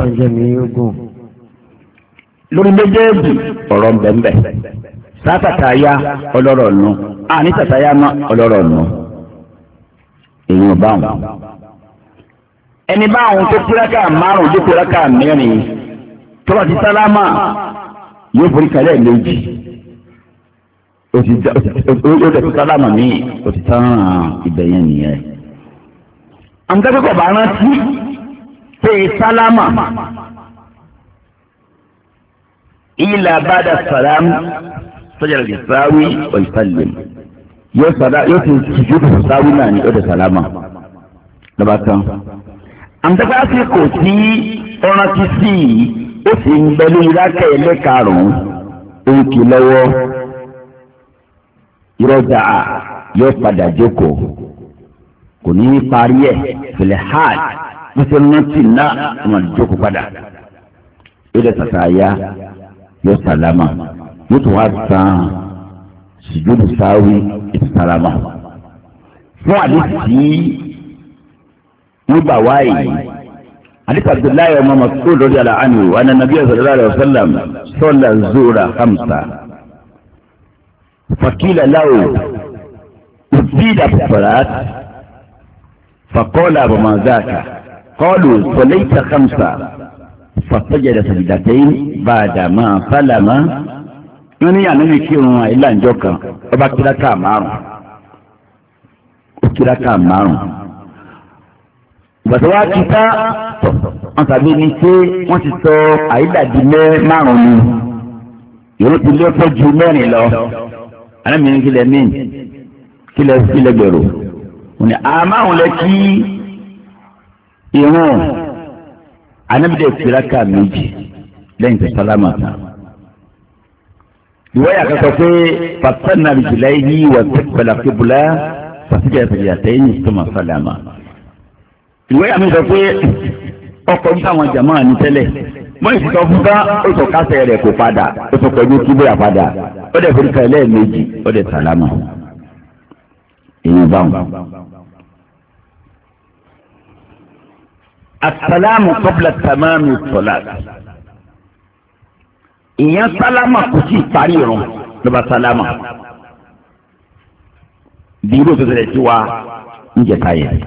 lórí méjèèjì ọ̀rọ̀ ń bẹ̀ sátàtàyà ọlọ́rọ̀ nù àní tàtàyà má ọlọ́rọ̀ nù èyí ò bá wọn. ẹni báwọn tó píraka márùn tó píraka mẹ́rin tó bá ti sálámà yóò forí kalẹ̀ méjì ó ti sálámà míì ó ti tán ìbẹ̀yẹn nìyẹn. àwọn akẹ́kọ̀ọ́ bá rántí pé sálámà ilà bàdà sàlámù sọ́jà lè sáwí ọ̀ìsàlẹ̀ yóò ti sùjúdù sáwí náà ní ọ̀dẹ̀ sálámà lọ́ba tán. àmọ́tẹ́gbẹ́ àsìkò tí ọ̀ràn ti sí i ó sì ń bẹ lórí lákẹ́ ẹlẹ́karùn-ún òun kì í lọ́wọ́ ìrọ̀jà yóò padà jókòó kò ní í parí ẹ̀ fìlẹ̀ hajj bó ṣe rántí náà ọmọ jókòó padà yóò dẹ̀ sàtàyà yóò sálámà yóò tún wá sàn sùjúdù sáwí ètò sálámà fún àdìsí nígbà wáyé àdìsí Abdullahi ọmọ Mas'ud radiyallahu anhu anna nabiyya sallallahu alaihi wasallam salla zuhra khamsa fakila lahu uzida fi salat faqala wa ma dhaka qalu sallaita khamsa fasajada sajdatayn ba'da ma salama wọ́n ní ànábì kírun àìlà ńjọ́ kan ọba kíráká márùn ìgbàtọ̀ wá kíká wọ́n tàbí ní pé wọ́n ti sọ àìlà di márùn ni ìrún ti lé fọ́ ju mẹ́rin lọ ànábì ní kílẹ̀ míì kílẹ̀ gbèrò wọ́n ní àmárùn lẹ kí ìrún ànábì dẹ̀ kíráká méjì lẹ́yìn tó sálámà tán. ìwọ́yà kan sọ pé fasanna bijilayhi wa taqbala qibla fasajada sajdatayn thumma salama. ìwọ́yà mi sọ pé ọkọ̀ ní táwọn jàmáà ní tẹ́lẹ̀ mọ́ ìsìtọ́ fún bá ó sọ kásẹ̀ rẹ̀ kó padà ó sọ pẹ̀lú kíbla padà ó dẹ̀ forí kalẹ̀ lẹ́ẹ̀mejì ó dẹ̀ sálámà. èyí bá wọn. as-salamu qabla tamami as-salat. ìyẹn sálámà kò sí ìparí irun lọ́ba sálámà bí irú òṣèlú tí wàá ń jẹta yẹn.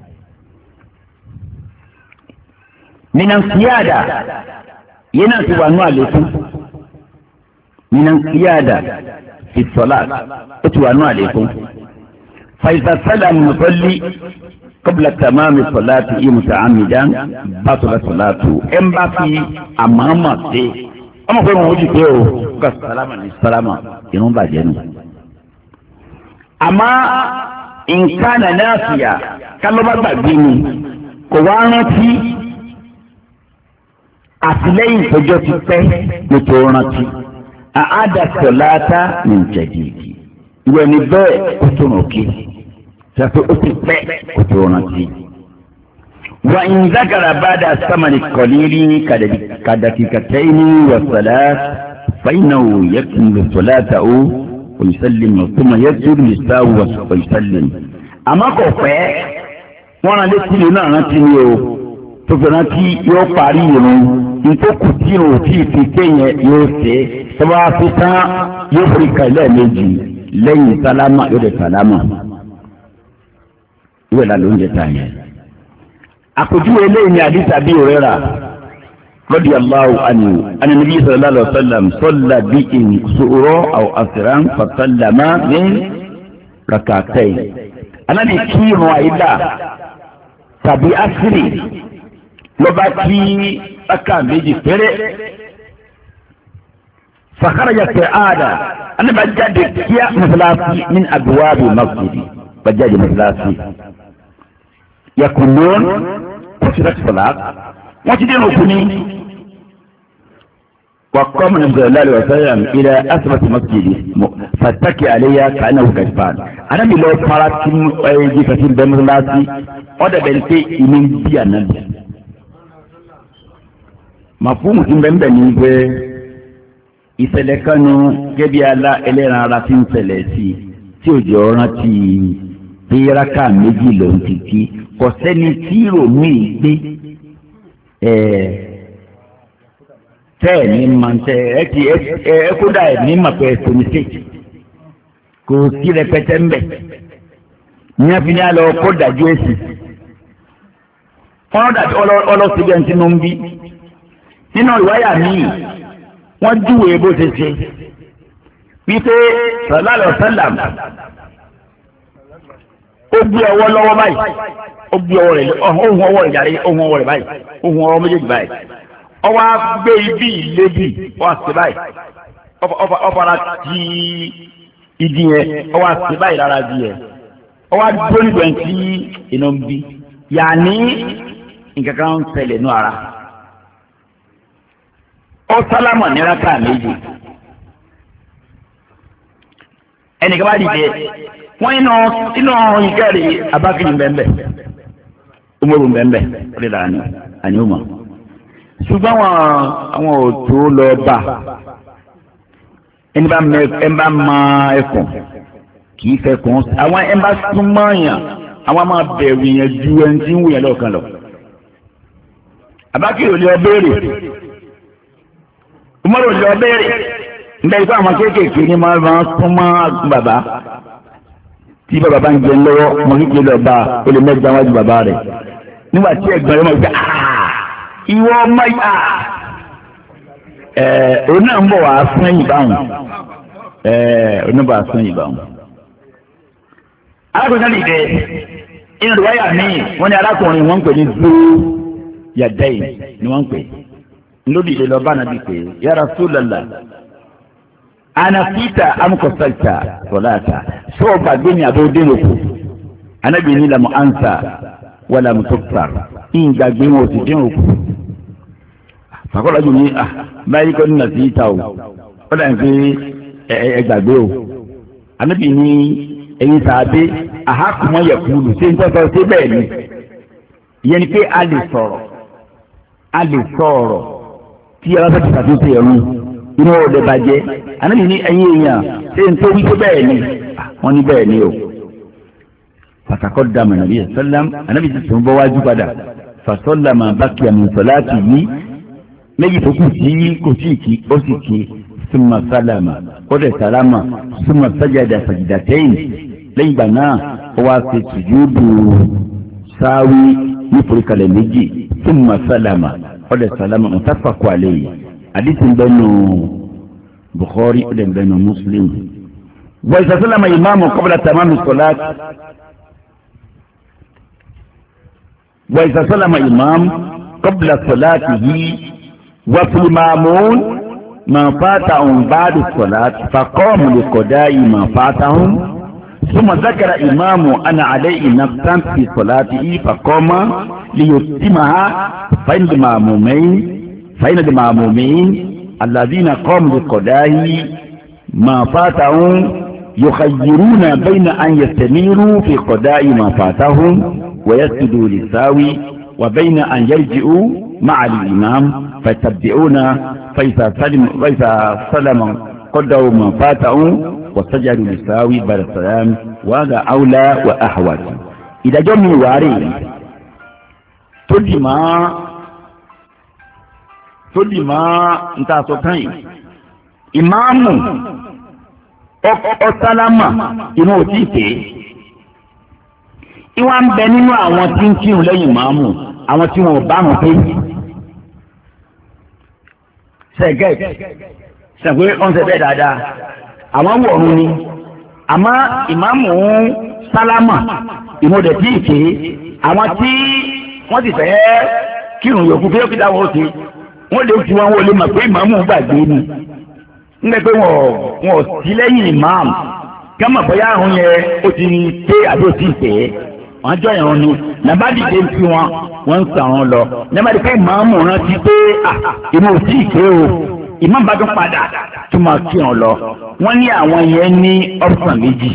minan siyada yẹn náà ti wà nù àlékún minan siyada fi salat ó ti wà nù àlékún. فإذا سلم المصلي قبل تمام صلاته متعمدا بطل صلاته إن بقي أمامه ọmọ pé wọn ojú pé o ká sálámà ní sálámà inú bàjẹ́ nù. àmọ́ nǹkan náà fìyà kálọ́bà gbàgbé ni kò wá rántí àtìlẹ́yìn ìtọ́jọ́ ti pẹ́ ètò rántí àádàtọ̀ láta ní ìjẹ̀dìdì ìwé ni bẹ́ẹ̀ ó tó ràn kí ṣàpé ó ti pẹ́ ètò rántí. وإن ذكر بعد الثمن القليل كدقيقتين والصلاة فإنه يكمل صلاته ويسلم ثم يسجد للسهو ويسلم. أما كوفي وانا لسي لنا نتيني تفناتي يو قاريرون يتو كتيرو تي في كينيا يوسي سواء فتا يفرق لا نجي لين سلاما يودي سلاما ولا لونجي تاني. àpèjúwe eléyìí ni àdìsá bí òrẹ́rà radiyallahu anhu anna nabiy sallallahu alaihi wasallam salla bí ìṣòro aw asran fasallama min rak'atayn. anábì kí irun àyílà tàbí asiri ló bá kí rákà méjì péré. fakharaja sa'ada anábì jáde kíá mọ́sálásí min abwabi masjidi bá jáde mọ́sálásí. yakunun kọsílẹ̀ sọ̀lá wọ́n ti dẹ́nu òkú ni وقام النبي صلى الله عليه وسلم إلى أثبت مسجده فاتكي عليها كأنه كذبان أنا من لو فرات جيفة بمرلاتي أودا بنتي إمين بيا نبي مفهوم بمبا نيبه ìṣẹ̀lẹ̀ kan nu gẹ́bí ẹlẹ́ran ara tí ń ṣẹlẹ̀ sí tí òjò rántí bí rákà méjì ló ń ti kí kò sẹ́ni tí ròmí gbé tẹ́ẹ̀ ní máa ń tẹ́ ẹ kódà ẹ̀ ní màpẹ́ ẹ̀sọ́ ní sèkì kò sí rẹpẹtẹ ń bẹ̀ ní àfihàn ní alọ́ kó dájú èsì wọ́n dàbí ọlọ́sibẹ̀ ń tinú ń bí nínú ìwáyà míì wọ́n júwèé bó ṣe ṣe wípé sallallahu alaihi wasallam ó gbé ọwọ́ lọ́wọ́ báyìí ó gbé ọwọ́ rẹ̀ ohun ọwọ́ rẹ̀ yàrá ohun ọwọ́ rẹ̀ báyìí ohun ọwọ́ méjèèjì báyìí ọwọ́ gbé ibi ìlébi ọwọ́ àti báyìí ọfara ti igi yẹn ọwọ́ àti báyìí lára di yẹn ọwọ́ dúró nígbà tí iná ń bí yàní nǹkan kan ń ṣẹlẹ̀ nú ara ó sálámà ní rákà méjì ẹnìkan bá dìde wọ́n inú ìkẹrì abákìní bẹ́ẹ̀ ọmọọ̀rùn bẹ́ẹ̀ ó lè dára ní àníwòmọ̀ ṣùgbọ́n àwọn òtó lọ bá ẹni bá ma ẹkùn kì í fẹ́ kùn àwọn ẹni bá súnmọ́ yàn àwọn máa bẹ̀rù yẹn ju ẹni tí ń wù yẹn lọ́ọ̀kan lọ abákìní ò lè ọ béèrè umaru lọ bẹ̀rẹ̀ nígbà yìí fún àwọn kéékèèké ní máa súnmọ́ bàbá tí bàbá bá ń jẹun lọ́wọ́ mo kékeré lọ bá o lè mẹ́jọ wájú bàbá rẹ̀ nígbà tí ẹ̀gbọ́n rẹ̀ máa gbé ìwọ ọmọ yìí òun náà ń bọ̀ wá fún ẹ̀yìn báwọn òun náà bọ̀ wá fún ẹ̀yìn báwọn. arákùnrin náà dìde inú ìwáyà míì wọ́n ní arákùnrin wọ́n ń pè ní zuu yadayi ni wọ́n ń pè lórí ilé lọ bá nàbí pé ya Rasulullah anafita amukọsalta sọláta sọ gbàgbé ní abẹ́ òde lòkù anabi ní lamu ansa wàlá mutukar ìgbàgbé wọn ò sì dín òkú fàkọ́lá jù ní báyìí kọ́ ní nàfíìta o ó dà ń fi ẹgbàgbé o anabi ní ẹ̀yin sàbẹ àhàkùmọ̀ yẹ kúlù ṣé ń tọ́sọ sí bẹ́ẹ̀ ni ìyẹn ni pé a lè sọ̀rọ̀ tí a bá fẹ́ tàbí ti ẹ̀rù inú ọ̀dẹ̀ bàjẹ́ anábì ní ẹ̀yìn èèyàn ṣé n tó wí tó bẹ́ẹ̀ ni wọ́n ní bẹ́ẹ̀ ni o pàtàkọ́ dàmà nàbí sọ́lám anábì ti tún bọ́ wájú padà fàṣọ́làmà bákìá mi sọ́láàtì yìí méjì tó kù sí kò sí kí ó sì kí súnmọ́ sálámà ó dẹ̀ sálámà súnmọ́ sájàdà sàjìdàtẹ́yìn lẹ́yìn ìgbà náà ó wá ṣe sùjúdù sáwí ní foríkalẹ̀ méjì súnmọ́ sálámà ọdẹ salama mutafaqu alayhi hadisi bẹnu Bukhari ọdẹ bẹnu Muslim wa isa salama imaamu qabla tamami salat wa isa salama imaamu qabla salatihi wa fil ma'mun ma fatahum ba'da salat faqamu liqada'i ma fatahum thumma dhakara imaamu ana alayhi naqsan fi salatihi faqama liyutimaha فإن المأمومين الذين قاموا بقضاء ما فاتهم يخيرون بين أن يستمروا في قضاء ما فاتهم ويسجدوا للساوي وبين أن يرجعوا مع الإمام فيتبعون فإذا سلم قضوا ما فاتهم وسجدوا للساوي بعد السلام وهذا أولى وأحوط إذا جمعوا واري tó dì máa ń ta sọ kàn yìí ìmáàmù ọ̀sálámà inú òtí ìpè ìwà ń bẹ nínú àwọn tí ń kírun lẹ́yìn ìmáàmù àwọn tí wọn ò bá wọn pé sẹ́gẹ̀t sẹ́gbẹ́ ọ̀nsẹ̀ bẹ́ẹ̀ dáadáa àwọn wọ̀ọ̀run ni àmọ́ ìmáàmù sálámà inú òtí ìpè àwọn tí wọ́n ti fẹ́ kírun yòókù fẹ́ kí dáwọ́ ti wọ́n lè fi wọn wọlé mà pé ìmáàmù gbàgbé ni nígbà pé wọn ò sí lẹ́yìn ìmáàmù kí wọ́n mọ̀ bóyá àrùn yẹn ó ti pé àbí ó ti pè é wọ́n jọ ìrún ni nàbàdìde ń fi wọn ń sàn wọn lọ nàbàdìde pé ìmáàmù rántí pé inú ò tí ì pé o ìmáàmù bá tún padà tó máa kí wọn lọ wọ́n ní àwọn yẹn ní ọ̀sán méjì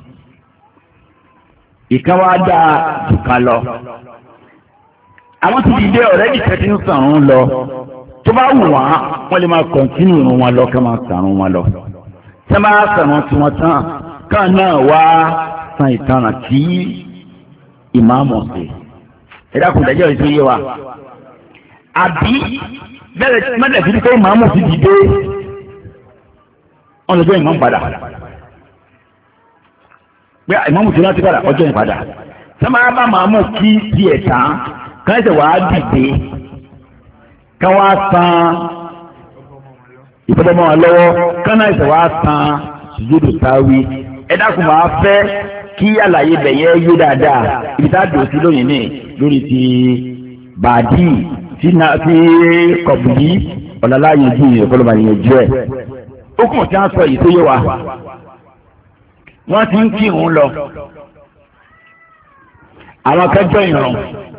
ìkan wá dá dùkan lọ àwọn ti dìde ọ̀rẹ́dì kẹ́tí ń sàrún lọ tó bá wù wọ́n lè máa kọ̀ntínú ìrun wọn lọ ká máa sàrún wọn lọ tí wọ́n bá sàrún tí wọ́n tán káà náà wá san ìtanràn tí ìmáàmù sí ẹ̀dá kò dájọ́ ìṣe yé wa àbí bẹ́ẹ̀ mẹ́tẹ̀ fi kó ìmáàmù ti dìde wọ́n lè gbé ìmáàmù padà pé ìmáàmù ti rántí padà ọjọ́ ìpadà tí wọ́n bá máàmù kí tiẹ̀ tán káyọ̀sẹ̀ wàá dìde ká wá san ìfọdọ́mọ́ wọn lọ́wọ́ káyọ̀sẹ̀ wàá san ṣùgbọ́n táwí ẹ̀dá kò máa fẹ́ kí àlàyé bẹ̀yẹ yé dáadáa ibi tá a dùn sí lónìí ní lórí ti bàdí tí kọ̀bùdí ọ̀làlá yẹn ju ìyẹ̀kọ́lọ́mà yẹn ju ẹ̀. ó kàn tí wọ́n sọ yìí tó yé wa wọ́n ti ń kírun lọ àwọn akẹ́jọ́ ìrùn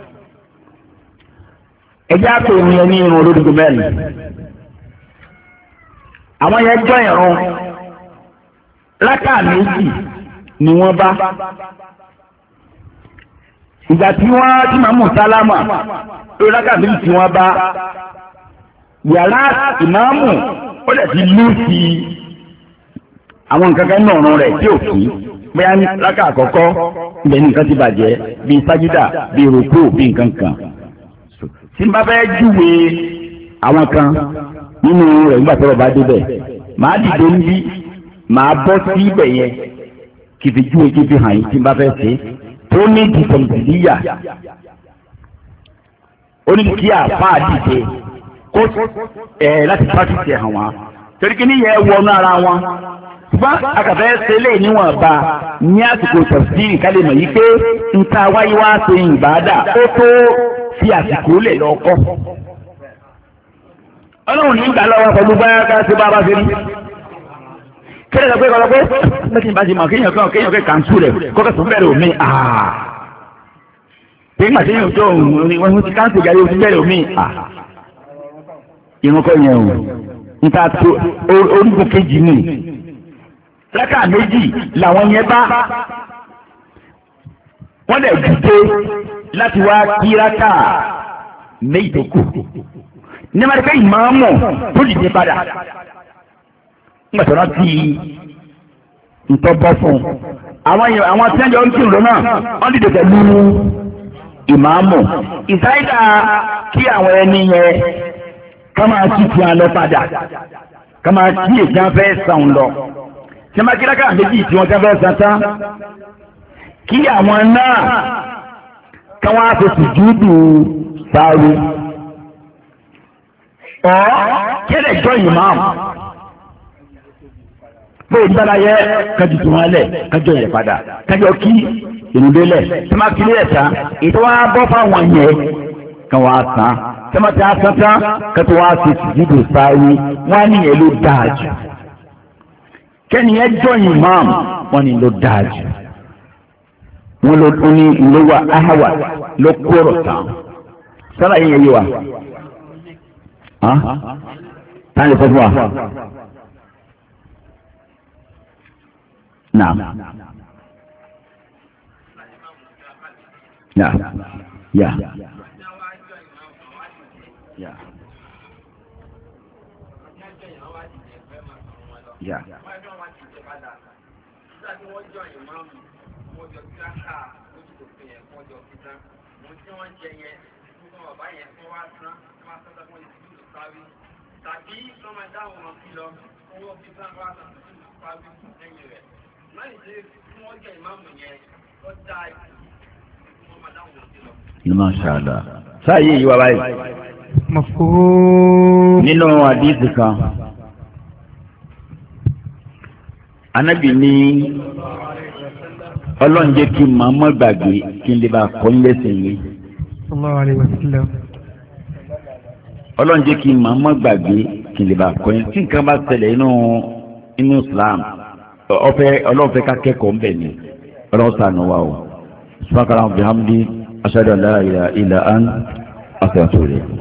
ẹjẹ́ àpò ìrùn yẹn ní irun olódùgbò mẹ́rin àwọn yẹn jọ ìrùn rákà méjì ni wọ́n bá ìgbà tí màmú sálámà lórí rákà méjì tí wọ́n bá yàrá ìmáàmù ó dẹ̀ ti lú sí àwọn nǹkan kan náà rún rẹ̀ tí ò kí bóyá rákà àkọ́kọ́ ibẹ̀ ní nǹkan ti bàjẹ́ bíi sájídà bíi rògbò bíi nǹkan kan tí n bá fẹ́ júwe àwọn kan nínú rẹ̀ nígbà tó rọ̀ bá débẹ̀ màá dìde níbí màá bọ́ sí ibẹ̀ yẹn kìfi júwe kìfi hàn yín tí n bá fẹ́ ṣe tó ní dìtọ̀mùtìlíyà ó ní kí àfáà dìde kó láti pàṣẹ hàn wá torí kí níyẹn wọnú ara wọn ṣùgbọ́n akàfẹ́ ṣe lè níwọ̀n bá ní àsìkò tafsiri kálí mọ̀ yìí pé nta wáyé wá ṣe ìbádà ó tó fi àsìkò lè lọ kọ́ ọlọ́run ní ìgbà lọ́wọ́ pẹ̀lú báyà ká ṣe bá bá ṣe rí kéde lọ pé kọ́ pé mẹ́tì bá ti mọ̀ kéèyàn kẹ́ kàǹtù rẹ̀ kọ́kẹ́ tó bẹ̀rẹ̀ omi pé ìgbà tí yóò tó wọ́n ti káńtù ìgbà yóò ti bẹ̀rẹ̀ omi ìrún kọ́ yẹn o níta tó orígun kejì ni rákà méjì làwọn yẹn bá wọ́n lè dìde láti wá kí rákà méjì tó kù ní ma pé ìmáàmù tó dìde padà nígbà tó rántí ntọ́ bọ́ fún àwọn tí wọ́n jọ ń kírun lọ́nà wọ́n dìde pẹ̀lú ìmáàmù ìsáyidà kí àwọn ẹni yẹn ká máa kí ti hàn lọ padà ká máa kí èjì afẹ́ sàn lọ tí wọ́n bá kí rákà méjì tí wọ́n fẹ́ sàn tán kí àwọn náà ká wọ́n á fi sùjúdù sáré kéde jọ ìmáàmù bó o dára yẹ kájú tó wọn lẹ kájọ yẹ padà kájọ kí ìrùlélẹ tí wọn kiri ẹta ètò wọn bọ fáwọn yẹn kàn wọn sàn tí wọn ti sàn tán kẹtù wọn ti sùjúdù sáré wọn nìyẹn ló dáa jù kẹ́niyẹn jọ ìmáàmù wọn ni ló dáa jù wọn ló ní ìlówó ahawa ló kúrò tán sára yẹn yé wa tani fọ fún wa naam ya ya ya ya. Tàbí sọ́mọ dáhùn ọmọ sí lọ owó fi sáà wá sàn sí ìpàdé lẹ́yìn rẹ̀. Láì ṣe fún ọjọ́ ìmáàmù yẹn ó dá ìfún ọmọ dáhùn ọmọ sí lọ. Masha Allah. Sáàyè yìí wá báyìí. Mafhum. Nínú àdìsí kan, Ànábì ní Ọlọ́run jẹ́ kí màmá gbàgbé kí n lè bá kọ́ ń lẹ́sìn mi. Sallallahu alaihi wasallam. Ọlọ́run jẹ́ kí màmá gbàgbé kí n lè bá kọ́ yẹn tí nǹkan bá ṣẹlẹ̀ inú Islam Ọlọ́run fẹ́ ká kẹ́kọ̀ọ́ ńbẹ̀ ni Ọlọ́run ṣàánú wa o. Subhanaka Allahumma bihamdi ashhadu an la ilaha illa anta astaghfiruka.